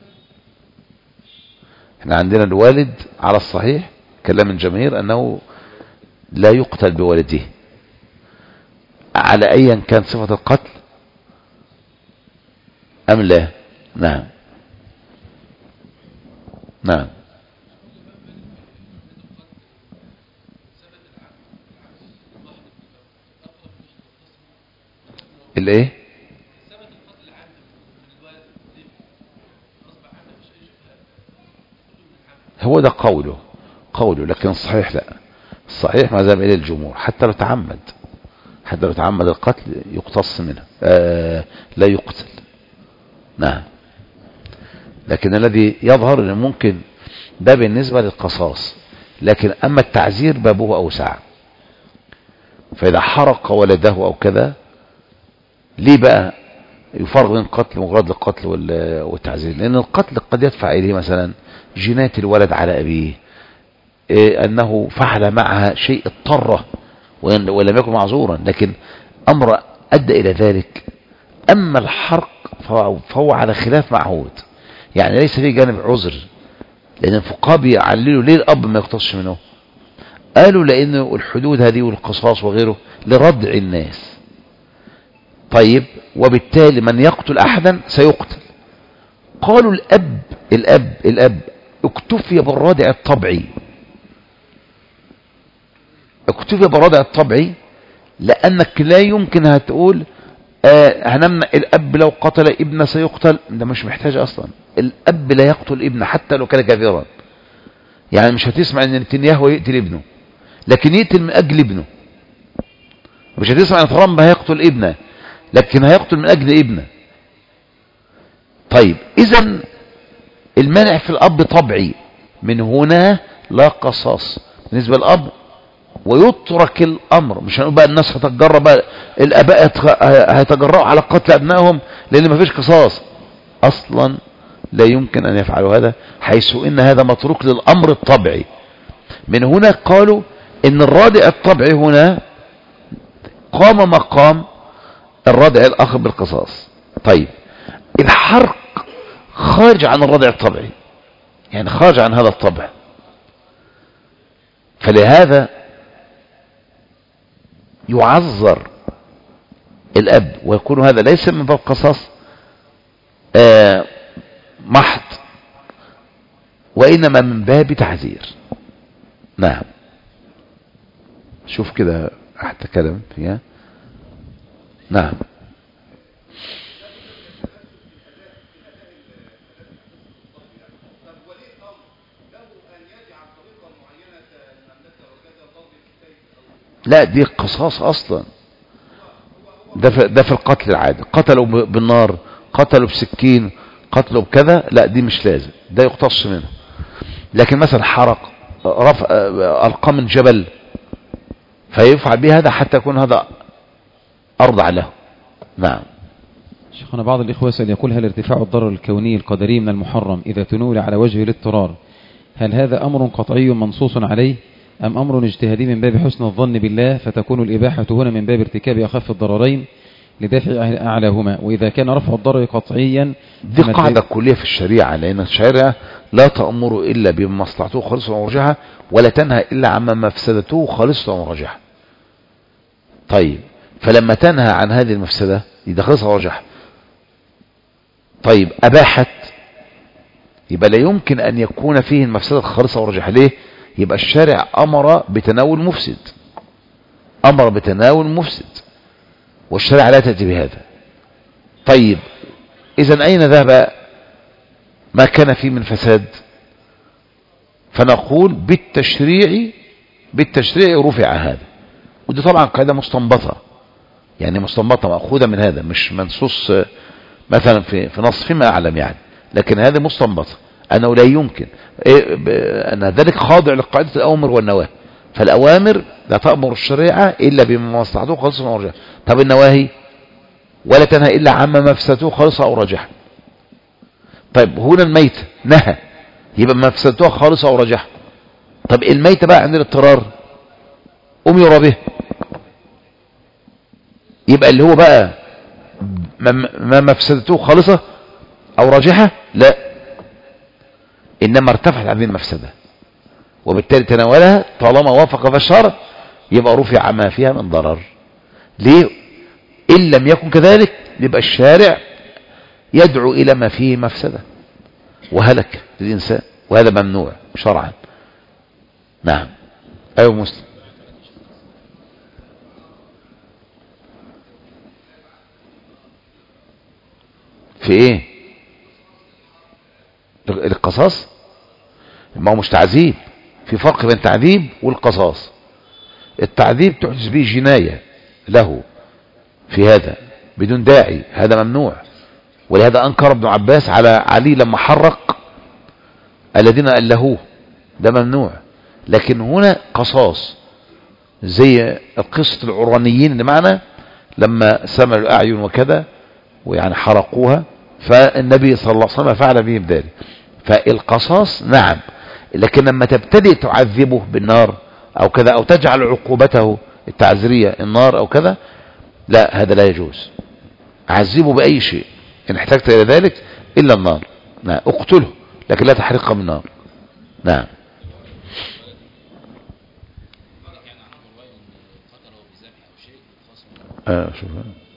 احنا عندنا الوالد على الصحيح كلام الجماهير أنه لا يقتل بولده على أيا كان صفة القتل أم لا. نعم. نعم. الايه؟ هو ده قوله، لكن الصحيح لا، الصحيح ما ذهب اليه الجمهور، حتى لو تعمد القتل يقتص منه، لا يقتل. نعم. لكن الذي يظهر ان ممكن ده بالنسبة للقصاص، لكن اما التعزير بابه اوسع. فاذا حرق ولده او كذا، ليه بقى يفرق بين القتل مجرد القتل والتعزير؟ لان القتل قد يدفع اليه مثلا جناية الولد على ابيه، انه فعل معها شيء اضطره ولم يكن معذورا، لكن امر ادى الى ذلك. اما الحرق فهو على خلاف معهود، يعني ليس فيه جانب عذر، لأن الفقهاء بيعللوا ليه الأب ما يقتصش منه. قالوا لأن الحدود هذه والقصاص وغيره لردع الناس. طيب وبالتالي من يقتل أحدا سيقتل. قالوا الأب اكتفي بالردع الطبيعي، اكتفي بالردع الطبيعي، لأنك لا يمكن هتقول هنمنع الأب لو قتل ابنه سيقتل. ده مش محتاج أصلا، الأب لا يقتل ابنه حتى لو كان كافرا. يعني مش هتسمع ان نتنياهو يقتل ابنه، لكن يقتل من أجل ابنه. مش هتسمع ان ترامب هيقتل ابنه، لكن هيقتل من أجل ابنه. طيب إذن المنع في الأب طبيعي، من هنا لا قصاص بالنسبة للأب، ويترك الأمر. مش هنقول بقى الناس هتتجرأ بقى، الآباء هيتجرأوا على قتل أبنائهم لأن ما فيش قصاص. أصلا لا يمكن أن يفعلوا هذا، حيث إن هذا متروك للأمر الطبيعي. من هنا قالوا إن الرادع الطبيعي هنا قام مقام الردع الآخر بالقصاص. طيب الحرق خارج عن الردع الطبيعي، يعني خارج عن هذا الطبع، فلهذا يعذر الأب، ويكون هذا ليس من باب قصاص محض، وإنما من باب تعذير. نعم. شوف كده حتى كلام فيها. نعم. لا دي قصاص اصلا، ده في القتل العادي، قتلوا بالنار، قتلوا بسكين، قتلوا بكذا، لا دي مش لازم، ده يقتص منه. لكن مثلا حرق، رفع، ألقى من جبل، فيفعل به هذا حتى يكون هذا أرضع له. نعم. شيخنا بعض الإخوة سأل يقول: هل ارتفاع الضرر الكوني القدري من المحرم إذا تنول على وجه الاضطرار، هل هذا أمر قطعي منصوص عليه، أم أمر اجتهادي من باب حسن الظن بالله، فتكون الإباحة هنا من باب ارتكاب أخف الضررين لدافع أعلاهما؟ وإذا كان رفع الضرر قطعيا، دي قاعدة كلية في الشريعة، لأن الشريعة لا تأمر إلا بمصلحته خالصة ومرجحة، ولا تنهى إلا عما مفسدته خالصة ومرجحة. طيب فلما تنهى عن هذه المفسدة يبقى خالصة ومرجحة. طيب أباحت، يبقى لا يمكن أن يكون فيه المفسدة خالصة ومرجحة. ليه؟ يبقى الشارع أمر بتناول مفسد، أمر بتناول مفسد، والشريعة لا تأتي بهذا. طيب إذن أين ذهب ما كان فيه من فساد؟ فنقول بالتشريع رفع هذا. ودي طبعا قاعدة مستنبطة، يعني مستنبطة مأخوذة من هذا، مش منصوص مثلا في نص فيما أعلم يعني، لكن هذا مستنبطة أنه لا يمكن أن ذلك خاضع لقاعدة الأوامر والنواهي. فالأوامر لا تأمر الشريعة إلا بما مصلحته خالصة أو راجحة. طب النواهي ولا تنهى إلا عما مفسدته خالصة أو راجحة. طيب هنا الميت نهى، يبقى مفسدته خالصة أو راجحة. طب الميت بقى عند الاضطرار أمر به، يبقى اللي هو بقى ما مفسدته خالصة أو راجحة، لا، إنما ارتفعت هذه المفسدة وبالتالي تناولها طالما وافق في الشرع، يبقى رفع ما فيها من ضرر. ليه؟ إن لم يكن كذلك يبقى الشارع يدعو إلى ما فيه مفسدة وهلك للإنسان، وهذا ممنوع شرعا. نعم. أيوة مسلم. في ايه؟ القصاص ما هو مش تعذيب، في فرق بين التعذيب والقصاص. التعذيب تحدث به جناية له في هذا بدون داعي، هذا ممنوع. ولهذا أنكر ابن عباس على علي لما حرق الذين ألهوه، ده ممنوع. لكن هنا قصاص زي قصة العرانيين اللي معنا لما سمعوا الأعين وكذا ويعني حرقوها، فالنبي صلى الله عليه وسلم فعل بهم ذلك. فالقصاص نعم، لكن لما تبتدئ تعذبه بالنار أو كذا، أو تجعل عقوبته التعذيرية النار أو كذا، لا، هذا لا يجوز. عذبه بأي شيء إن احتجت إلى ذلك إلا النار. نعم اقتله لكن لا تحرقه بالنار. نعم. شوف.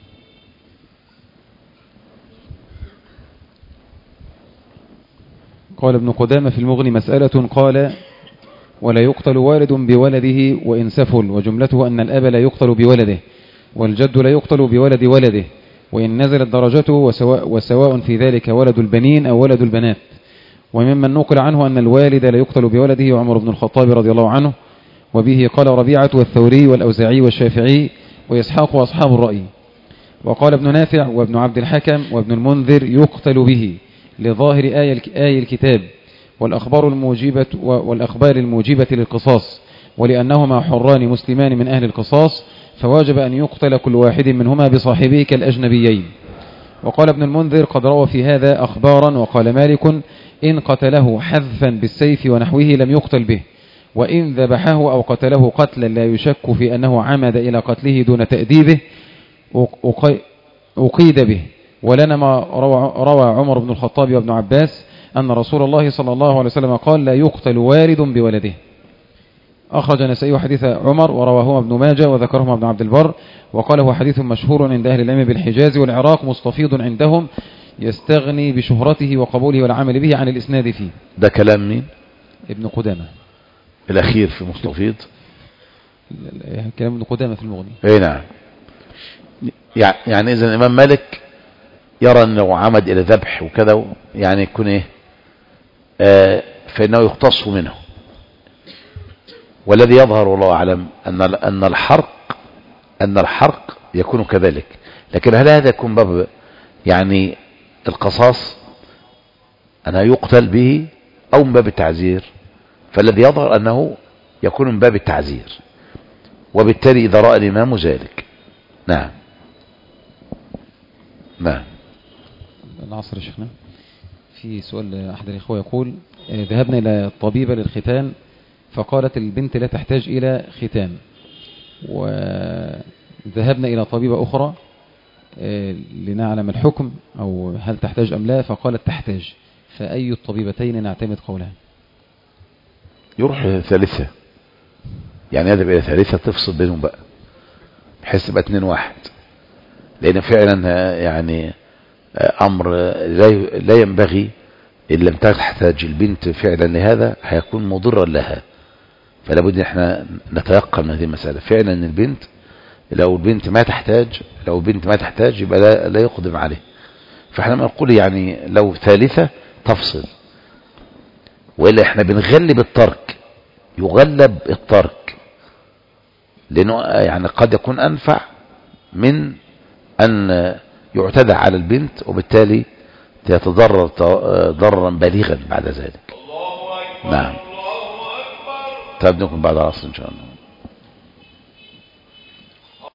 قال ابن قدامة في المغني مسألة، قال: ولا يقتل والد بولده وإن سفل، وجملته أن الأب لا يقتل بولده، والجد لا يقتل بولد ولده وإن نزلت درجته، وسواء في ذلك ولد البنين أو ولد البنات. وممن نقل عنه أن الوالد لا يقتل بولده عمر بن الخطاب رضي الله عنه، وبه قال ربيعة والثوري والأوزاعي والشافعي وإسحاق وأصحاب الرأي. وقال ابن نافع وابن عبد الحكم وابن المنذر يقتل به لظاهر آية الكتاب والأخبار الموجبة للقصاص، ولأنهما حران مسلمان من أهل القصاص، فواجب أن يقتل كل واحد منهما بصاحبه كالأجنبيين. وقال ابن المنذر قد روى في هذا أخبارا. وقال مالك إن قتله حذفا بالسيف ونحوه لم يقتل به، وإن ذبحه أو قتله قتلا لا يشك في أنه عمد إلى قتله دون تأديبه أقيد به. ولنا ما روى عمر بن الخطاب وابن عباس أن رسول الله صلى الله عليه وسلم قال لا يقتل والد بولده. أخرج النسائي حديث عمر ورواهما ابن ماجه وذكرهما ابن عبد البر، وقال هو حديث مشهور عند أهل العلم بالحجاز والعراق مستفيض عندهم يستغني بشهرته وقبوله والعمل به عن الإسناد فيه. ده كلام مين؟ ابن قدامة الأخير في مستفيض. كلام ابن قدامة في المغني. اي نعم. يعني إذا الإمام مالك يرى أنه عمد إلى ذبح وكذا يعني يكون إيه فإنه يختص منه. والذي يظهر والله أعلم أن الحرق يكون كذلك. لكن هل هذا يكون باب يعني القصاص أنه يقتل به أو من باب التعزير؟ فالذي يظهر أنه يكون من باب التعزير، وبالتالي إذا رأى الإمام ذلك. نعم. نعم. العصر يا شيخنا. في سؤال أحد الإخوة يقول ذهبنا إلى طبيبة للختان فقالت البنت لا تحتاج إلى ختان، وذهبنا إلى طبيبة أخرى لنعلم الحكم أو هل تحتاج أم لا، فقالت تحتاج، فأي الطبيبتين نعتمد قولها؟ يروح ثالثة، يعني يذهب إلى ثالثة تفصل بينهم بقى بحيث يبقى 2-1، لأن فعلا يعني أمر لا ينبغي إن لم تحتاج البنت فعلا لهذا هيكون مضرا لها. فلا بد احنا نتيقن من هذه المسألة فعلا ان البنت لو البنت ما تحتاج يبقى لا يقدم عليه. فاحنا ما نقول يعني لو ثالثة تفصل، وإلا احنا بنغلب الترك، يغلب الترك لأنه يعني قد يكون أنفع من أن يعتدى على البنت وبالتالي تتضرر ضررا بالغا بعد ذلك. نعم. طيب نكون بعد العصر إن شاء الله.